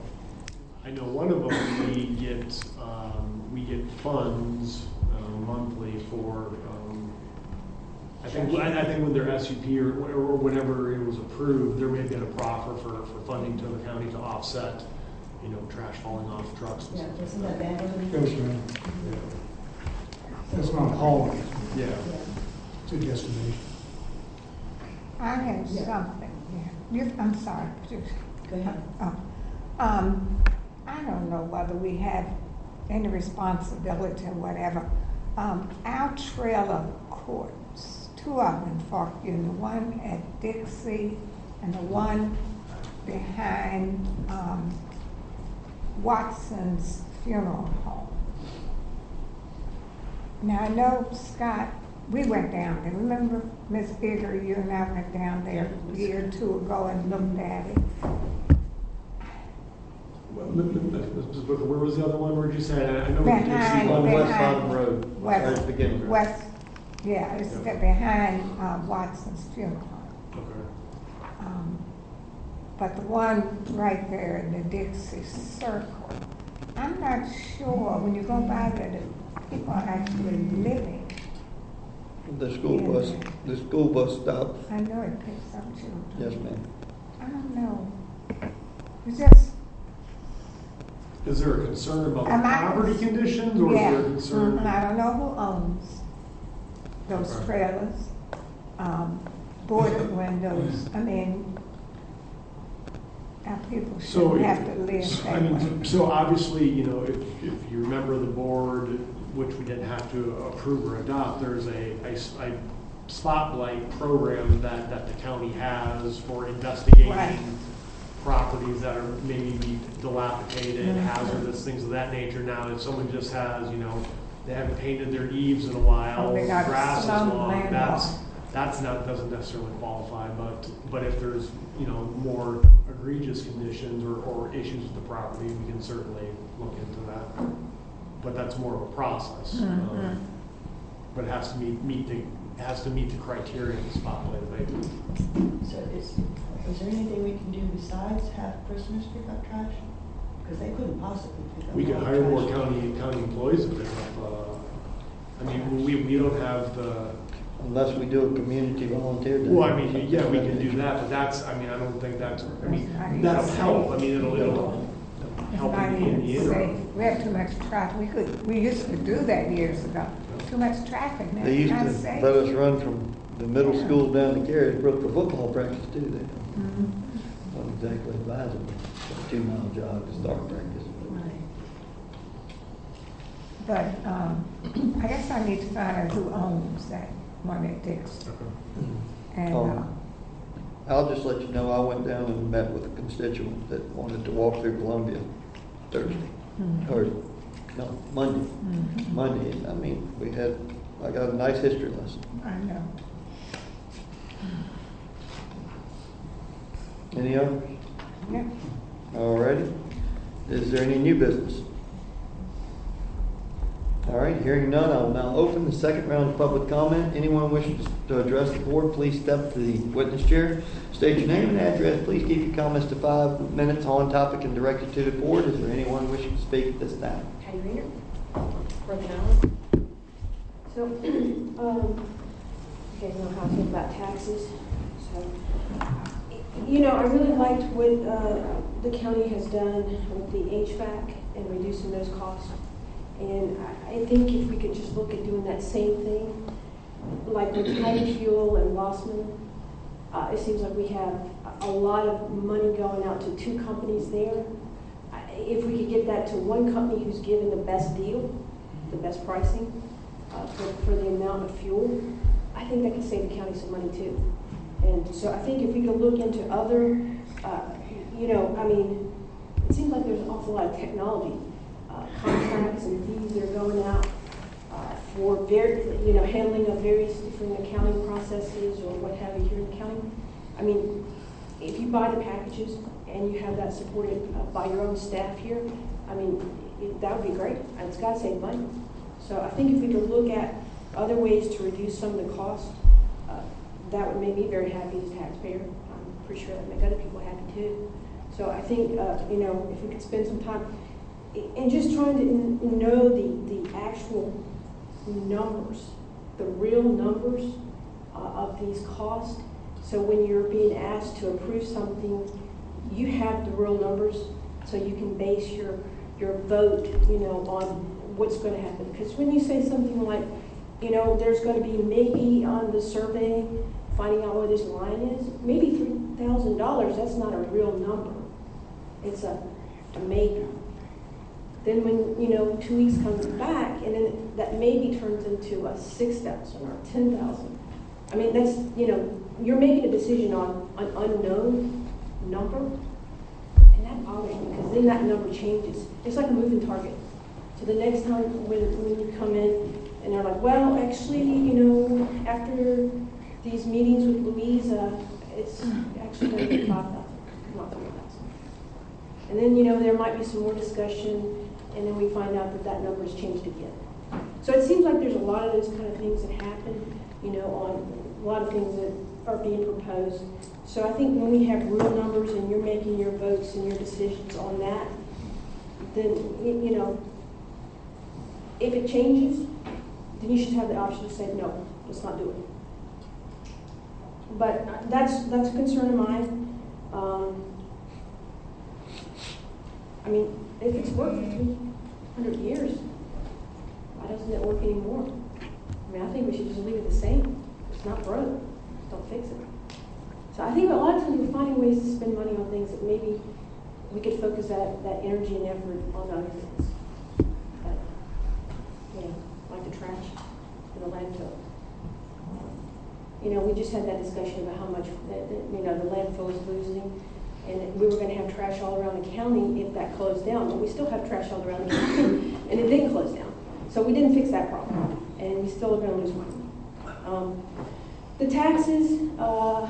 I know one of them, we get, um, we get funds uh, monthly for, um, I think, I I think when their S U P or or whenever it was approved, there may have been a proffer for, for funding to the county to offset, you know, trash falling off trucks and Yeah, stuff. isn't that bad? Goes around. That's not hauling, Yeah. it's a destination. I have Yeah. something, yeah. You, I'm sorry. Just- Go ahead. Oh. Um, I don't know whether we have any responsibility or whatever. Um, our trailer courts, two of them in Fork Union, the one at Dixie and the one behind, um, Watson's Funeral Home. Now, I know, Scott, we went down there. Remember, Miss Bigger, you and I went down there a year or two ago and looked at it. Well, m- m- m- Miz Booker, where was the other one? Where'd you say? I I know we did see Behind, one. On West behind. Bottom Road, West, right at the beginning. West, yeah, it's Yeah. the- behind uh, Watson's Funeral Home. Okay. Um, But the one right there in the Dixie Circle, I'm not sure, when you go by there, that people are actually living The school Yeah. bus, the school bus stop. I know it picks up children. Yes, ma'am. I don't know. It's just, Is there a concern about the Am I- property conditions, or yeah, is there a concern? mhm, I don't know who owns those Okay. trailers, um, boarded windows, I mean, our people So, shouldn't if- have to live so, that I way. mean, so obviously, you know, if, if you remember the board, which we didn't have to approve or adopt, there's a, a s- a spotlight program that, that the county has for investigating Right. properties that are maybe dilapidated, Mhm. hazardous, things of that nature. Now, if someone just has, you know, they haven't painted their eaves in a while, Oh, they got grass is slum long, landmark. that's, that's not, doesn't necessarily qualify, but, but if there's, you know, more egregious conditions or, or issues with the property, we can certainly look into that. But that's more of a process. Mhm. um, But it has to meet, meet the, it has to meet the criteria of the spotlight abatement. So is, is there anything we can do besides have prisoners pick up trash? Because they couldn't possibly pick up. We could all the hire more trash. county, county employees to pick up, uh, I mean, we, we don't have the, Unless we do a community volunteer day. well, I mean, yeah, we can do that, but that's, I mean, I don't think that's, I mean, that'll help, I mean, it'll, it'll It's help not in the- in the even interim. safe. We have too much traffic. We could, we used to do that years ago. Too much traffic now. They used Not to safe. let us run from the middle Yeah. school down to Carriesbrook for football practice too. They Mhm. wasn't exactly advisable, a two mile jog to start practice. But, um, I guess I need to find out who owns that one at Dixon. And, Oh. uh, I'll just let you know, I went down and met with a constituent that wanted to walk through Columbia Thursday, Mhm. or, no, Monday. Mhm. Monday, and I mean, we had, I got a nice history lesson. I know. Any others? Yeah. All righty. Is there any new business? All right, hearing none, I will now open the second round of public comment. Anyone wishing to address the board, please step to the witness chair. State your name and address. Please keep your comments to five minutes on topic and directed to the board. Is there anyone wishing to speak at this time? Patty Rayner, Northern Allen. So, um, you guys know how I feel about taxes. So, you know, I really liked what uh, the county has done with the H V A C and reducing those costs. And I I think if we could just look at doing that same thing, like with Tiny Fuel and Rossman, uh, it seems like we have a a lot of money going out to two companies there. I- If we could get that to one company who's giving the best deal, the best pricing uh, for, for the amount of fuel, I think that could save the county some money too. And so I think if we could look into other, uh, you know, I mean, it seems like there's an awful lot of technology, uh, contracts and fees that are going out uh, for very, you know, handling of various different accounting processes or what have you here in the county. I mean, if you buy the packages and you have that supported uh, by your own staff here, I mean, it, that would be great. And it's got to save money. So I think if we could look at other ways to reduce some of the costs, uh, that would make me very happy as a taxpayer. I'm pretty sure that would make other people happy too. So I think, uh, you know, if we could spend some time and just trying to n- know the, the actual numbers, the real numbers uh, of these costs. So when you're being asked to approve something, you have the real numbers so you can base your, your vote, you know, on what's going to happen. Because when you say something like, you know, there's going to be maybe on the survey, finding out where this line is, maybe three thousand dollars, that's not a real number. It's a, a maybe. Then when, you know, two weeks comes back, and then that maybe turns into a six thousand or ten thousand. I mean, that's, you know, you're making a decision on an unknown number, and that bothers me, because then that number changes. It's like a moving target. So the next time when, when you come in, and they're like, well, actually, you know, after these meetings with Louise, uh, it's actually going to be five thousand, not three thousand. And then, you know, there might be some more discussion, and then we find out that that number's changed again. So it seems like there's a lot of those kind of things that happen, you know, on a lot of things that are being proposed. So I think when we have real numbers and you're making your votes and your decisions on that, then, y- you know, if it changes, then you should have the option to say, no, let's not do it. But that's, that's a concern of mine. Um, I mean, if it's worked for three hundred years, why doesn't it work anymore? I mean, I think we should just leave it the same. It's not broke, just don't fix it. So I think a lot of times we're finding ways to spend money on things that maybe we could focus that, that energy and effort on other things. But, you know, like the trash and the landfill. You know, we just had that discussion about how much, that, that, you know, the landfill is losing, and that we were going to have trash all around the county if that closed down. But we still have trash all around the county, and it didn't close down. So we didn't fix that problem, and we still are going to lose money. Um, the taxes, uh,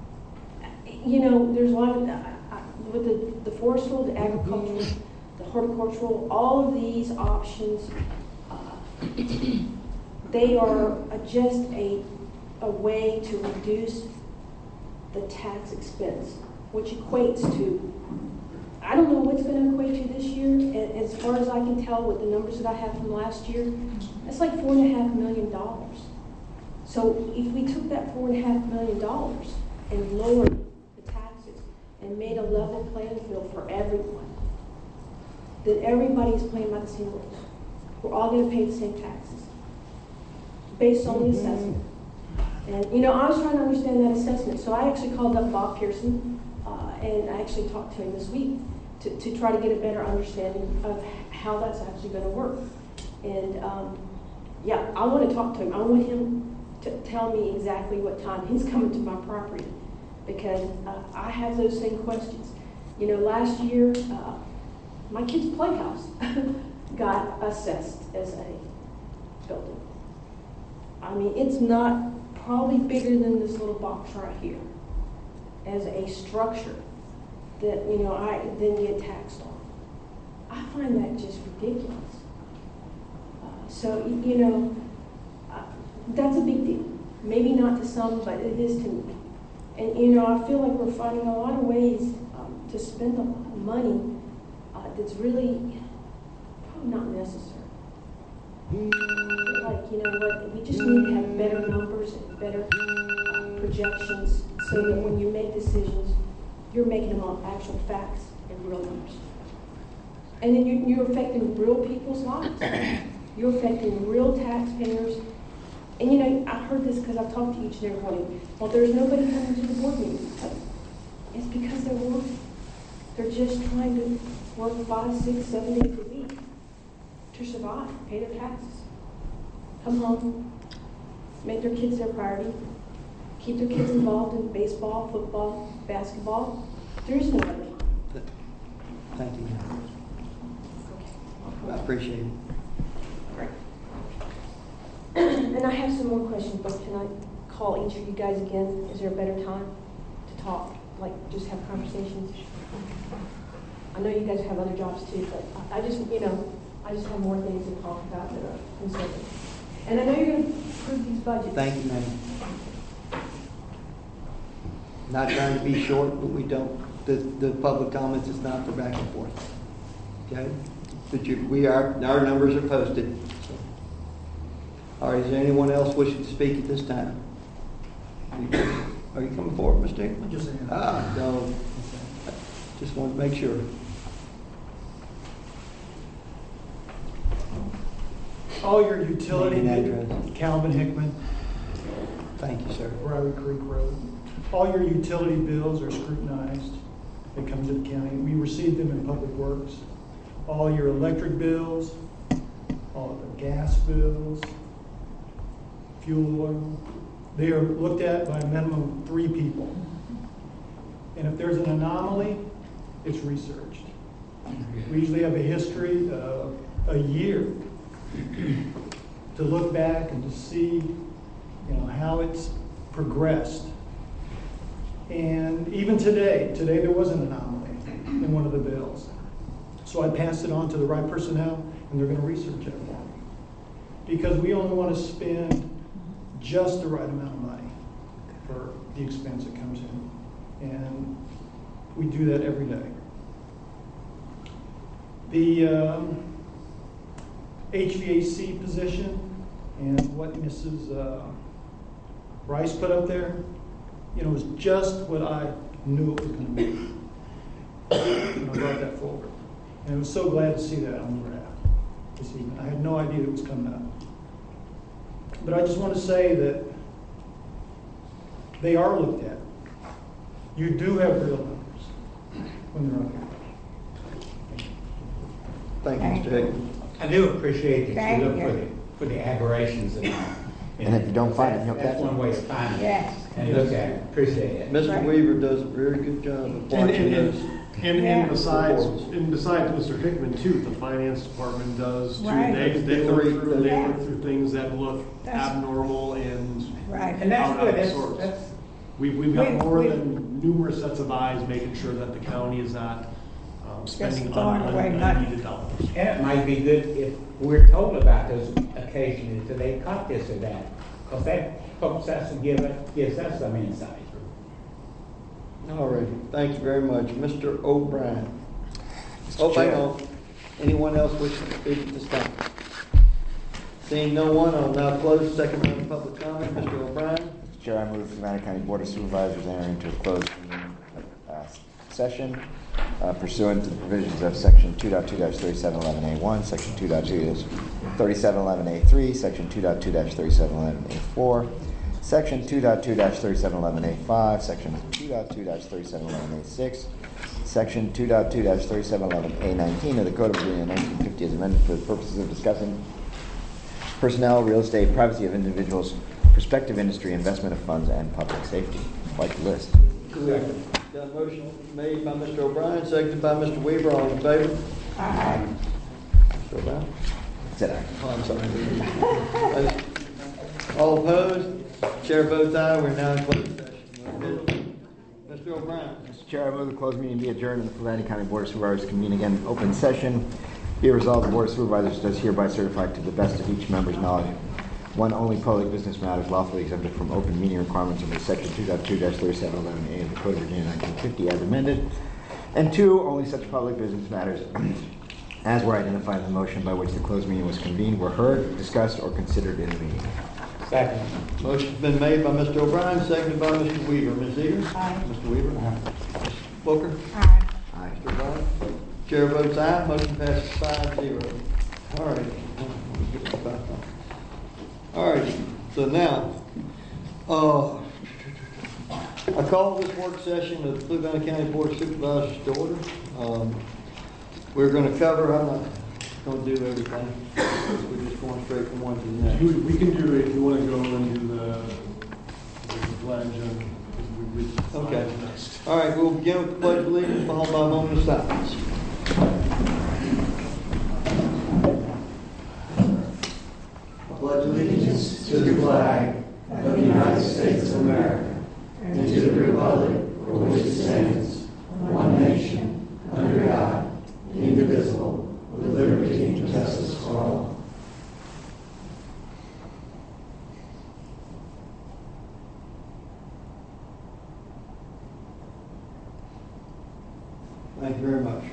you know, there's a lot of, uh, with the, the forestal, the agricultural, the horticultural, all of these options, uh, they are uh, just a, a way to reduce the tax expense, which equates to, I don't know what's going to equate to this year. As far as I can tell with the numbers that I have from last year, that's like four and a half million dollars. So if we took that four and a half million dollars and lowered the taxes and made a level playing field for everyone, then everybody's playing by the same rules. We're all going to pay the same taxes based on the assessment. And, you know, I was trying to understand that assessment. So I actually called up Bob Pearson, uh, and I actually talked to him this week to, to try to get a better understanding of how that's actually going to work. And, um, yeah, I want to talk to him. I want him to tell me exactly what time he's coming to my property, because uh, I have those same questions. You know, last year, uh, my kid's playhouse got assessed as a building. I mean, it's not probably bigger than this little box right here as a structure that, you know, I then get taxed on. I find that just ridiculous. Uh, so, you know, uh, that's a big deal. Maybe not to some, but it is to me. And, you know, I feel like we're finding a lot of ways um, to spend a lot of money uh, that's really probably not necessary. Like, you know what, we just need to have better numbers and better uh, projections so that when you make decisions, you're making them on actual facts and real numbers. And then you, you're affecting real people's lives. You're affecting real taxpayers. And you know, I heard this because I've talked to each and every one of you. Well, there's nobody coming to the board meeting. It's because they're working. They're just trying to work five, six, seven days a week to survive, pay their taxes, come home, make their kids their priority, keep their kids involved in baseball, football, basketball. There is no other. Thank you. I appreciate it. Great. And I have some more questions, but can I call each of you guys again? Is there a better time to talk, like just have conversations? I know you guys have other jobs too, but I just, you know, I just have more things to talk about that are concerning. And I know you're going to approve these budgets. Thank you, ma'am. Not trying to be short, but we don't, the, the public comments is not for back and forth. Okay? But you, we are, our numbers are posted. So. All right, is there anyone else wishing to speak at this time? Are you coming forward, Mister Hickman? Just saying. Ah, no. Just wanted to make sure. All your utility, Name and address. Calvin Hickman. Thank you, sir. Broward Creek Road. All your utility bills are scrutinized. They come to the county. We receive them in Public Works. All your electric bills, all of the gas bills, fuel oil, they are looked at by a minimum of three people. And if there's an anomaly, it's researched. We usually have a history of a year to look back and to see, you know, how it's progressed. And even today, today there was an anomaly in one of the bills. So I passed it on to the right personnel, and they're going to research it for me. Because we only want to spend just the right amount of money for the expense that comes in. And we do that every day. The um, H V A C position and what Missus Uh, Bryce put up there, you know, was just what I knew it was going to be. And I brought that forward. And I was so glad to see that on the graph this evening. I had no idea it was coming up. But I just want to say that they are looked at. You do have real numbers when they're up here. Thank you, Mister Higgins. I do appreciate that Thank you look you. for the, for the aberrations in And if you don't find it, you'll That's catch one it. way to find it. Yes. And look at it, appreciate it. Mister Right. Weaver does a very good job of And, watching and, those. and, and, Yeah. and besides, reports. and besides Mister Hickman too, the finance department does too. Right. They, they The look three- through, they Yeah. look through things that look That's- abnormal and Right. And that's out good, of that's, sorts. that's, We've, we've got We- more we- than numerous sets of eyes making sure that the county is not um, spending throwing un- away un- money. unneeded dollars. and it might be good if we're told about those occasionally, so they caught this or that. Because that helps us and give it, gives us some insight. All right, thank you very much. Mister O'Brien. Oh, hang on. Anyone else wishing to speak at this time? Seeing no one, I'll now close the second round of public comment. Mister O'Brien? Mister Chair, I move the Savannah County Board of Supervisors enter into a closed meeting, uh, session uh, pursuant to the provisions of Section two point two dash thirty-seven eleven A one, Section two point two dash thirty-seven eleven A three, Section two point two dash thirty-seven eleven A four, Section two point two dash thirty-seven eleven A five, Section two point two dash thirty-seven eleven A six, Section two point two dash thirty-seven eleven A nineteen of the Code of Virginia nineteen fifty as amended for the purposes of discussing personnel, real estate, privacy of individuals, prospective industry, investment of funds, and public safety. Like the list. Got a motion made by Mister O'Brien, seconded by Mister Weaver. All in favor? Aye. Mister O'Brien? Said aye. Oh, I'm sorry. All opposed? Chair votes aye. We're now in closed session. Mister O'Brien? Mister Chair, I move the closed meeting be adjourned and the Fulani County Board of Supervisors convene again in open session. Be it resolved, the Board of Supervisors does hereby certify to the best of each member's knowledge one, only public business matters lawfully exempted from open meeting requirements under Section two point two dash thirty-seven eleven A of the Code of Virginia nineteen fifty as amended. And two, only such public business matters as were identified in the motion by which the closed meeting was convened were heard, discussed, or considered in the meeting. Second. Motion's been made by Mister O'Brien, seconded by Mister Weaver. Miz Eager? Aye. Mister Weaver? Miz Booker? Aye. Aye. Mister O'Brien? Chair votes aye. Motion passes five zero. All right. All right. So now, uh, I call this work session of the Fluvanna County Board of Supervisors to order. Um, we're going to cover, I'm not going to do everything. We're just going straight from one to the next. We, we can do it if you want to go and do the, the pledge and we, we. Okay. All right, we'll begin with the Pledge of Allegiance, followed by a moment of silence. I pledge allegiance To the flag of the United States of America and to the republic for which it stands, one nation, under God, indivisible, with liberty and justice for all. Thank you very much.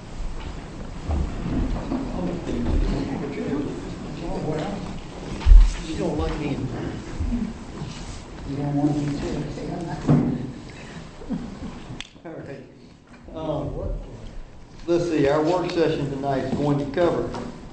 You don't like me in there. You don't want me to. All right. Um, let's see, our work session tonight is going to cover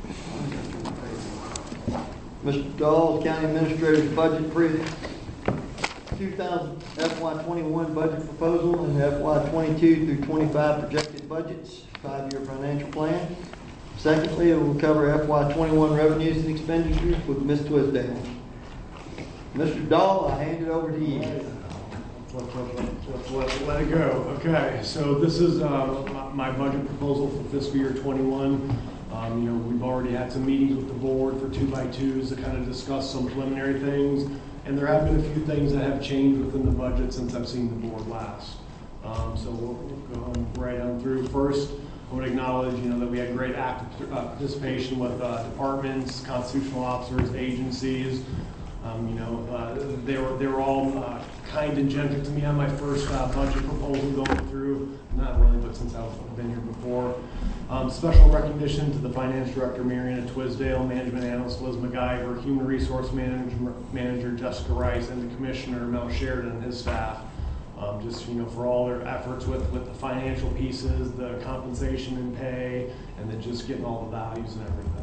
Mister Dawes, County Administrator's budget pre two thousand F Y twenty-one budget proposal and F Y twenty-two through twenty-five projected budgets, five-year financial plan. Secondly, it will cover F Y twenty-one revenues and expenditures with Miz Twisdale. Mister Dahl, I hand it over to you. Let, let, let, let, let it go. Okay, so this is uh, my, my budget proposal for fiscal year twenty-one. Um, you know, we've already had some meetings with the board for two by twos to kind of discuss some preliminary things, and there have been a few things that have changed within the budget since I've seen the board last. Um, so we'll, we'll go right on through. First, I would acknowledge, you know, that we had great active uh, participation with uh, departments, constitutional officers, agencies. Um, you know, uh, they were they were all uh, kind and gentle to me on my first uh, budget proposal going through. Not really, but since I've been here before. Um, special recognition to the finance director, Mariana Twisdale, management analyst Liz McGyver, human resource manager, manager Jessica Rice, and the commissioner Mel Sheridan and his staff. Um, just you know, for all their efforts with with the financial pieces, the compensation and pay, and then just getting all the values and everything.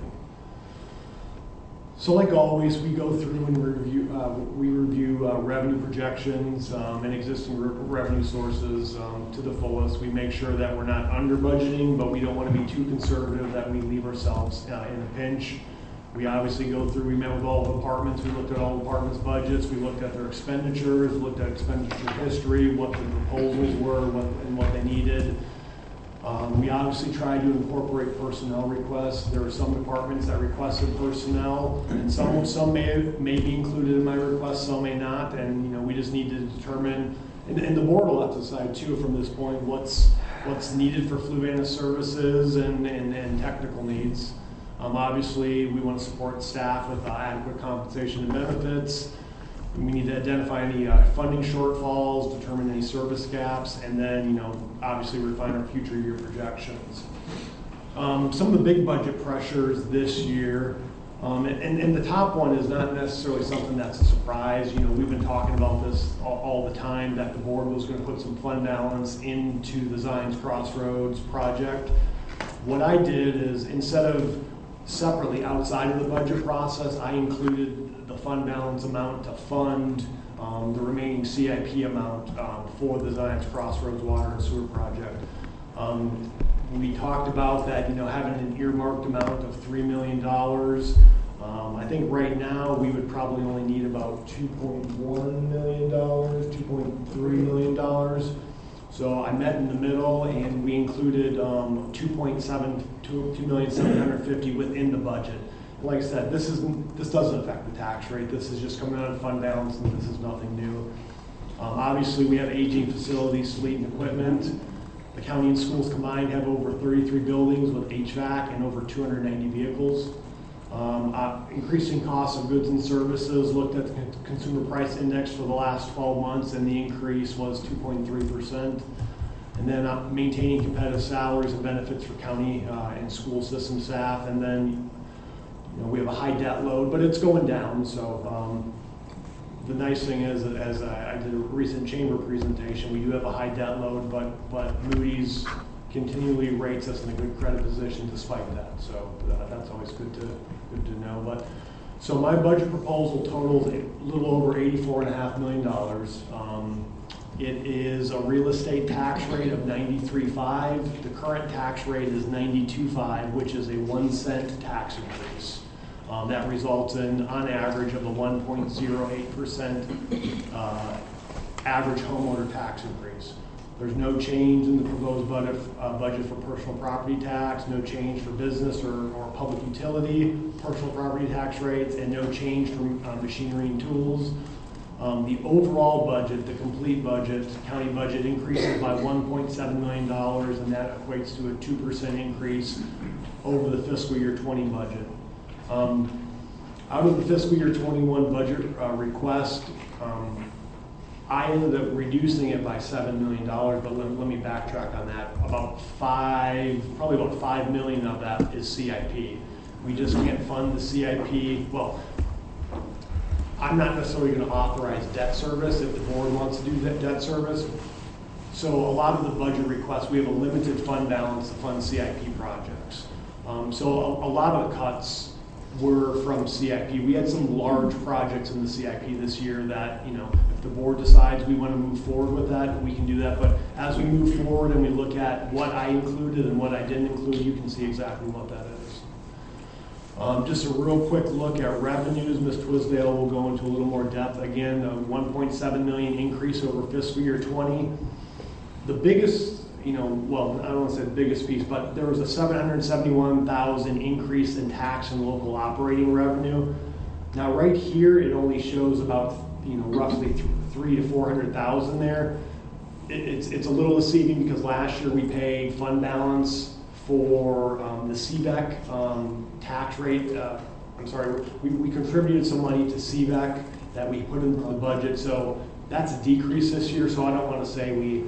So like always, we go through and review, uh, we review uh, revenue projections um, and existing re revenue sources um, to the fullest. We make sure that we're not under budgeting, but we don't want to be too conservative that we leave ourselves uh, in a pinch. We obviously go through, we met with all the departments, we looked at all the departments' budgets, we looked at their expenditures, looked at expenditure history, what the proposals were, what, and what they needed. Um, we obviously tried to incorporate personnel requests. There were some departments that requested personnel, and some some may may be included in my request, some may not. And you know, we just need to determine, and, and the board will have to decide too from this point what's what's needed for Fluvanna services and and, and technical needs. Um, obviously, we want to support staff with uh, adequate compensation and benefits. We need to identify any uh, funding shortfalls, determine any service gaps, and then, you know, obviously refine our future year projections. Um, some of the big budget pressures this year, um, and, and the top one is not necessarily something that's a surprise. You know, we've been talking about this all, all the time, that the board was going to put some fund balance into the Zions Crossroads project. What I did is, instead of separately outside of the budget process, I included the fund balance amount to fund um, the remaining C I P amount um, for the Zions Crossroads Water and Sewer Project. Um, we talked about that, you know, having an earmarked amount of three million dollars. Um, I think right now we would probably only need about two point one million dollars, two point three million dollars. So I met in the middle, and we included um, two point seven, two million seven hundred fifty within the budget. Like I said, this isn't this doesn't affect the tax rate. This is just coming out of fund balance, and this is nothing new. Um, obviously, we have aging facilities, fleet, and equipment. The county and schools combined have over thirty-three buildings with H V A C and over two hundred ninety vehicles. Um, uh, increasing costs of goods and services. Looked at the consumer price index for the last twelve months, and the increase was two point three percent. And then uh, maintaining competitive salaries and benefits for county uh, and school system staff. And then, you know, we have a high debt load, but it's going down. So um, the nice thing is, that as I, I did a recent chamber presentation, we do have a high debt load, but but Moody's continually rates us in a good credit position despite that. So uh, that's always good to good to know. But so my budget proposal totals a little over eighty-four and a half million dollars. Um, it is a real estate tax rate of ninety-three point five. The current tax rate is ninety-two point five, which is a one cent tax increase. Um, that results in, on average, of a one point zero eight percent uh, average homeowner tax increase. There's no change in the proposed budget, uh, budget for personal property tax, no change for business or, or public utility personal property tax rates, and no change for uh, machinery and tools. Um, the overall budget, the complete budget, county budget increases by one point seven million dollars, and that equates to a two percent increase over the fiscal year twenty budget. Um, out of the fiscal year twenty-one budget uh, request, um, I ended up reducing it by seven million dollars, but let, let me backtrack on that. About five, probably about five million of that is C I P. We just can't fund the C I P. Well, I'm not necessarily going to authorize debt service if the board wants to do that debt service. So a lot of the budget requests, we have a limited fund balance to fund C I P projects. Um, so a, a lot of the cuts were from C I P. We had some large projects in the C I P this year that, you know, if the board decides we want to move forward with that, we can do that. But as we move forward and we look at what I included and what I didn't include, you can see exactly what that is. Um, just a real quick look at revenues. Miz Twisdale will go into a little more depth. Again, a one point seven million increase over fiscal year twenty. The biggest, you know, well, I don't want to say the biggest piece, but there was a seven hundred seventy-one thousand increase in tax and local operating revenue. Now, right here, it only shows about, you know, roughly three to four hundred thousand there. It, it's it's a little deceiving because last year we paid fund balance for um, the C B E C um, tax rate uh, I'm sorry, we, we contributed some money to C VAC that we put into the budget, so that's a decrease this year, so I don't want to say we,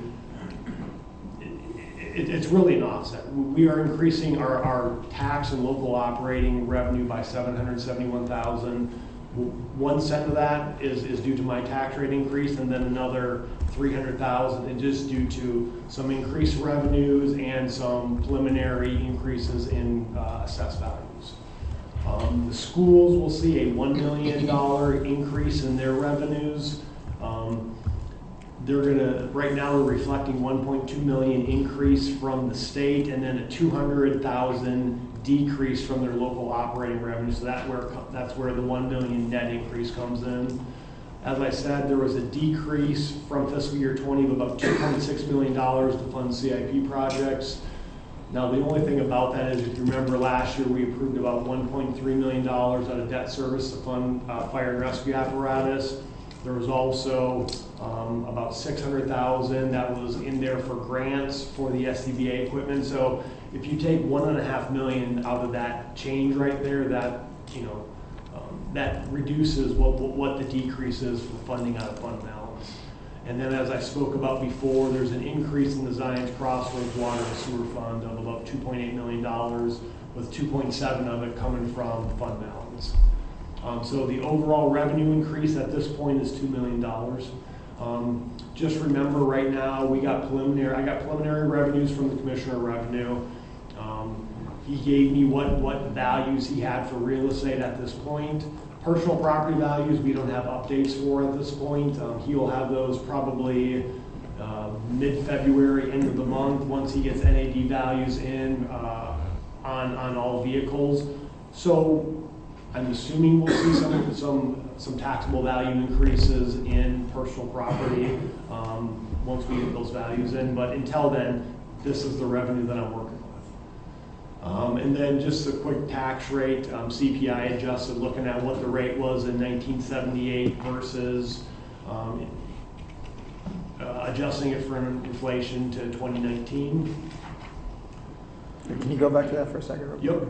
it, it's really an offset. We are increasing our, our tax and local operating revenue by seven hundred seventy-one thousand. One cent of that is, is due to my tax rate increase, and then another three hundred thousand is just due to some increased revenues and some preliminary increases in uh, assessed values. Um, the schools will see a one million dollar increase in their revenues. Um, they're gonna, right now we're reflecting one point two million increase from the state, and then a two hundred thousand decrease from their local operating revenue. So that where, that's where the one million net increase comes in. As I said, there was a decrease from fiscal year twenty of about two point six million dollars to fund C I P projects. Now, the only thing about that is, if you remember last year, we approved about one point three million dollars out of debt service to fund uh, fire and rescue apparatus. There was also um, about six hundred thousand dollars that was in there for grants for the S C B A equipment. So if you take one and a half million out of that change right there, that, you know, um, that reduces what, what, what the decrease is for funding out of fund balance. And then, as I spoke about before, there's an increase in the Zions Crossroads Water and Sewer Fund of about two point eight million dollars, with two point seven of it coming from fund balance. Um, so the overall revenue increase at this point is two million dollars. Um, just remember, right now we got preliminary. I got preliminary revenues from the Commissioner of Revenue. Um, he gave me what what values he had for real estate at this point. Personal property values we don't have updates for at this point. Um, he will have those probably uh, mid-February, end of the month, once he gets N A D values in uh, on on all vehicles. So I'm assuming we'll see some some some taxable value increases in personal property um, once we get those values in. But until then, this is the revenue that I'm working with. Um, and then just a quick tax rate, um, C P I adjusted, looking at what the rate was in nineteen seventy-eight versus um, uh, adjusting it for inflation to twenty nineteen. Can you go back to that for a second? Yep.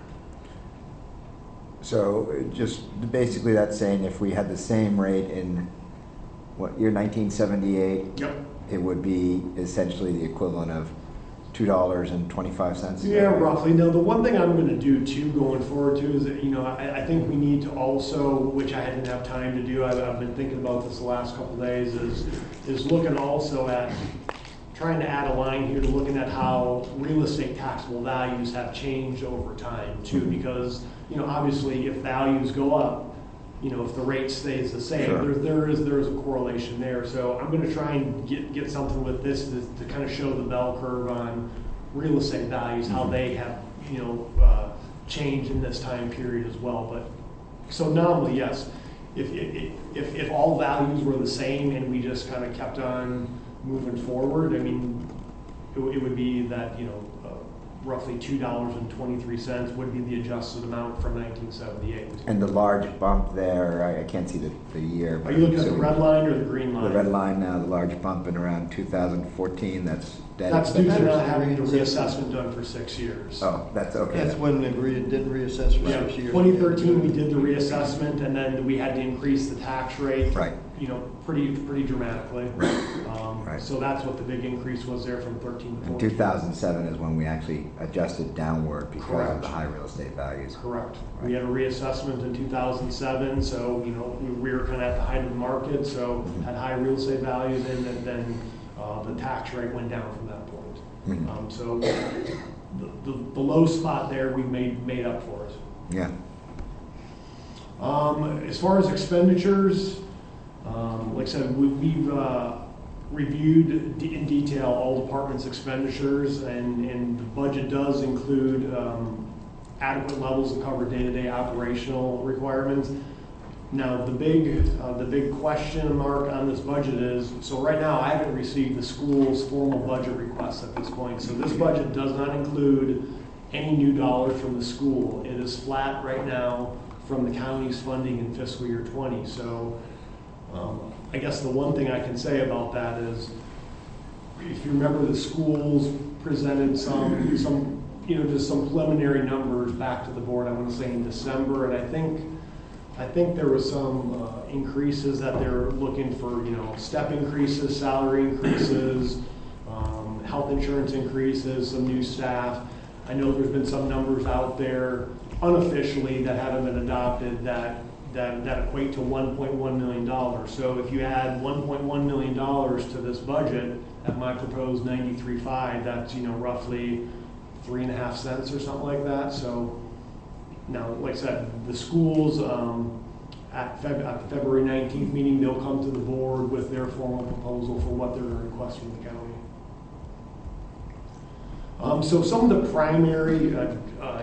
So just basically that's saying if we had the same rate in what year, nineteen seventy-eight, yep, it would be essentially the equivalent of two dollars and twenty-five cents. Yeah, roughly. Now, the one thing I'm going to do too going forward too is that, you know, I, I think we need to also, which I didn't have time to do, I've, I've been thinking about this the last couple of days, is is looking also at trying to add a line here to looking at how real estate taxable values have changed over time too, because, you know, obviously if values go up, you know, if the rate stays the same, sure, there, there is there is a correlation there. So I'm going to try and get get something with this to, to kind of show the bell curve on real estate values, how they have, you know, uh, changed in this time period as well. But so nominally, yes, if if if, if all values were the same and we just kind of kept on moving forward, I mean, it, it would be that, you know, uh, roughly two dollars and twenty-three cents would be the adjusted amount from nineteen seventy-eight. And the large bump there, I, I can't see the, the year. Are you looking at so the red line or the green line? The red line now, the large bump in around two thousand fourteen, that's dead. That's due to not having the reassessment done for six years. Oh, that's okay. That's when they re- didn't reassess for Yeah, six years. twenty thirteen, we did the reassessment, and then we had to increase the tax rate. Right. You know, pretty pretty dramatically. Right. Um, Right. So that's what the big increase was there from thirteen to And fourteen. two thousand seven is when we actually adjusted downward because Correct. of the high real estate values. Correct. We had a reassessment in two thousand seven, so, you know, we, we were kind of at the height of the market, so Mhm. had high real estate values, and then, then uh, the tax rate went down from that point. Mhm. Um, so the, the, the low spot there, we made made up for it. Yeah. Um, as far as expenditures, um, like I said, we, we've uh, reviewed de- in detail all departments' expenditures, and, and the budget does include um, adequate levels to cover day-to-day operational requirements. Now, the big, uh, the big question mark on this budget is, so right now I haven't received the school's formal budget request at this point. So this budget does not include any new dollars from the school. It is flat right now from the county's funding in fiscal year twenty. So um, I guess the one thing I can say about that is, if you remember, the schools presented some, some you know, just some preliminary numbers back to the board, I want to say in December, and I think, I think there was some uh, increases that they're looking for, you know, step increases, salary increases, um, health insurance increases, some new staff. I know there's been some numbers out there unofficially that haven't been adopted that that, that equate to one point one million dollars. So if you add one point one million dollars to this budget at my proposed ninety-three point five, that's, you know, roughly three and a half cents or something like that. So now, like I said, the schools, um, at, Feb at the February nineteenth meeting, they'll come to the board with their formal proposal for what they're going to request from the county. Um, so some of the primary uh, uh,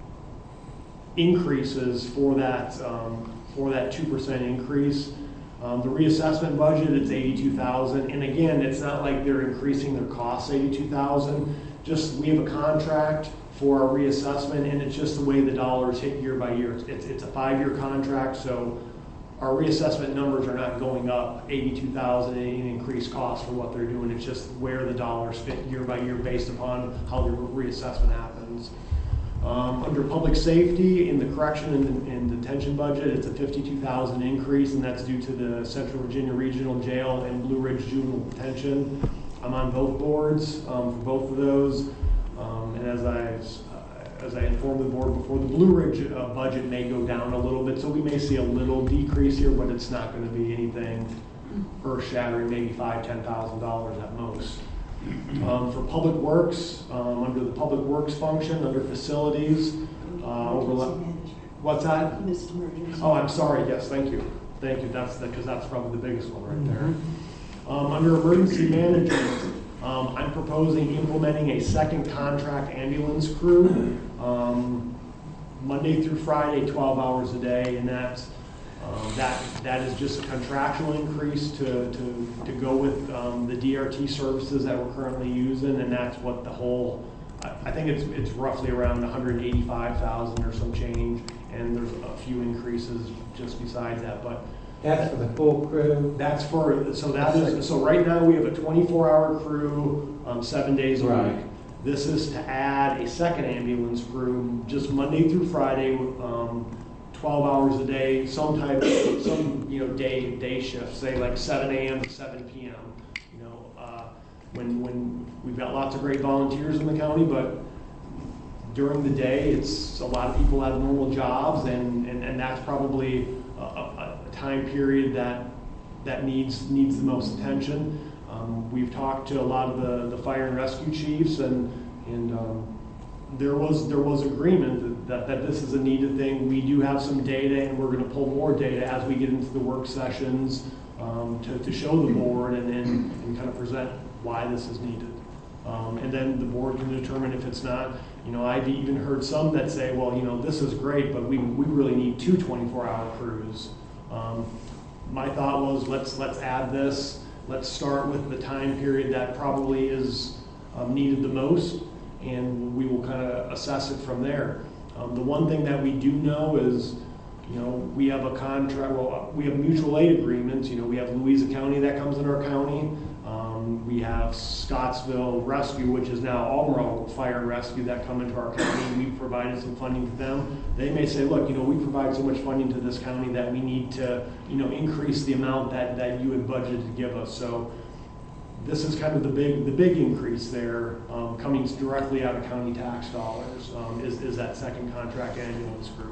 increases for that um, for that two percent increase, um, the reassessment budget, it's eighty-two thousand, and again, it's not like they're increasing their costs eighty-two thousand. Just we have a contract for our reassessment, and it's just the way the dollars hit year by year. It's, it's a five-year contract, so our reassessment numbers are not going up eighty-two thousand in increased costs for what they're doing. It's just where the dollars fit year by year based upon how the reassessment happens. Um, under public safety, in the correction and, and detention budget, it's a fifty-two thousand increase, and that's due to the Central Virginia Regional Jail and Blue Ridge Juvenile Detention. I'm on both boards um, for both of those, um, and as I uh, as I informed the board before, the Blue Ridge uh, budget may go down a little bit, so we may see a little decrease here, but it's not going to be anything earth-shattering, maybe five, ten thousand dollars at most. Um, for public works, um, under the public works function, under facilities, uh, overlap. What's that? Missed emergency. Oh, I'm sorry. Yes, thank you, thank you. That's because that's probably the biggest one right there. Um, under emergency management, um, I'm proposing implementing a second contract ambulance crew, um, Monday through Friday, twelve hours a day, and that's um, that that is just a contractual increase to to to go with um, the D R T services that we're currently using, and that's what the whole. I, I think it's it's roughly around one hundred eighty-five thousand or some change, and there's a few increases just besides that, but. That's for the full crew? That's for, so that is, so right now we have a twenty-four hour crew, um, seven days a Right. week. This is to add a second ambulance crew, just Monday through Friday, um, twelve hours a day, some type, some, you know, day, day shift, say like seven A M to seven P M You know, uh, when, when, we've got lots of great volunteers in the county, but during the day, it's, a lot of people have normal jobs, and, and, and that's probably a, a, a time period that that needs needs the most attention. Um, we've talked to a lot of the, the fire and rescue chiefs, and and um, there was there was agreement that, that that this is a needed thing. We do have some data, and we're going to pull more data as we get into the work sessions um, to, to show the board and, and and kind of present why this is needed. Um, and then the board can determine if it's not. You know, I've even heard some that say, well, you know, this is great, but we, we really need two twenty-four hour crews. Um, my thought was, let's let's add this. Let's start with the time period that probably is um, needed the most, and we will kind of assess it from there. Um, the one thing that we do know is, you know, we have a contract, well, we have mutual aid agreements. You know, we have Louisa County that comes in our county. Um, we have Scottsville Rescue, which is now Albemarle Fire and Rescue, that come into our county. We've provided some funding to them. They may say, look, you know, we provide so much funding to this county that we need to, you know, increase the amount that, that you had budgeted to give us. So this is kind of the big the big increase there, um, coming directly out of county tax dollars, um, is, is that second contract ambulance crew.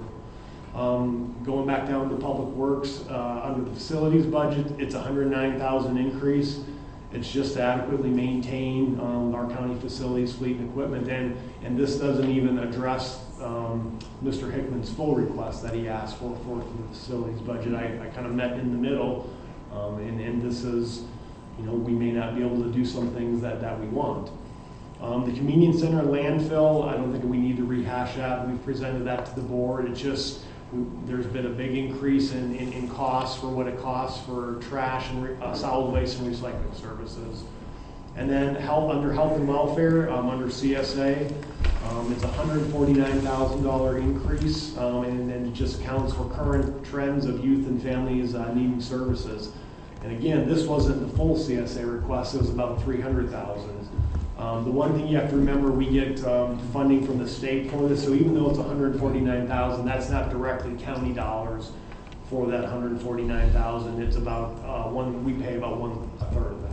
Um, going back down to public works, uh, under the facilities budget, it's a one hundred nine thousand increase. It's just to adequately maintain um, our county facilities, fleet, and equipment, and and this doesn't even address um, Mister Hickman's full request that he asked for for the facilities budget. I, I kind of met in the middle, um, and and this is, you know, we may not be able to do some things that that we want. Um, the convenience center landfill, I don't think we need to rehash that. We've presented that to the board. It's just, we, there's been a big increase in, in, in costs for what it costs for trash and re, uh, solid waste and recycling services. And then health, under health and welfare, um, under C S A, um, it's a one hundred forty-nine thousand dollar increase, um, and, and it just accounts for current trends of youth and families uh, needing services. And again, this wasn't the full C S A request, it was about three hundred thousand. Um, the one thing you have to remember, we get um, funding from the state for this, so even though it's one hundred forty-nine thousand, that's not directly county dollars for that one hundred forty-nine thousand. It's about uh, one, we pay about one a third of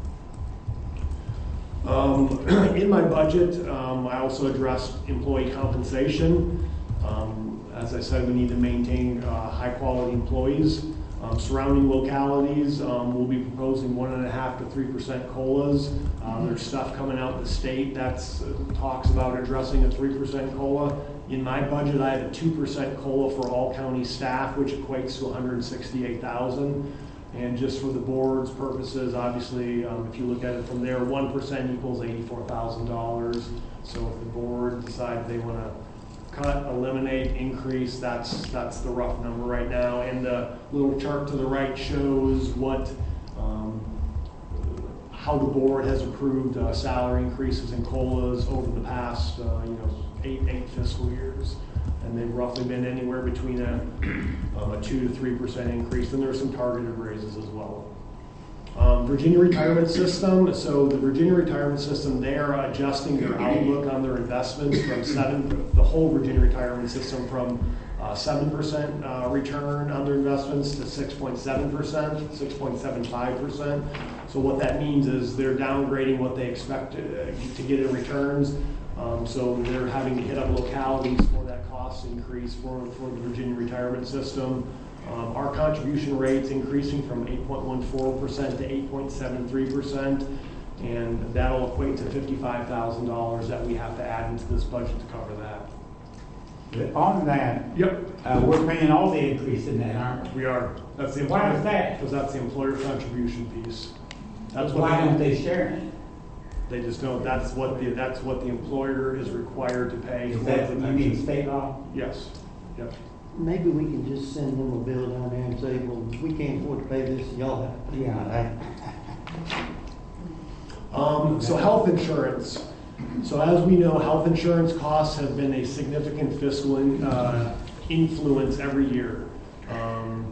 that. Um, in my budget, um, I also addressed employee compensation. Um, as I said, we need to maintain uh, high quality employees. Um, surrounding localities, um, we'll be proposing one and a half to three percent COLAs. Uh, there's stuff coming out the state that uh, talks about addressing a three percent COLA. In my budget, I have a two percent COLA for all county staff, which equates to one hundred sixty-eight thousand. And just for the board's purposes, obviously, um, if you look at it from there, one percent equals eighty-four thousand dollars. So if the board decides they want to cut, eliminate, increase, that's that's the rough number right now. And the little chart to the right shows what um, how the board has approved uh, salary increases and COLAs over the past uh, you know eight eight fiscal years, and they've roughly been anywhere between a, um, a two to three percent increase, and there are some targeted raises as well. Um, Virginia Retirement System, so the Virginia Retirement System, they are adjusting their outlook on their investments from seven, the whole Virginia Retirement System from uh, seven percent uh, return on their investments to six point seven percent, six point seven five percent. So what that means is they're downgrading what they expect to, uh, to get in returns. Um, so they're having to hit up localities for that cost increase for, for the Virginia Retirement System. Um, our contribution rate's increasing from eight point one four percent to eight point seven three percent, and that'll equate to fifty-five thousand dollars that we have to add into this budget to cover that. But on that, yep, uh, we're paying all the increase in that, aren't we? We are. That's the Why is that? Because that's the employer contribution piece. That's what Why they, don't they share it? They just don't. That's what the that's what the employer is required to pay. Is for that the you mean pension. state law? Yes. Yep. Maybe we can just send them a bill down there and say, well, we can't afford to pay this, y'all have to. Yeah. Um, so health insurance. So as we know, health insurance costs have been a significant fiscal in, uh, influence every year. Um,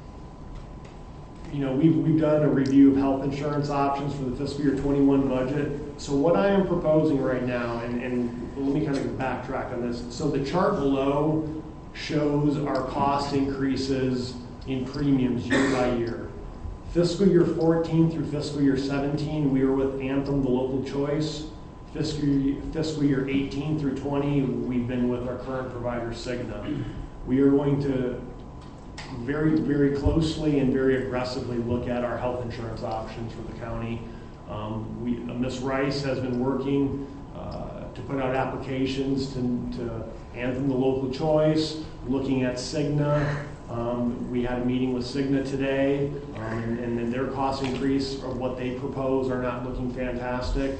you know, we've, we've done a review of health insurance options for the fiscal year twenty-one budget. So what I am proposing right now, and, and let me kind of backtrack on this. So the chart below shows our cost increases in premiums year by year. Fiscal year fourteen through fiscal year seventeen, we were with Anthem, the local choice. Fiscal year, fiscal year eighteen through twenty, we've been with our current provider, Cigna. We are going to very, very closely and very aggressively look at our health insurance options for the county. Um, we, uh, Miz Rice has been working uh, to put out applications to, to Anthem, the local choice, looking at Cigna. Um, we had a meeting with Cigna today, um, and, and then their cost increase of what they propose are not looking fantastic.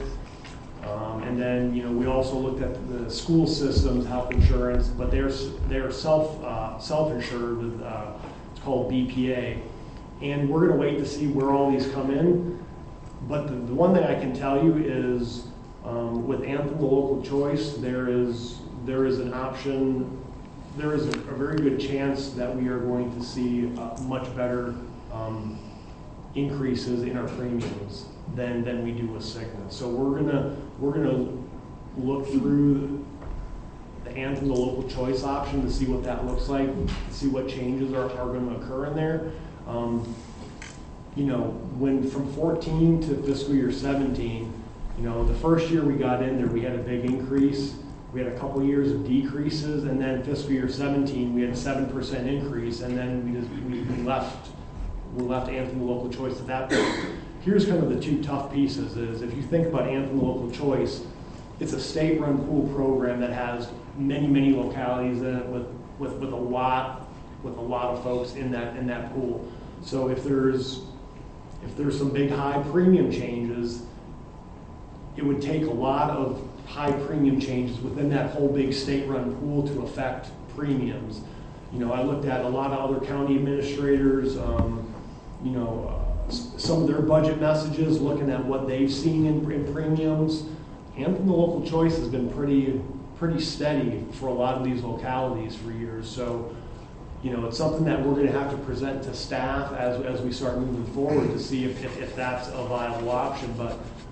Um, and then, you know, we also looked at the school system's health insurance, but they're they're self uh, self-insured with uh, it's called B P A, and we're going to wait to see where all these come in. But the, the one thing I can tell you is, um, with Anthem, the local choice, there is there is an option. There is a, a very good chance that we are going to see uh, much better um, increases in our premiums than than we do with Cigna. So we're gonna we're gonna look through the Anthem, the local choice option, to see what that looks like, see what changes are, are going to occur in there. Um, you know, when from fourteen to fiscal year seventeen, you know, the first year we got in there, we had a big increase. We had a couple years of decreases, and then fiscal year seventeen, we had a seven percent increase, and then we just we, we left we left Anthem, the local choice at that point. Here's kind of the two tough pieces is if you think about Anthem Local Choice, it's a state-run pool program that has many, many localities in it with, with, with a lot with a lot of folks in that in that pool. So if there's if there's some big high premium changes, it would take a lot of high premium changes within that whole big state-run pool to affect premiums. You know, I looked at a lot of other county administrators, um, you know, uh, some of their budget messages, looking at what they've seen in, in premiums. Anthem, the local choice, has been pretty pretty steady for a lot of these localities for years. So, you know, it's something that we're going to have to present to staff as, as we start moving forward to see if, if, if that's a viable option. But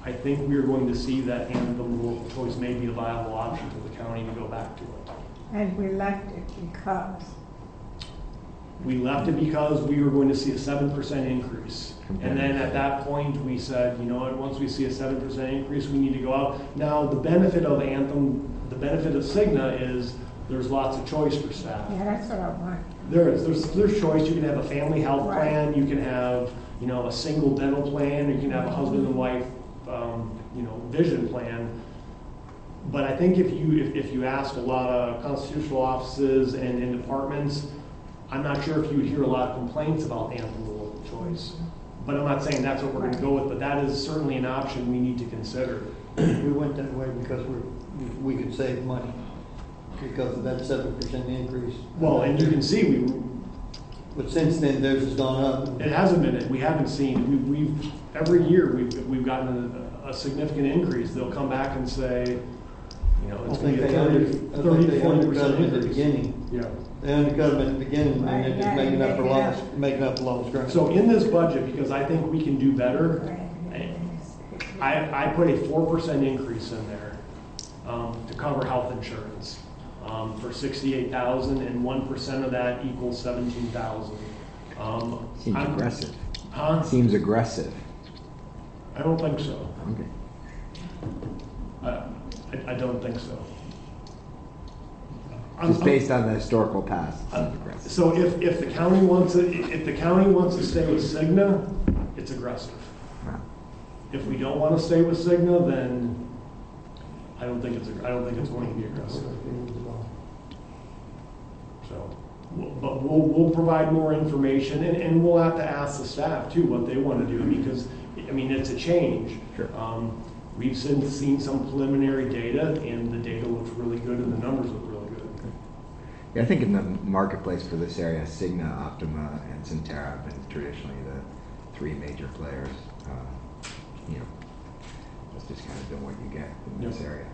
I think we are going to see that Anthem local choice may be a viable option for the county to go back to it. And we left it because, We left it because we were going to see a seven percent increase. And then at that point, we said, you know what, once we see a seven percent increase, we need to go out. Now, the benefit of Anthem, the benefit of Cigna is there's lots of choice for staff. yeah, that's what I want. There is, there's, there's choice. You can have a family health Right. plan, you can have, you know, a single dental plan, you can have a husband and wife, um, you know, vision plan. But I think if you, if, if you ask a lot of constitutional offices and, and departments, I'm not sure if you would hear a lot of complaints about Anthem local choice. But I'm not saying that's what we're gonna go with, but that is certainly an option we need to consider. We went that way because we're, we could save money because of that seven percent increase. Well, and you can see we, But since then, theirs has gone up. it hasn't been, we haven't seen, we, we've, every year, we've, we've gotten a, a significant increase. They'll come back and say, you know, I it's gonna think be a they under, thirty, I thirty, think they forty undercut percent them at the increase. beginning. Yeah. They undercut them at the beginning, and they're just Right, making up for yeah, lost, making up for lost ground. So in this budget, because I think we can do better, I, I put a four percent increase in there, um, to cover health insurance, um, for sixty-eight thousand, and one percent of that equals seventeen thousand. Um, Seems I'm- aggressive. Huh? Seems aggressive. I don't think so. Okay. I, I, I don't think so. I'm- Just based on the historical past, it seems aggressive. So if, if the county wants to, if the county wants to stay with Cigna, it's aggressive. Wow. If we don't want to stay with Cigna, then I don't think it's, I don't think it's going to be aggressive. So, we'll- but we'll, we'll provide more information, and, and we'll have to ask the staff too, what they want to do, because, I mean, it's a change. Sure. Um, we've seen, seen some preliminary data, and the data looks really good, and the numbers look really good. Yeah, I think in the marketplace for this area, Cigna, Optima, and Centera have been traditionally the three major players. Uh, you know, that's just kind of been what you get in this Yep. area.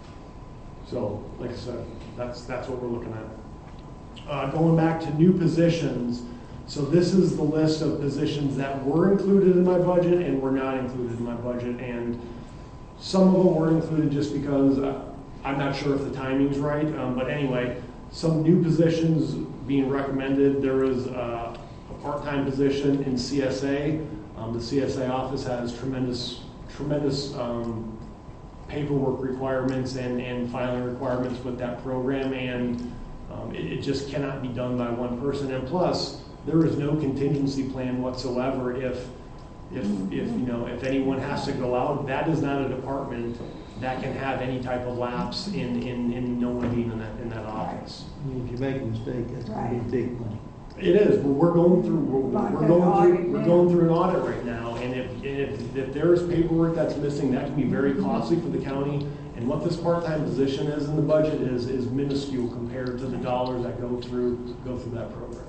So. So, like I said, that's, that's what we're looking at. Uh, going back to new positions, so this is the list of positions that were included in my budget and were not included in my budget. And some of them were included just because uh, I'm not sure if the timing's right, um, but anyway, some new positions being recommended. There is uh, a part-time position in C S A. Um, the C S A office has tremendous, tremendous um, paperwork requirements and, and filing requirements with that program, and um, it, it just cannot be done by one person. And plus, there is no contingency plan whatsoever if, if, if you know, if anyone has to go out. That is not a department that can have any type of lapse in, in, in no one being in that, in that office. I mean, if you make a mistake, that's gonna be big money. It is, but we're going through, we're, Like we're an going audit, through, we're yeah. going through an audit right now, and if, and if, if there's paperwork that's missing, that can be very costly for the county. And what this part-time position is in the budget is, is minuscule compared to the dollars that go through, go through that program.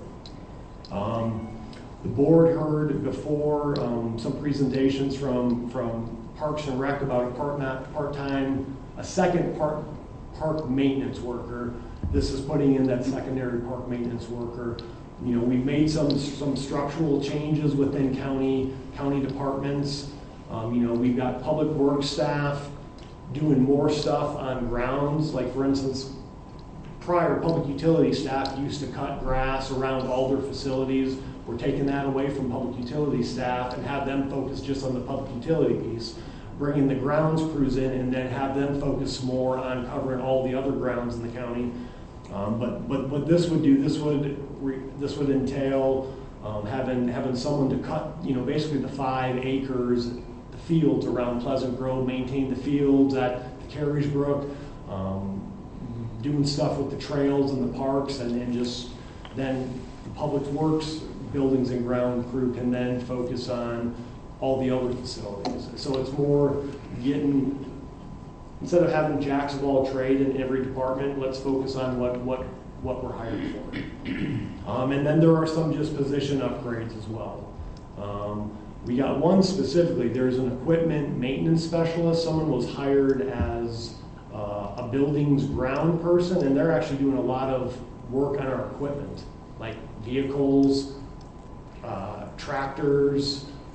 Um, the board heard before, um, some presentations from, from Parks and Rec about a part, not part-time, a second part, park maintenance worker. This is putting in that secondary park maintenance worker. You know, we've made some, some structural changes within county, county departments. Um, you know, we've got public works staff doing more stuff on grounds. Like, for instance, prior public utility staff used to cut grass around all their facilities. We're taking that away from public utility staff and have them focus just on the public utility piece. Bringing the grounds crews in and then have them focus more on covering all the other grounds in the county. Um, but but what this would do, this would re, this would entail um, having having someone to cut, you know, basically the five acres, the fields around Pleasant Grove, maintain the fields at the Carriesbrook, um, doing stuff with the trails and the parks, and then just then the public works buildings and ground crew can then focus on all the other facilities. So it's more getting, instead of having jacks of all trade in every department, let's focus on what what what we're hired for. Um, and then there are some just position upgrades as well. Um, we got one specifically. There's an equipment maintenance specialist. Someone was hired as uh, a buildings ground person, and they're actually doing a lot of work on our equipment, like vehicles, uh, tractors,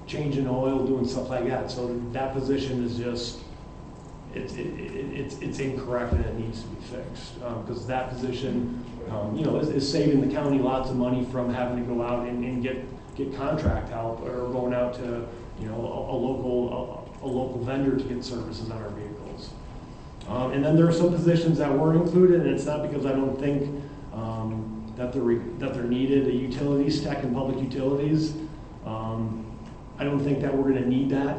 changing oil, doing stuff like that. So that position is just, it's, it, it, it's, it's incorrect and it needs to be fixed. Because um, that position, um, you know, is, is saving the county lots of money from having to go out and, and get, get contract help or going out to, you know, a, a local, a, a local vendor to get services on our vehicles. Um, and then there are some positions that weren't included, and it's not because I don't think um, that they're, re that they're needed. The utilities tech and public utilities, um, I don't think that we're gonna need that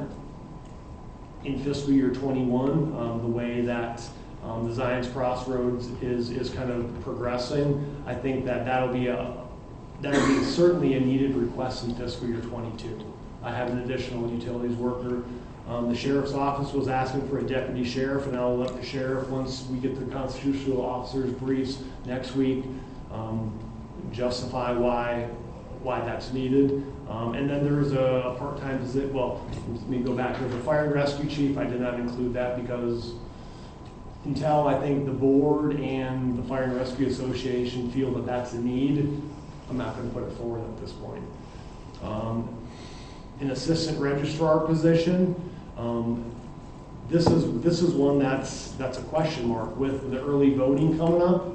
in fiscal year twenty-one, um, the way that um, the Zions Crossroads is, is kind of progressing. I think that that'll be a, that'll be certainly a needed request in fiscal year twenty-two. I have an additional utilities worker. Um, the sheriff's office was asking for a deputy sheriff, and I'll let the sheriff, once we get the constitutional officers briefs next week, um, justify why why that's needed. Um, and then there's a, a part-time position. Well, let me go back. There's a fire and rescue chief. I did not include that because until I think the board and the Fire and Rescue Association feel that that's a need, I'm not going to put it forward at this point. Um, an assistant registrar position. Um, this is this is one that's that's a question mark with the early voting coming up.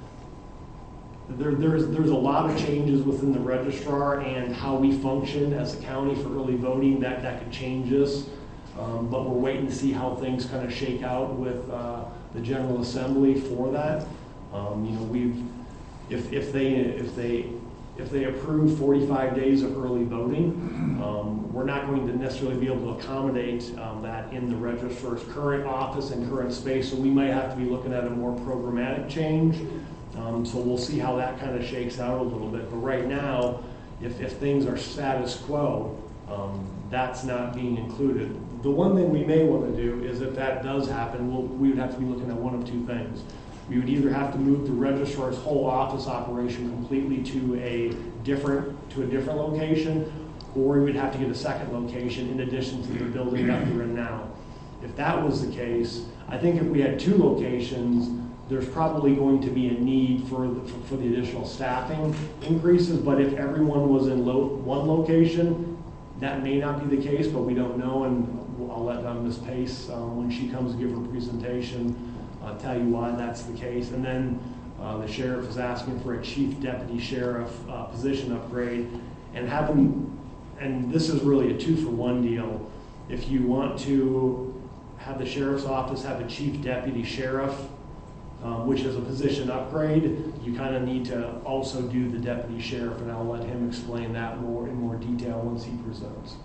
There, there's there's a lot of changes within the registrar and how we function as a county for early voting that that could change this. Um, but we're waiting to see how things kind of shake out with uh, the General Assembly for that. Um, you know, we've if if they if they if they approve forty-five days of early voting, um, we're not going to necessarily be able to accommodate um, that in the registrar's current office and current space. So we might have to be looking at a more programmatic change. Um, so we'll see how that kind of shakes out a little bit. But right now, if, if things are status quo, um, that's not being included. The one thing we may want to do is if that does happen, we'll, we would have to be looking at one of two things. We would either have to move the registrar's whole office operation completely to a different to a different location, or we would have to get a second location in addition to the building that we're in now. If that was the case, I think if we had two locations, there's probably going to be a need for the, for, for the additional staffing increases. But if everyone was in lo one location, that may not be the case, but we don't know. And I'll let um, Miz Pace, um, when she comes to give her presentation, uh, tell you why that's the case. And then uh, the sheriff is asking for a chief deputy sheriff uh, position upgrade, and having, and this is really a two for one deal. If you want to have the sheriff's office have a chief deputy sheriff, Um, which is a position upgrade, you kind of need to also do the deputy sheriff, and I'll let him explain that more in more detail once he presents.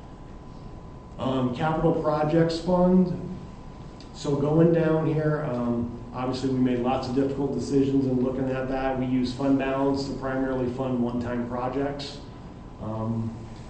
Um, capital projects fund. So going down here, um, obviously we made lots of difficult decisions in looking at that. We use fund balance to primarily fund one-time projects. Um,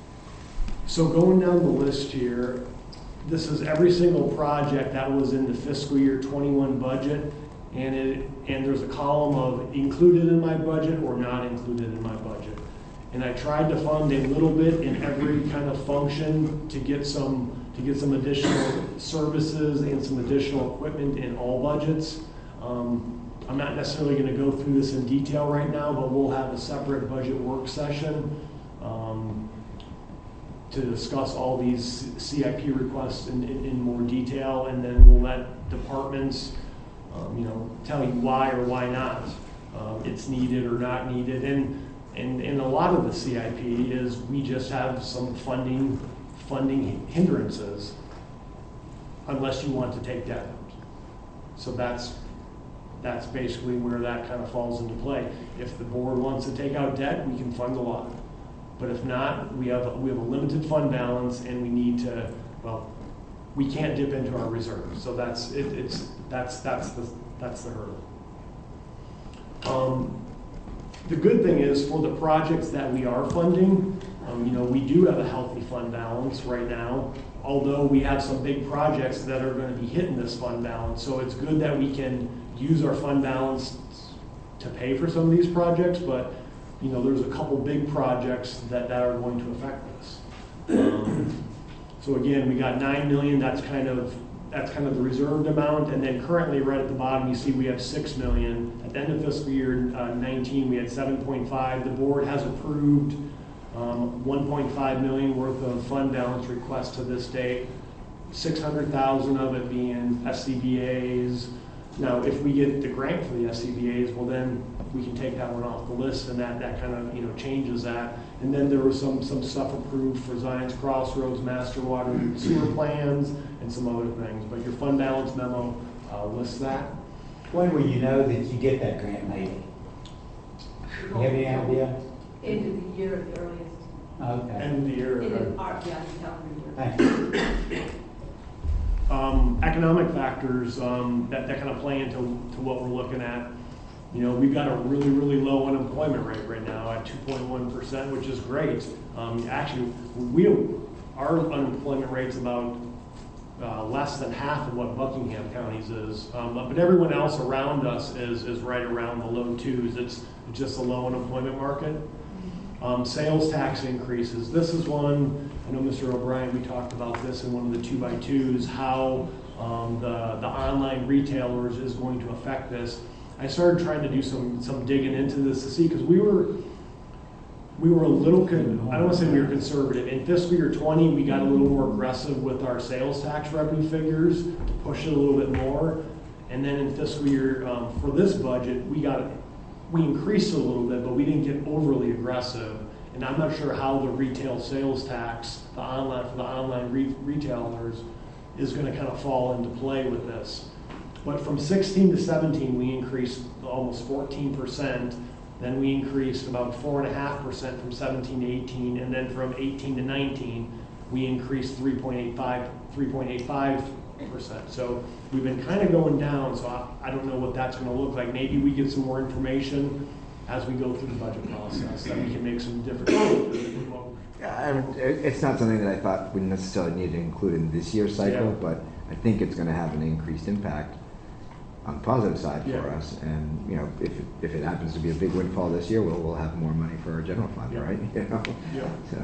so going down the list here, this is every single project that was in the fiscal year twenty-one budget. And, it, and there's a column of included in my budget or not included in my budget. And I tried to fund a little bit in every kind of function to get some to get some additional services and some additional equipment in all budgets. Um, I'm not necessarily going to go through this in detail right now, but we'll have a separate budget work session um, to discuss all these C I P requests in, in, in more detail, and then we'll let departments Um, you know, tell you why or why not um, it's needed or not needed. And, and, and a lot of the C I P is we just have some funding, funding hindrances unless you want to take debt out. So that's, that's basically where that kind of falls into play. If the board wants to take out debt, we can fund a lot. But if not, we have, we have a limited fund balance, and we need to, well, we can't dip into our reserves. So that's it, it's that's that's the that's the hurdle. Um, the good thing is for the projects that we are funding, um, you know, we do have a healthy fund balance right now. Although we have some big projects that are going to be hitting this fund balance, so it's good that we can use our fund balance to pay for some of these projects. But you know, there's a couple big projects that that are going to affect this. Um, So again, we got nine million. That's kind of that's kind of the reserved amount, and then currently, right at the bottom, you see we have six million. At the end of fiscal year uh, nineteen, we had seven point five. The board has approved Um, one point five million worth of fund balance requests to this date, six hundred thousand of it being S C B As. Now, if we get the grant for the S C B As, well then we can take that one off the list, and that, that kind of, you know, changes that. And then there was some, some stuff approved for Zion's Crossroads, Master Water and Sewer plans, and some other things. But your fund balance memo uh, lists that. When will you know that you get that grant maybe? You have any idea? End of the year at the earliest. Okay. End of the year. End uh, of our, yeah, calendar year. Thank you. Um, economic factors um, that, that kind of play into to what we're looking at. You know, we've got a really, really low unemployment rate right now at two point one percent, which is great. Um, actually, we don't, our unemployment rate's about uh, less than half of what Buckingham County's is. Um, but everyone else around us is, is right around the low twos. It's just a low unemployment market. Um, sales tax increases. This is one, I know Mister O'Brien, we talked about this in one of the two by twos, how um, the, the online retailers is going to affect this. I started trying to do some, some digging into this to see, because we were, we were a little, con I don't want to say we were conservative. In fiscal year twenty, we got a little more aggressive with our sales tax revenue figures to push it a little bit more. And then in fiscal year, um, for this budget, we got we increased it a little bit, but we didn't get overly aggressive. And I'm not sure how the retail sales tax, the online for the online re retailers, is going to kind of fall into play with this. But from sixteen to seventeen, we increased almost fourteen percent. Then we increased about four and a half percent from seventeen to eighteen, and then from eighteen to nineteen, we increased three point eight five percent. So we've been kind of going down, so I, I don't know what that's going to look like. Maybe we get some more information as we go through the budget process, that we can make some different changes. Yeah, I mean, it- it's not something that I thought we necessarily need to include in this year's cycle, Yeah. but I think it's going to have an increased impact on the positive side for Yeah. us. And, you know, if, it- if it happens to be a big windfall this year, we'll, we'll have more money for our general fund, Yeah. right? You know? Yeah. So,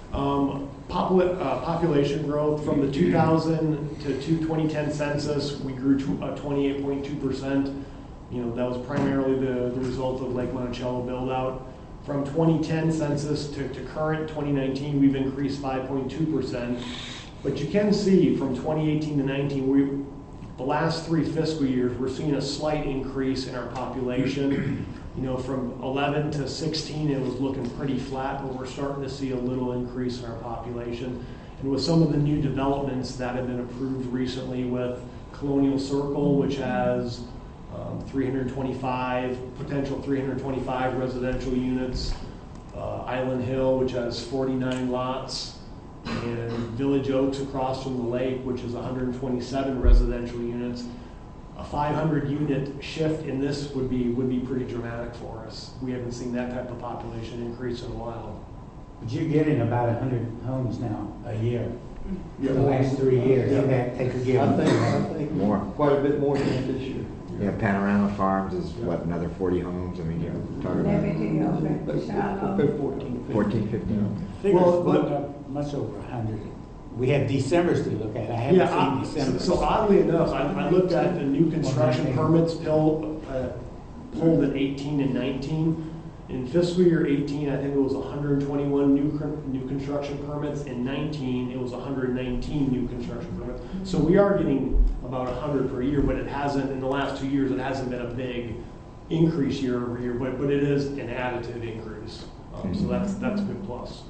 Um, popula uh, population growth from the two thousand to two twenty ten census, we grew to uh, twenty-eight point two percent. You know, that was primarily the, the result of Lake Monticello build out. From twenty ten census to, to current twenty nineteen, we've increased five point two percent. But you can see from twenty eighteen to nineteen, we, the last three fiscal years, we're seeing a slight increase in our population. You know, from eleven to sixteen, it was looking pretty flat, but we're starting to see a little increase in our population. And with some of the new developments that have been approved recently with Colonial Circle, which has um, three hundred twenty-five, potential three hundred twenty-five residential units, uh, Island Hill, which has forty-nine lots, and Village Oaks across from the lake, which is one hundred twenty-seven residential units. A five hundred unit shift in this would be would be pretty dramatic for us. We haven't seen that type of population increase in a while. But you're getting about a hundred homes now a year. Yeah. The last three years, Yeah. you have to take a I think, given. I think More. quite a bit more than that this year. yeah, Panorama Farms is what, another forty homes? I mean, you're talking about Liberty over But- Shiloh. but fourteen, fifteen. fourteen, fifteen. Figures Well, look but- up much over a hundred. We have December's to look at. I haven't Yeah, seen I- so, December's. so oddly enough, I, I looked at the new construction permits pulled, uh, pulled in eighteen and nineteen. In fiscal year eighteen, I think it was one hundred twenty-one new con- new construction permits. In nineteen, it was one hundred nineteen new construction permits. So we are getting about one hundred per year, but it hasn't, in the last two years, it hasn't been a big increase year over year, but, but it is an additive increase. Um, so that's, that's a good plus.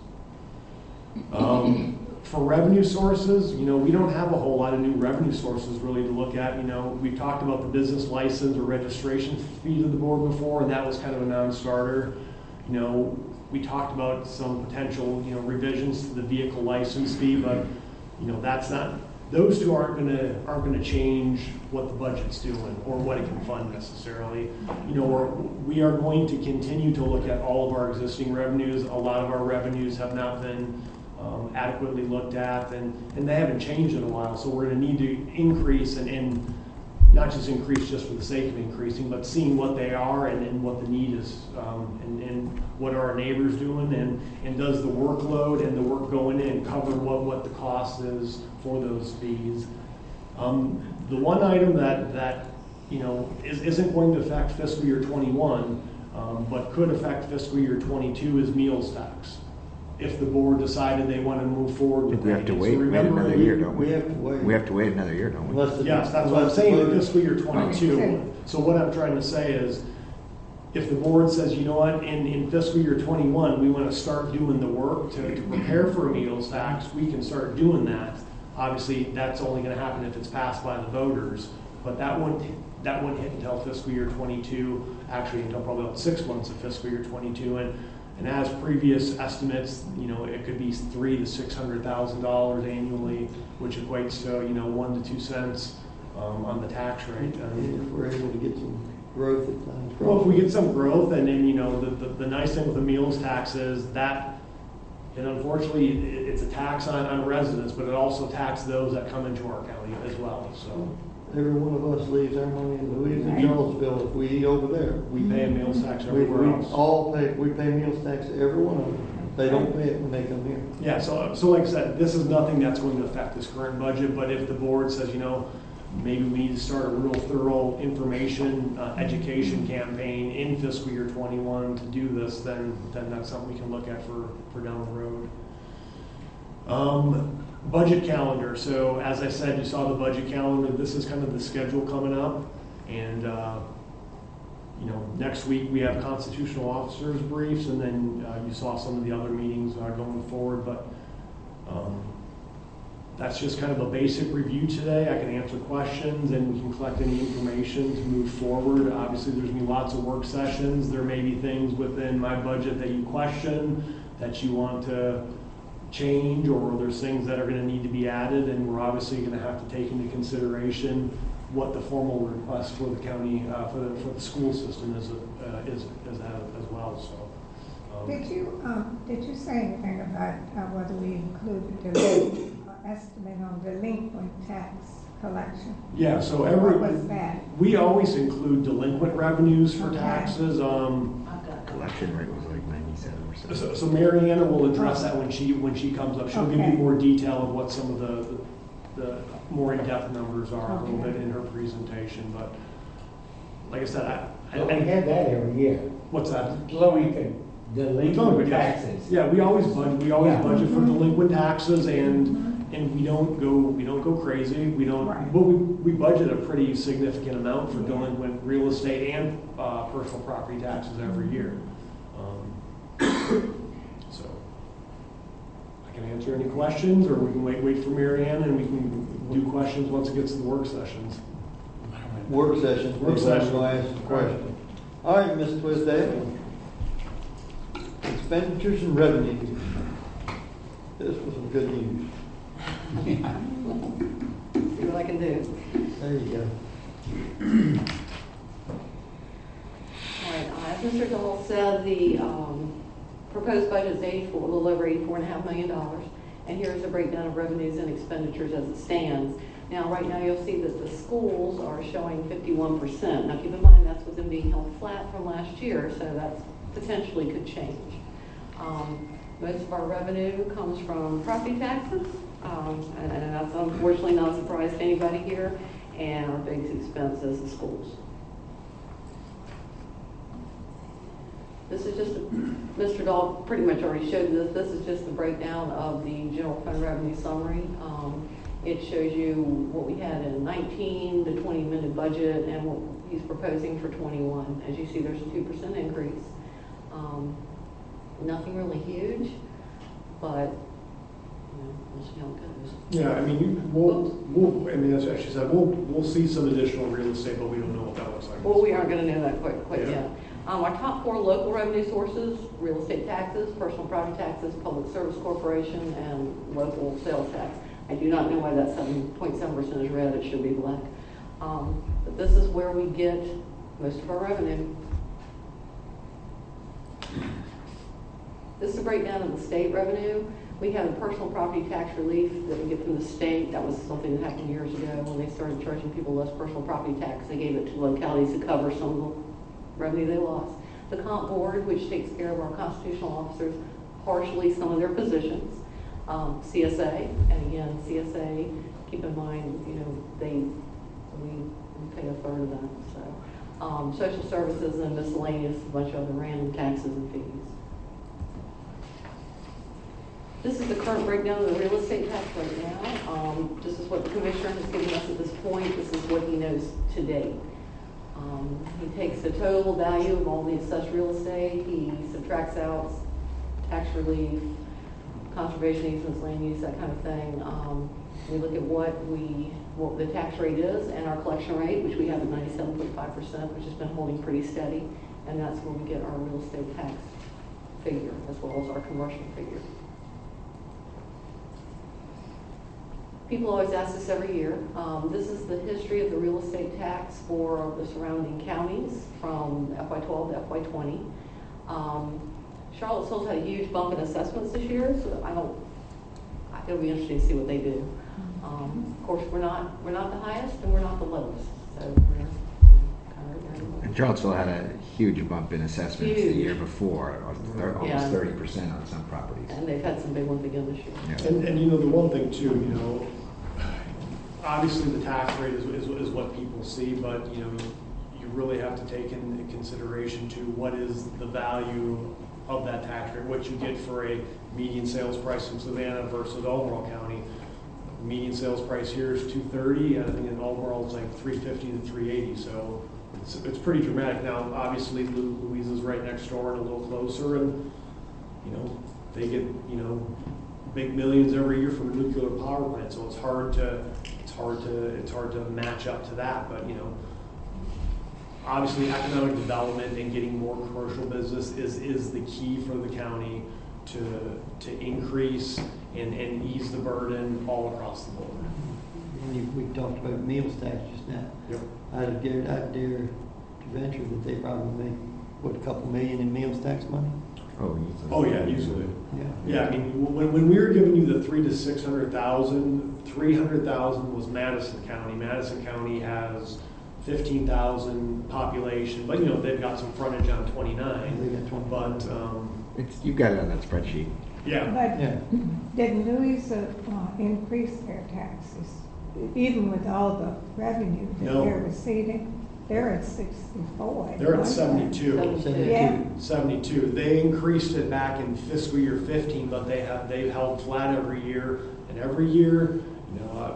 Um, for revenue sources, you know, we don't have a whole lot of new revenue sources really to look at. You know, we've talked about the business license or registration fee to the board before, and that was kind of a non-starter. You know, we talked about some potential, you know, revisions to the vehicle license fee, but, you know, that's not, those two aren't gonna, aren't gonna change what the budget's doing or what it can fund necessarily. You know, we're, we are going to continue to look at all of our existing revenues. A lot of our revenues have not been Um, adequately looked at, and, and they haven't changed in a while, so we're going to need to increase and, and not just increase just for the sake of increasing, but seeing what they are and, and what the need is, um, and, and what are our neighbors doing, and, and does the workload and the work going in cover what, what the cost is for those fees. Um, the one item that, that you know, is, isn't going to affect fiscal year twenty-one, um, but could affect fiscal year twenty-two is meals tax. if the board decided they want to move forward I with think we that. have to So wait, wait remember, another year, don't we? We have to wait. We have to wait another year, don't we? Unless the- Yes, that's what I'm unless the saying, in voters- fiscal year twenty-two. So what I'm trying to say is, if the board says, you know what, in, in fiscal year twenty-one, we want to start doing the work to, to prepare for a meals tax, we can start doing that. Obviously, that's only going to happen if it's passed by the voters, but that wouldn't, that wouldn't hit until fiscal year twenty-two, actually until probably about six months of fiscal year twenty-two. And, and as previous estimates, you know, it could be three to six hundred thousand dollars annually, which equates to, you know, one to two cents um, on the tax rate. And if we're able to get some growth at times. Well, if we get some growth, and then, you know, the, the, the nice thing with the meals tax is that, and unfortunately, it, it's a tax on, on residents, but it also taxes those that come into our county as well, so. Every one of us leaves our money in Louisa and Charlottesville if we eat over there. We pay a meals tax We, everywhere we else. all pay, we pay meals tax to every one of them. They don't pay it when they come here. Yeah, so, so like I said, this is nothing that's going to affect this current budget, but if the board says, you know, maybe we need to start a real thorough information, uh, education campaign in fiscal year twenty-one to do this, then, then that's something we can look at for, for down the road. Um, budget calendar. So as I said, you saw the budget calendar. This is kind of the schedule coming up. And, uh, you know, next week we have constitutional officers briefs, and then uh, you saw some of the other meetings are going forward. But um, that's just kind of a basic review today. I can answer questions and we can collect any information to move forward. Obviously, there's going to be lots of work sessions. There may be things within my budget that you question, that you want to change, or there's things that are going to need to be added, and we're obviously going to have to take into consideration what the formal request for the county, uh, for the for the school system is, uh, is, is as well. So, um, Did you, um, did you say anything about uh, whether we included the uh, estimate on delinquent tax collection? yeah. So every What was that? we always include delinquent revenues for Okay. taxes. Um, Collection rate was like ninety-seven percent. So, so Mary Anna will address that when she, when she comes up. She'll give you Okay. more detail of what some of the, the, the more in-depth numbers are a little Okay. bit in her presentation, but like I said, I, I, Well, we have that every year. what's that? Low income, delinquent yes. taxes. Yeah, we always budget, we always Yeah. budget for delinquent taxes, and, and we don't go, we don't go crazy. We don't, Right. but we, we budget a pretty significant amount for delinquent real estate and, uh, personal property taxes every year. Um, So, I can answer any questions, or we can wait, wait for Mary Ann, and we can do questions once it gets to the work sessions. Work sessions, Work people are session. going to ask the question. All right, Miz Twisdale. Expenditures and revenue. This was some good news. See what I can do. There you go. All right, uh, as Mister Dole said, the um, proposed budget is eighty-four, a little over eighty-four and a half million dollars. And here's a breakdown of revenues and expenditures as it stands. Now, right now, you'll see that the schools are showing fifty-one percent. Now, keep in mind, that's with them being held flat from last year, so that potentially could change. Um, most of our revenue comes from property taxes, um, and, and that's unfortunately not a surprise to anybody here, and our biggest expense is the schools. This is just, a, Mister Dahl pretty much already showed this. This is just the breakdown of the general fund revenue summary. Um, it shows you what we had in nineteen, the twenty amended budget, and what he's proposing for twenty-one. As you see, there's a two percent increase. Um, nothing really huge, but you know, we'll see how it goes. Yeah, I mean, you, we'll, we'll, I mean, that's what she said, we'll, we'll see some additional real estate, but we don't know what that looks like. Well, we aren't going to know that quite, quite Yeah. yet. Um, our top four local revenue sources: real estate taxes, personal property taxes, public service corporation, and local sales tax. I do not know why that seven point seven percent is red. It should be black. Um, but this is where we get most of our revenue. This is a breakdown of the state revenue. We have the personal property tax relief that we get from the state. That was something that happened years ago when they started charging people less personal property tax. They gave it to localities to cover some of the revenue they lost. The comp board, which takes care of our constitutional officers, partially some of their positions. Um, C S A, and again, C S A, keep in mind, you know, they, we, we pay a third of that. So, um, social services and miscellaneous, a bunch of other random taxes and fees. This is the current breakdown of the real estate tax right now. Um, This is what the commissioner has given us at this point. This is what he knows to date. Um, He takes the total value of all the assessed real estate, he subtracts out tax relief, conservation easements, land use, that kind of thing. Um, We look at what we, what the tax rate is and our collection rate, which we have at ninety-seven point five percent, which has been holding pretty steady. And that's where we get our real estate tax figure, as well as our commercial figure. People always ask this every year. Um, this is the history of the real estate tax for the surrounding counties from F Y twelve to F Y twenty. Um, Charlotte Hills had a huge bump in assessments this year, so I don't, I- it'll be interesting to see what they do. Um, of course, we're not, we're not the highest and we're not the lowest, so we're kind of. And Charlottesville had a huge bump in assessments the Huge. year before, or thir- almost Yeah. thirty percent on some properties. And they've had some big ones again this year. Yeah. And, and you know, the one thing too, you know, obviously the tax rate is, is, is what people see, but you know, you really have to take into consideration to what is the value of that tax rate, what you get for a median sales price in Savannah versus Albemarle County. Median sales price here is two thirty, and I think in Albemarle it's like three fifty to three eighty, so it's, it's pretty dramatic. Now, obviously, Lu- Louisa's right next door and a little closer, and you know, they get, you know, big millions every year from a nuclear power plant, so it's hard to, it's hard to, it's hard to match up to that, but you know, obviously economic development and getting more commercial business is, is the key for the county to, to increase and, and ease the burden all across the board. And you, we talked about meals tax just now. Yep. I'd dare, I'd dare to venture that they probably make, what, a couple million in meals tax money? Oh, easily. Oh, yeah, easily. Yeah. Yeah, I mean, when, when we were giving you the three to six hundred thousand, three hundred thousand was Madison County. Madison County has fifteen thousand population, but you know, they've got some frontage on twenty-nine. They got twenty. But, um, It's, you've got it on that spreadsheet. yeah. But did Louisa uh, increase their taxes, even with all the revenue that No. they're receiving? They're at sixty-four. They're at aren't they? seventy-two. Yeah. seventy-two. They increased it back in fiscal year fifteen, but they have, they've held flat every year. And every year, you know, uh,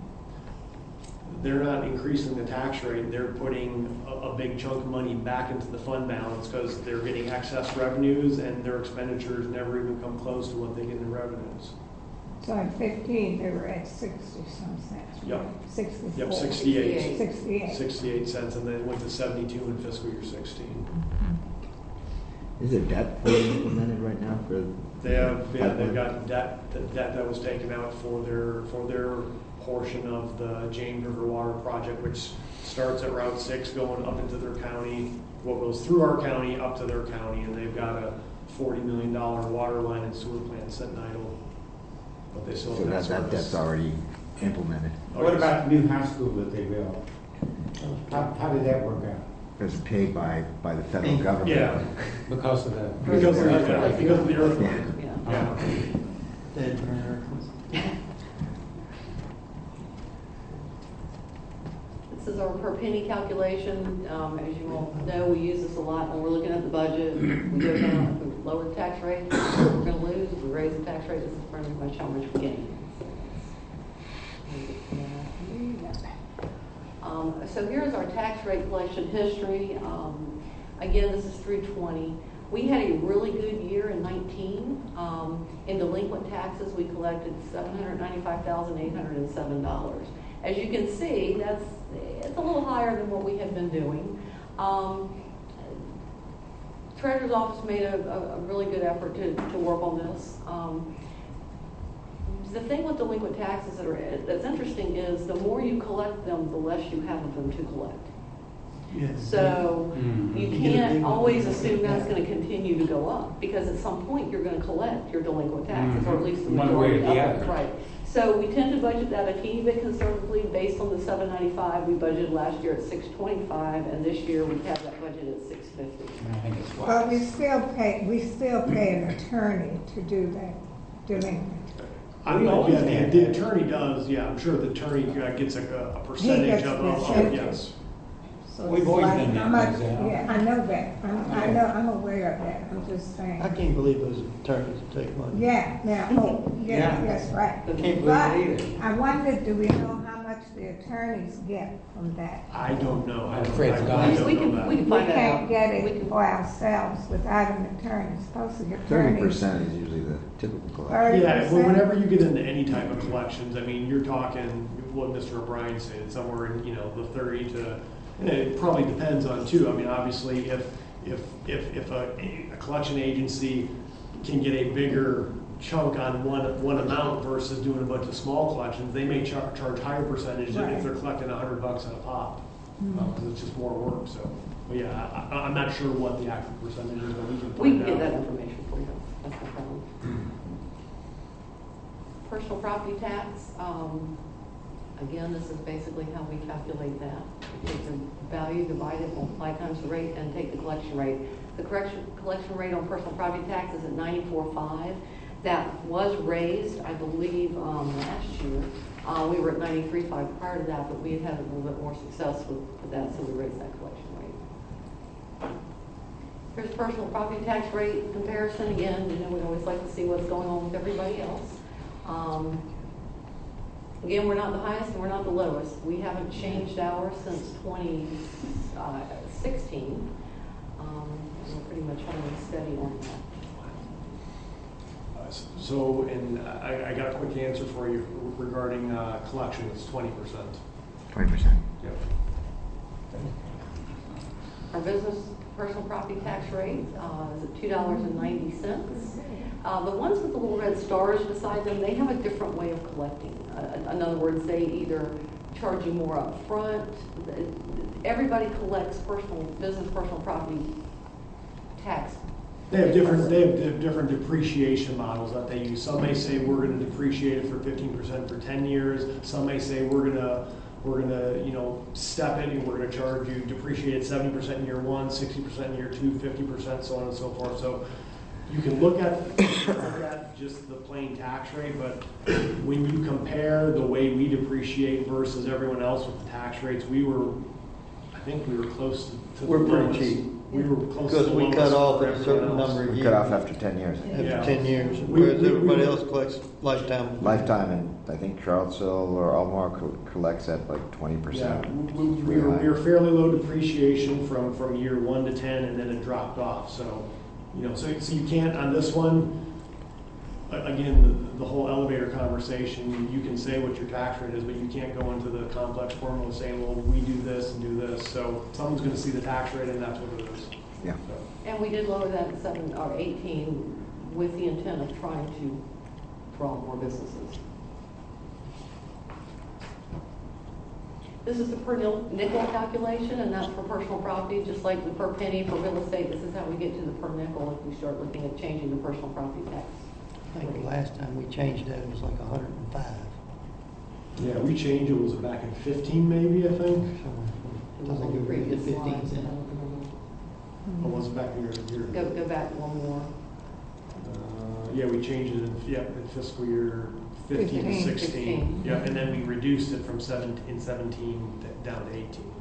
they're not increasing the tax rate. They're putting a, a big chunk of money back into the fund balance because they're getting excess revenues and their expenditures never even come close to what they get in revenues. So in fifteen, they were at sixty some cents. Yep. Sixty-four. Yep, sixty-eight. Sixty-eight. Sixty-eight cents, and then it went to seventy-two in fiscal year sixteen. Is it debt being implemented right now for? They have, yeah, they've got debt, the debt that was taken out for their, for their portion of the James River Water Project, which starts at Route six going up into their county, what goes through our county up to their county, and they've got a forty million dollar water line and sewer plant sitting idle. But they still So have that, that that service. debt's already implemented. Oh, What yes. about the new high school that they built? How, how did that work out? It's paid by, by the federal government. Yeah. Because of that? Because of, yeah, because of the earthquake. Yeah. Yeah. Dead burner. This is our per penny calculation. Um, as you all know, we use this a lot when we're looking at the budget. We go down, if we lower the tax rate, we're gonna lose. If we raise the tax rate, this is pretty much how much we gain. Um, so here's our tax rate collection history. Um, again, this is through twenty. We had a really good year in nineteen. Um, in delinquent taxes, we collected seven hundred ninety-five thousand eight hundred seven dollars. As you can see, that's it's a little higher than what we had been doing. Um, Treasurer's Office made a, a, a really good effort to, to work on this. Um, the thing with delinquent taxes that are that's interesting is the more you collect them, the less you have of them to collect. Yes. So Mhm. you You get a can't big one. always assume that's going to continue to go up because at some point you're going to collect your delinquent taxes, or at least the One way or majority the of it. other. Right. So we tend to budget that a teeny bit conservatively based on the seven ninety-five we budgeted last year at six twenty-five, and this year we have that budget at six fifty. I think it's But we wise. still pay, we still pay an attorney to do that delinquent. I We know, always yeah, the, had the that. attorney does, yeah, I'm sure the attorney uh, gets a, a percentage gets of, a of, percentage. yes. So We've it's always like done how that, much- Miz Al. Yeah, I know that. I'm, I know, I'm aware of that. I'm just saying. I can't believe those attorneys take money. Yeah, now, oh, yeah, Yeah. that's right. I can't believe But it either. I wondered, do we know how much the attorneys get from that? I don't know. I don't, Fred's I gone. don't We know can- that. we can We find that can't out. get We it can- for ourselves without an attorney. Supposedly Thirty attorneys. percent is usually the typical collection. Thirty Yeah, well, percent? whenever you get into any type of collections, I mean, you're talking, what Mister O'Brien said, somewhere in, you know, the thirty to, and it probably depends on too. I mean, obviously, if, if, if, if a, a collection agency can get a bigger chunk on one, one amount versus doing a bunch of small collections, they may char- charge higher percentage than if Right. they're collecting a hundred bucks at a pop. Mhm. Because it's just more work, so, but yeah, I, I- I'm not sure what the actual percentage is, but we can We find can out. get that information for you. That's no problem. Personal property tax, um, again, this is basically how we calculate that. We take the value, divide it, multiply times the rate, and take the collection rate. The correction, collection rate on personal property tax is at ninety-four point five. That was raised, I believe, um, last year. Uh, we were at ninety-three point five prior to that, but we had had a little bit more success with, with that, so we raised that collection rate. Here's personal property tax rate comparison. Again, you know, we always like to see what's going on with everybody else. Um, again, we're not the highest and we're not the lowest. We haven't changed ours since twenty sixteen. Um, we're pretty much holding steady on that. Uh, So, and I, I got a quick answer for you regarding uh, collection, it's twenty percent. Twenty percent. Yep. Our business personal property tax rate uh, is at two dollars and ninety cents. Uh, the ones with the little red stars beside them, they have a different way of collecting. Uh, in other words, they either charge you more up front. Everybody collects personal, business personal property tax. They have different, they have di- different depreciation models that they use. Some may say we're gonna depreciate it for fifteen percent for ten years. Some may say we're gonna, we're gonna, you know, step in and we're gonna charge you, depreciate it seventy percent in year one, sixty percent in year two, fifty percent, so on and so forth. So you can look at, look at just the plain tax rate, but when you compare the way we depreciate versus everyone else with the tax rates, we were, I think we were close to the We're pretty lowest. cheap. We were close to Because the we lowest cut off for at a certain everyone else. number of We years. cut off after ten years. After Yeah. ten years, We- whereas we- we everybody were- else collects lifetime. Lifetime, and I think Charlottesville or Almar co- collects at like twenty Yeah, percent. we, we were, we were fairly low depreciation from, from year one to ten, and then it dropped off, so, you know, so, so you can't, on this one, a- again, the, the whole elevator conversation, you, you can say what your tax rate is, but you can't go into the complex formula saying, well, we do this and do this, so someone's gonna see the tax rate and that's what it is. Yeah. So, And we did lower that at seven or eighteen with the intent of trying to draw more businesses. This is the per nil- nickel calculation, and that's for personal property, just like the per penny for real estate. This is how we get to the per nickel if we start looking at changing the personal property tax. I think the last time we changed that, it was like a hundred and five. Yeah, we changed, it was back in fifteen maybe, I think, It was I think on the it was previous fifteen, slides. yeah. I don't remember. or was it back in your, your? Go, go back one more. Uh, Yeah, we changed it in, yeah, in fiscal year fifteen to Fifteen. sixteen. Sixteen. Yeah, and then we reduced it from seventeen, in seventeen to- down to eighteen.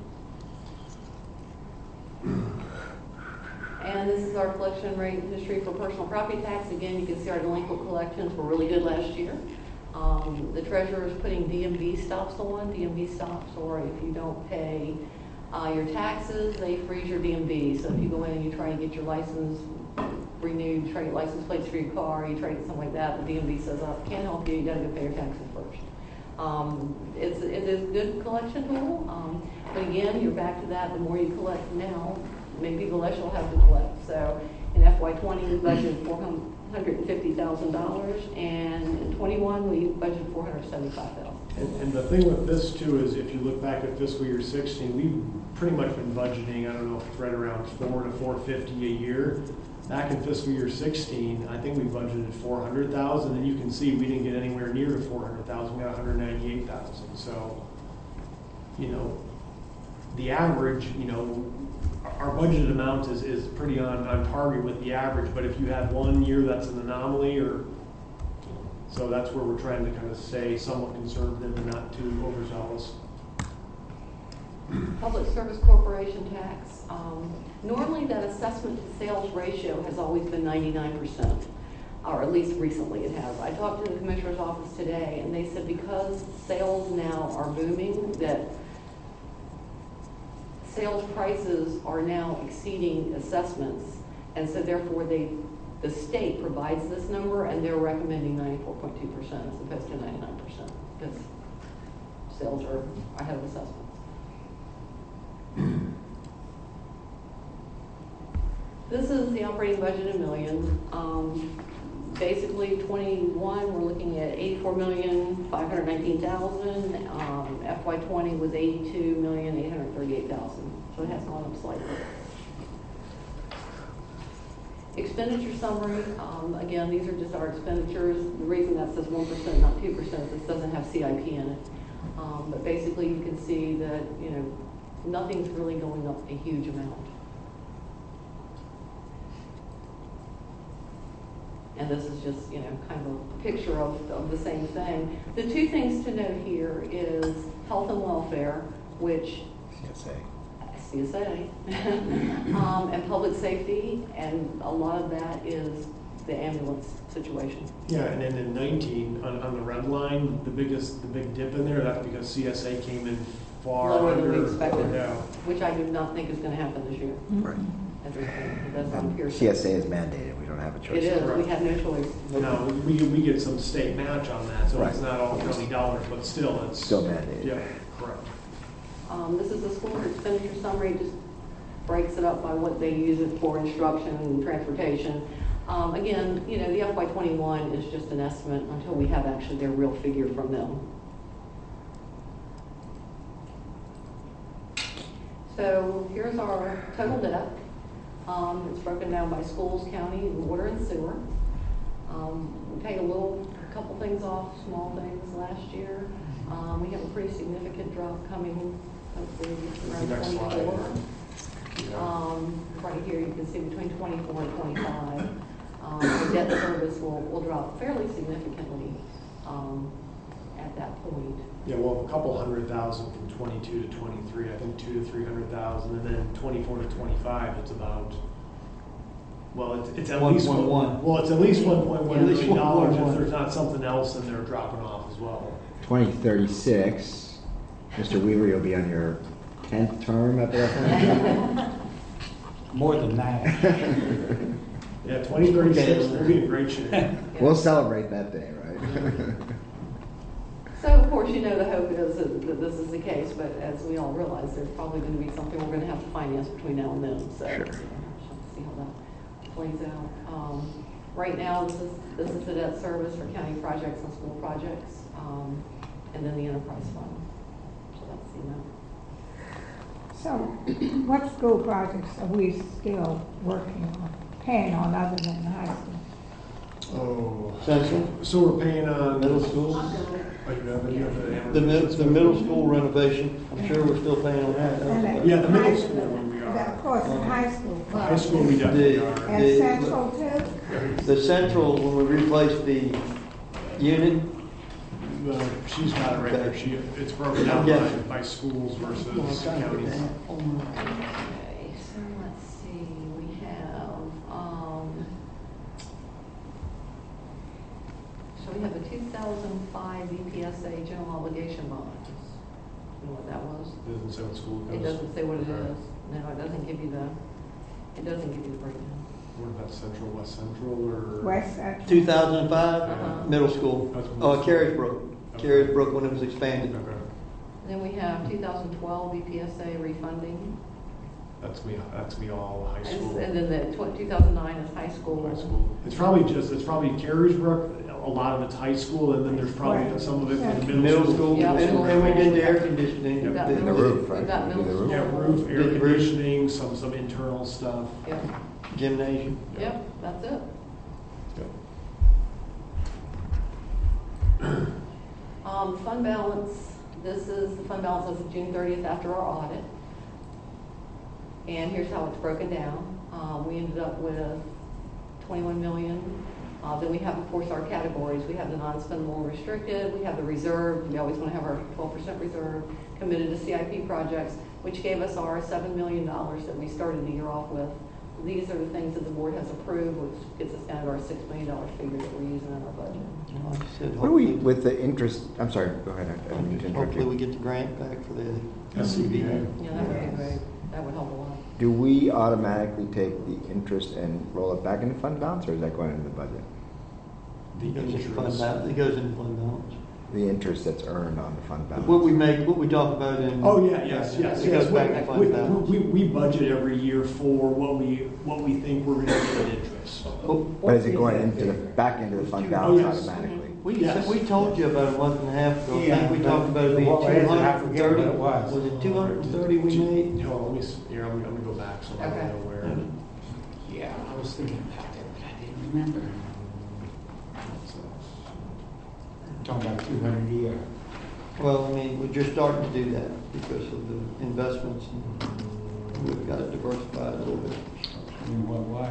And this is our collection rate history for personal property tax. Again, you can see our delinquent collections were really good last year. Um, the treasurer is putting D M V stops on. D M V stops, or if you don't pay uh, your taxes, they freeze your D M V. So if you go in and you try to get your license renewed, you try to get license plates for your car, you try to get something like that, the D M V says, oh, can't help you, you gotta go pay your taxes first. Um, it's, it is a good collection tool, um, but again, you're back to that, the more you collect now, maybe the less you'll have to collect. So in F Y twenty, we budgeted four hundred fifty thousand dollars, and in twenty-one, we budgeted four hundred seventy-five thousand dollars. And, and the thing with this too is if you look back at fiscal year sixteen, we've pretty much been budgeting, I don't know if it's right around four to four fifty a year. Back in fiscal year sixteen, I think we budgeted four hundred thousand, and you can see we didn't get anywhere near to four hundred thousand, we got one hundred ninety-eight thousand. So, you know, the average, you know, our budgeted amount is, is pretty on, on target with the average, but if you have one year that's an anomaly, or, so that's where we're trying to kind of stay somewhat conservative and not too overzealous. Public Service Corporation tax. Um, normally that assessment to sales ratio has always been ninety-nine percent, or at least recently it has. I talked to the Commissioner's office today and they said because sales now are booming, that sales prices are now exceeding assessments, and so therefore they, the state provides this number and they're recommending ninety-four point two percent as opposed to ninety-nine percent because sales are ahead of assessments. This is the operating budget in millions. Um, basically, twenty-one, we're looking at eighty-four million, five hundred nineteen thousand. Um, F Y twenty was eighty-two million, eight hundred thirty-eight thousand. So it has gone up slightly. Expenditure summary, um, again, these are just our expenditures. The reason that says one percent, not two percent, is this doesn't have C I P in it. Um, but basically, you can see that, you know, nothing's really going up a huge amount. And this is just, you know, kind of a picture of, of the same thing. The two things to note here is health and welfare, which C S A. C S A, um, and public safety, and a lot of that is the ambulance situation. Yeah, and then in nineteen, on, on the red line, the biggest, the big dip in there, that's because C S A came in far Lower under. than we expected, Yeah. which I do not think is going to happen this year. Right. As we think. It does not appear so. C S A is mandated, we don't have a choice. It is, we have no choice. No, we, we get some state match on that, so it's Right. not all county dollars, but still, it's. Still mandated. Yeah, correct. Um, this is the school expenditure summary, just breaks it up by what they use it for, instruction and transportation. Um, again, you know, the F Y twenty-one is just an estimate until we have actually their real figure from them. So here's our total debt. Um, it's broken down by schools, county, water, and sewer. Um, we take a little, a couple things off, small things last year. Um, we have a pretty significant drop coming, hopefully around Next slide. twenty-four. Yeah. Um, right here you can see between twenty-four and twenty-five. Um, the debt service will, will drop fairly significantly um, at that point. Yeah, well, a couple hundred thousand from twenty-two to twenty-three, I think two to three hundred thousand, and then twenty-four to twenty-five, it's about, well, it's, it's at least one point one. Well, it's at least one point one At least million dollars if one point one. there's not something else in there dropping off as well. twenty thirty-six, Mister Weaver, you'll be on your tenth term at that point. More than that. Yeah, twenty thirty-six, we'll be in great shape. We'll celebrate that day, right? So, of course, you know, the hope is that that this is the case, but as we all realize, there's probably going to be something we're going to have to finance between now and then. So, Sure. you know, we'll have to see how that plays out. Um, right now, this is this is the debt service for county projects and school projects, um, and then the enterprise fund. So that's the amount. So what school projects are we still working on, paying on other than high school? Oh. Central? So we're paying on. Middle school? Oh, you have it, you have it. The mid, the middle school renovation, I'm sure we're still paying on that. And at Yeah, the middle high school one we are. That, Of course, in high school. High school we definitely The- are. And the- Central too? The central, when we replaced the unit, Uh, She's got it right there, she, it's broken down by, by schools versus counties. Okay, so let's see, we have, um, so we have a two thousand five B P S A general obligation bond. You know what that was? It doesn't say what school it It goes. doesn't say what it Okay. is. No, it doesn't give you the, it doesn't give you the breakdown. What about Central, West Central, or? West Central. two thousand five, Uh-huh. middle school. That's middle Oh, school. Carriesbrook. Okay. Carriesbrook when it was expanded. Okay, Then we have two thousand twelve B P S A refunding. that's me, that's me all high And school. and then the tw- two thousand nine is high school. High school. It's probably just, it's probably Carriesbrook, a lot of it's high school, and then there's probably Right. some of it for the Middle middle school, school. Yeah. and, and we did the air conditioning. We've got the- middle- The roof, right? We've got We do the middle roof. Yeah, school. roof, air Did the roof. conditioning, some, some internal stuff. Yep, Gymnasium. yep, that's it. Yep. Um, fund balance, this is the fund balance as of June thirtieth after our audit. And here's how it's broken down. Um, we ended up with twenty-one million, Uh, Then we have, of course, our categories. We have the non-spendable and restricted, we have the reserve, we always want to have our twelve percent reserve, committed to C I P projects, which gave us our seven million dollars that we started the year off with. These are the things that the board has approved, which gets us down to our six million dollar figure that we're using in our budget. Like I said, What do we, hopefully- with the interest, I'm sorry, go ahead. I didn't mean to interrupt Hopefully you. we get the grant back for the S C B A. Yeah, that would be great. That would help a lot. Do we automatically take the interest and roll it back into fund balance, or is that going into the budget? It goes into fund balance. It goes into fund balance. The interest that's earned on the fund balance? What we make, what we talk about in. Oh, yeah, yes, yes, It yes. goes back to We, fund balance. we, we budget every year for what we, what we think we're gonna get in interest. But is it going into the, back into the fund Oh, balance yes. automatically? We, Yes. we told you about a month and a half ago, I Yeah, think we but talked about it being what was it? two I hundred and forget thirty. what it was. Was it two hundred and thirty we made? Hold on, let me, s- here, I'm, I'm gonna go back so I Okay. don't know where. Yeah, I was thinking about that, but I didn't remember. Talking about two hundred a year. Well, I mean, we're just starting to do that because of the investments, and we've got to diversify a little bit. In what way?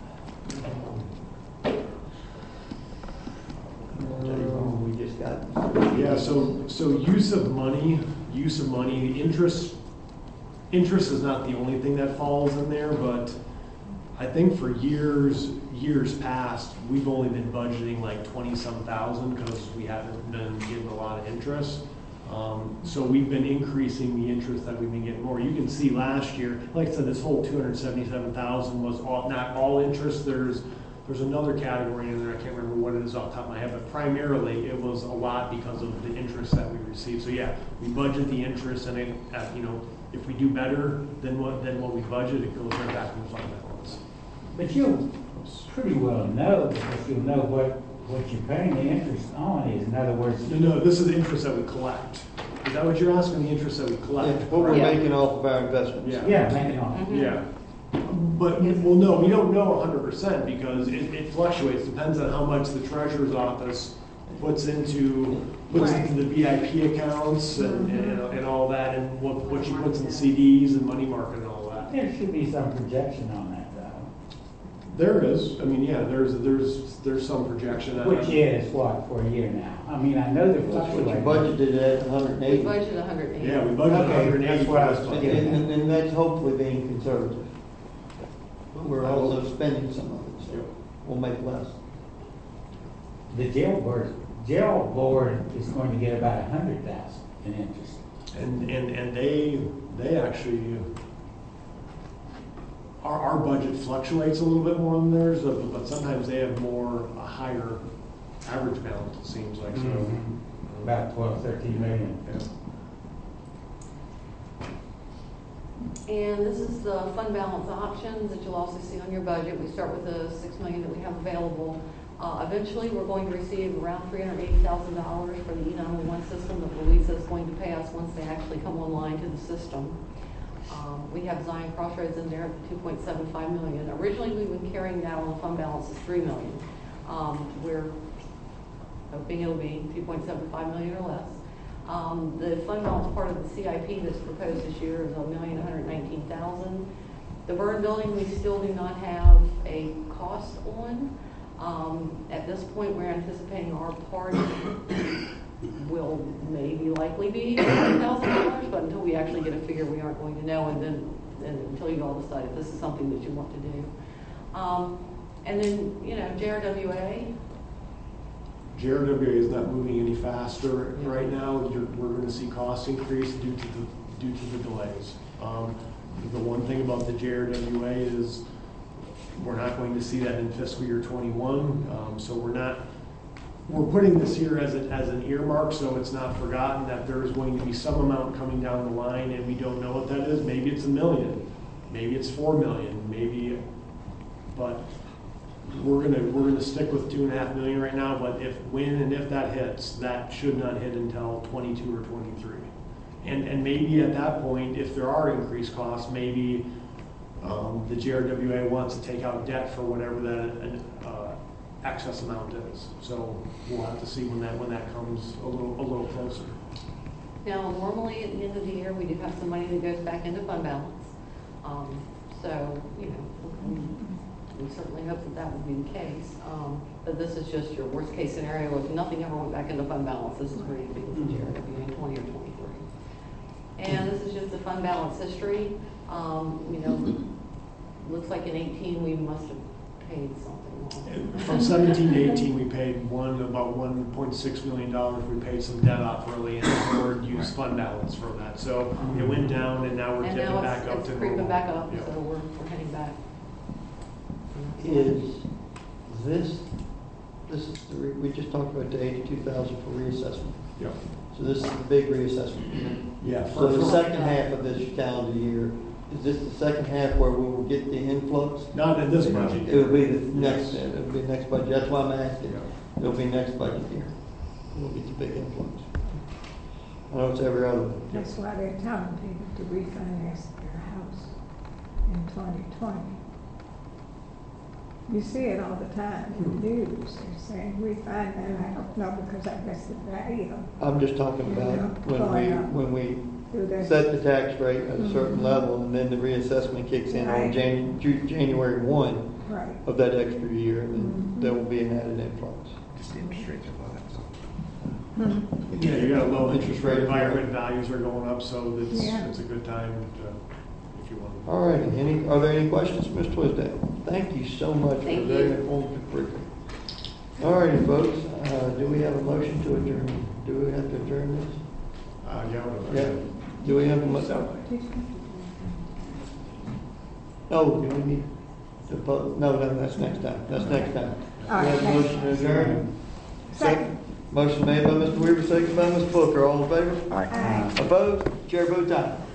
Tell you what, we just got. Yeah, so, so use of money, use of money, interest, interest is not the only thing that falls in there, but I think for years, years past, we've only been budgeting like twenty-some thousand because we haven't been getting a lot of interest. Um, so we've been increasing the interest that we've been getting more. You can see last year, like I said, this whole two hundred seventy-seven thousand was all, not all interest. There's, there's another category in there, I can't remember what it is off the top of my head, but primarily it was a lot because of the interest that we received. So yeah, we budget the interest, and it, uh, you know, if we do better than what, than what we budget, it goes right back in the fund balance. But you'll pretty well know, because you'll know what, what you're paying the interest on is, in other words. No, no, this is the interest that we collect. Is that what you're asking, the interest that we collect? What we're Yeah. making off of our investments. Yeah. Yeah, making on. Mhm. Yeah. But, well, no, we don't know hundred percent because it, it fluctuates, depends on how much the treasurer's office puts into, puts Right. into the V I P accounts and, and, and all that, and what, what she puts in C Ds and money market and all that. There should be some projection on that, though. There is, I mean, yeah, there's, there's, there's some projection. on Which it. is what, for a year now? I mean, I know they're That's what you fluctuating. budgeted at, hundred and We eighty. budgeted one hundred eighty. Yeah, we budgeted Okay, hundred and eighty. that's what I was And, thinking. and, and that's hopefully being conservative. But we're also spending some of it, so we'll make less. The jail board, jail board is going to get about a hundred thousand in interest. And, and, and they, they actually, our, our budget fluctuates a little bit more than theirs, uh, but but sometimes they have more, a higher average balance, it seems like, so. Mhm. About twelve, thirteen million. Yeah. And this is the fund balance options that you'll also see on your budget. We start with the six million that we have available. Uh, eventually, we're going to receive around three hundred eighty thousand dollars for the E nine one one system that Louisa is going to pay us once they actually come online to the system. Um, we have Zion Crossroads in there at two point seven five million. Originally, we've been carrying that on the fund balance as three million. Um, we're hoping it'll be two point seven five million or less. Um, the fund balance part of the C I P that's proposed this year is a million one hundred nineteen thousand. The burn building, we still do not have a cost on. Um, at this point, we're anticipating our part will maybe likely be twenty thousand dollars, but until we actually get a figure, we aren't going to know, and then and until you all decide if this is something that you want to do. Um, and then, you know, J R W A. J R W A is not moving any faster right now. You're, we're going to see costs increase due to the due to the delays. Um, the one thing about the J R W A is we're not going to see that in fiscal year twenty-one. Um, so we're not. We're putting this here as a, as an earmark, so it's not forgotten that there is going to be some amount coming down the line, and we don't know what that is. Maybe it's a million, maybe it's four million, maybe, but. We're gonna we're gonna stick with two and a half million right now, but if when and if that hits, that should not hit until twenty-two or twenty-three, and and maybe at that point, if there are increased costs, maybe um, the J R W A wants to take out debt for whatever that uh, excess amount is. So we'll have to see when that when that comes a little a little closer. Now, normally at the end of the year, we do have some money that goes back into fund balance. Um, so you know. we certainly hope that that would be the case. Um, But this is just your worst-case scenario. If nothing ever went back into fund balance, this is where you'd be with G R W in twenty or twenty-three. And this is just the fund balance history. Um, You know, looks like in eighteen, we must have paid something off. From seventeen to eighteen, we paid one, about one point six million dollars. We paid some debt off early and the board used fund balance for that. So it went down and now we're And dipping now back it's, up it's to creeping normal. back up, Yeah. so we're, we're heading back. Is this, this is, the re- we just talked about the eighty-two thousand for reassessment. Yeah. So this is the big reassessment. Yeah. So the second half of this calendar year, is this the second half where we will get the influx? Not in this budget. It will be the next, it'll be next budget, that's why I'm asking. Yeah. It'll be next budget year. We'll get the big influx. I know it's every other. That's why they're telling people to refinance their house in twenty twenty. You see it all the time in the news, they're saying refinance, I don't know, because I guess the value. I'm just talking about when we, when we Do they- set the tax rate at a certain Mhm. level, and then the reassessment kicks in on Right. Jan, Ju- January one Right. of that extra year, and then Mhm. there will be an added influx. Just the interest rates are low, that's all. Hmm. Yeah, you got a low interest Interest rate rate. environment, values are going up, so it's, Yeah. it's a good time to, if you want. All right, any, are there any questions, Miz Twisdale? Thank you so much for a Thank very you. informative briefing. All righty, folks, uh, do we have a motion to adjourn? Do we have to adjourn this? Uh, yeah. I'll- Yeah. Do we have a motion? No, do we need to, pu- no, no, that's next time, that's next time. We All right, have a thank motion to adjourn? Second. Motion made by Mister Weaver, second by Miz Booker, all in favor? Aye. Opposed? Chair votes aye.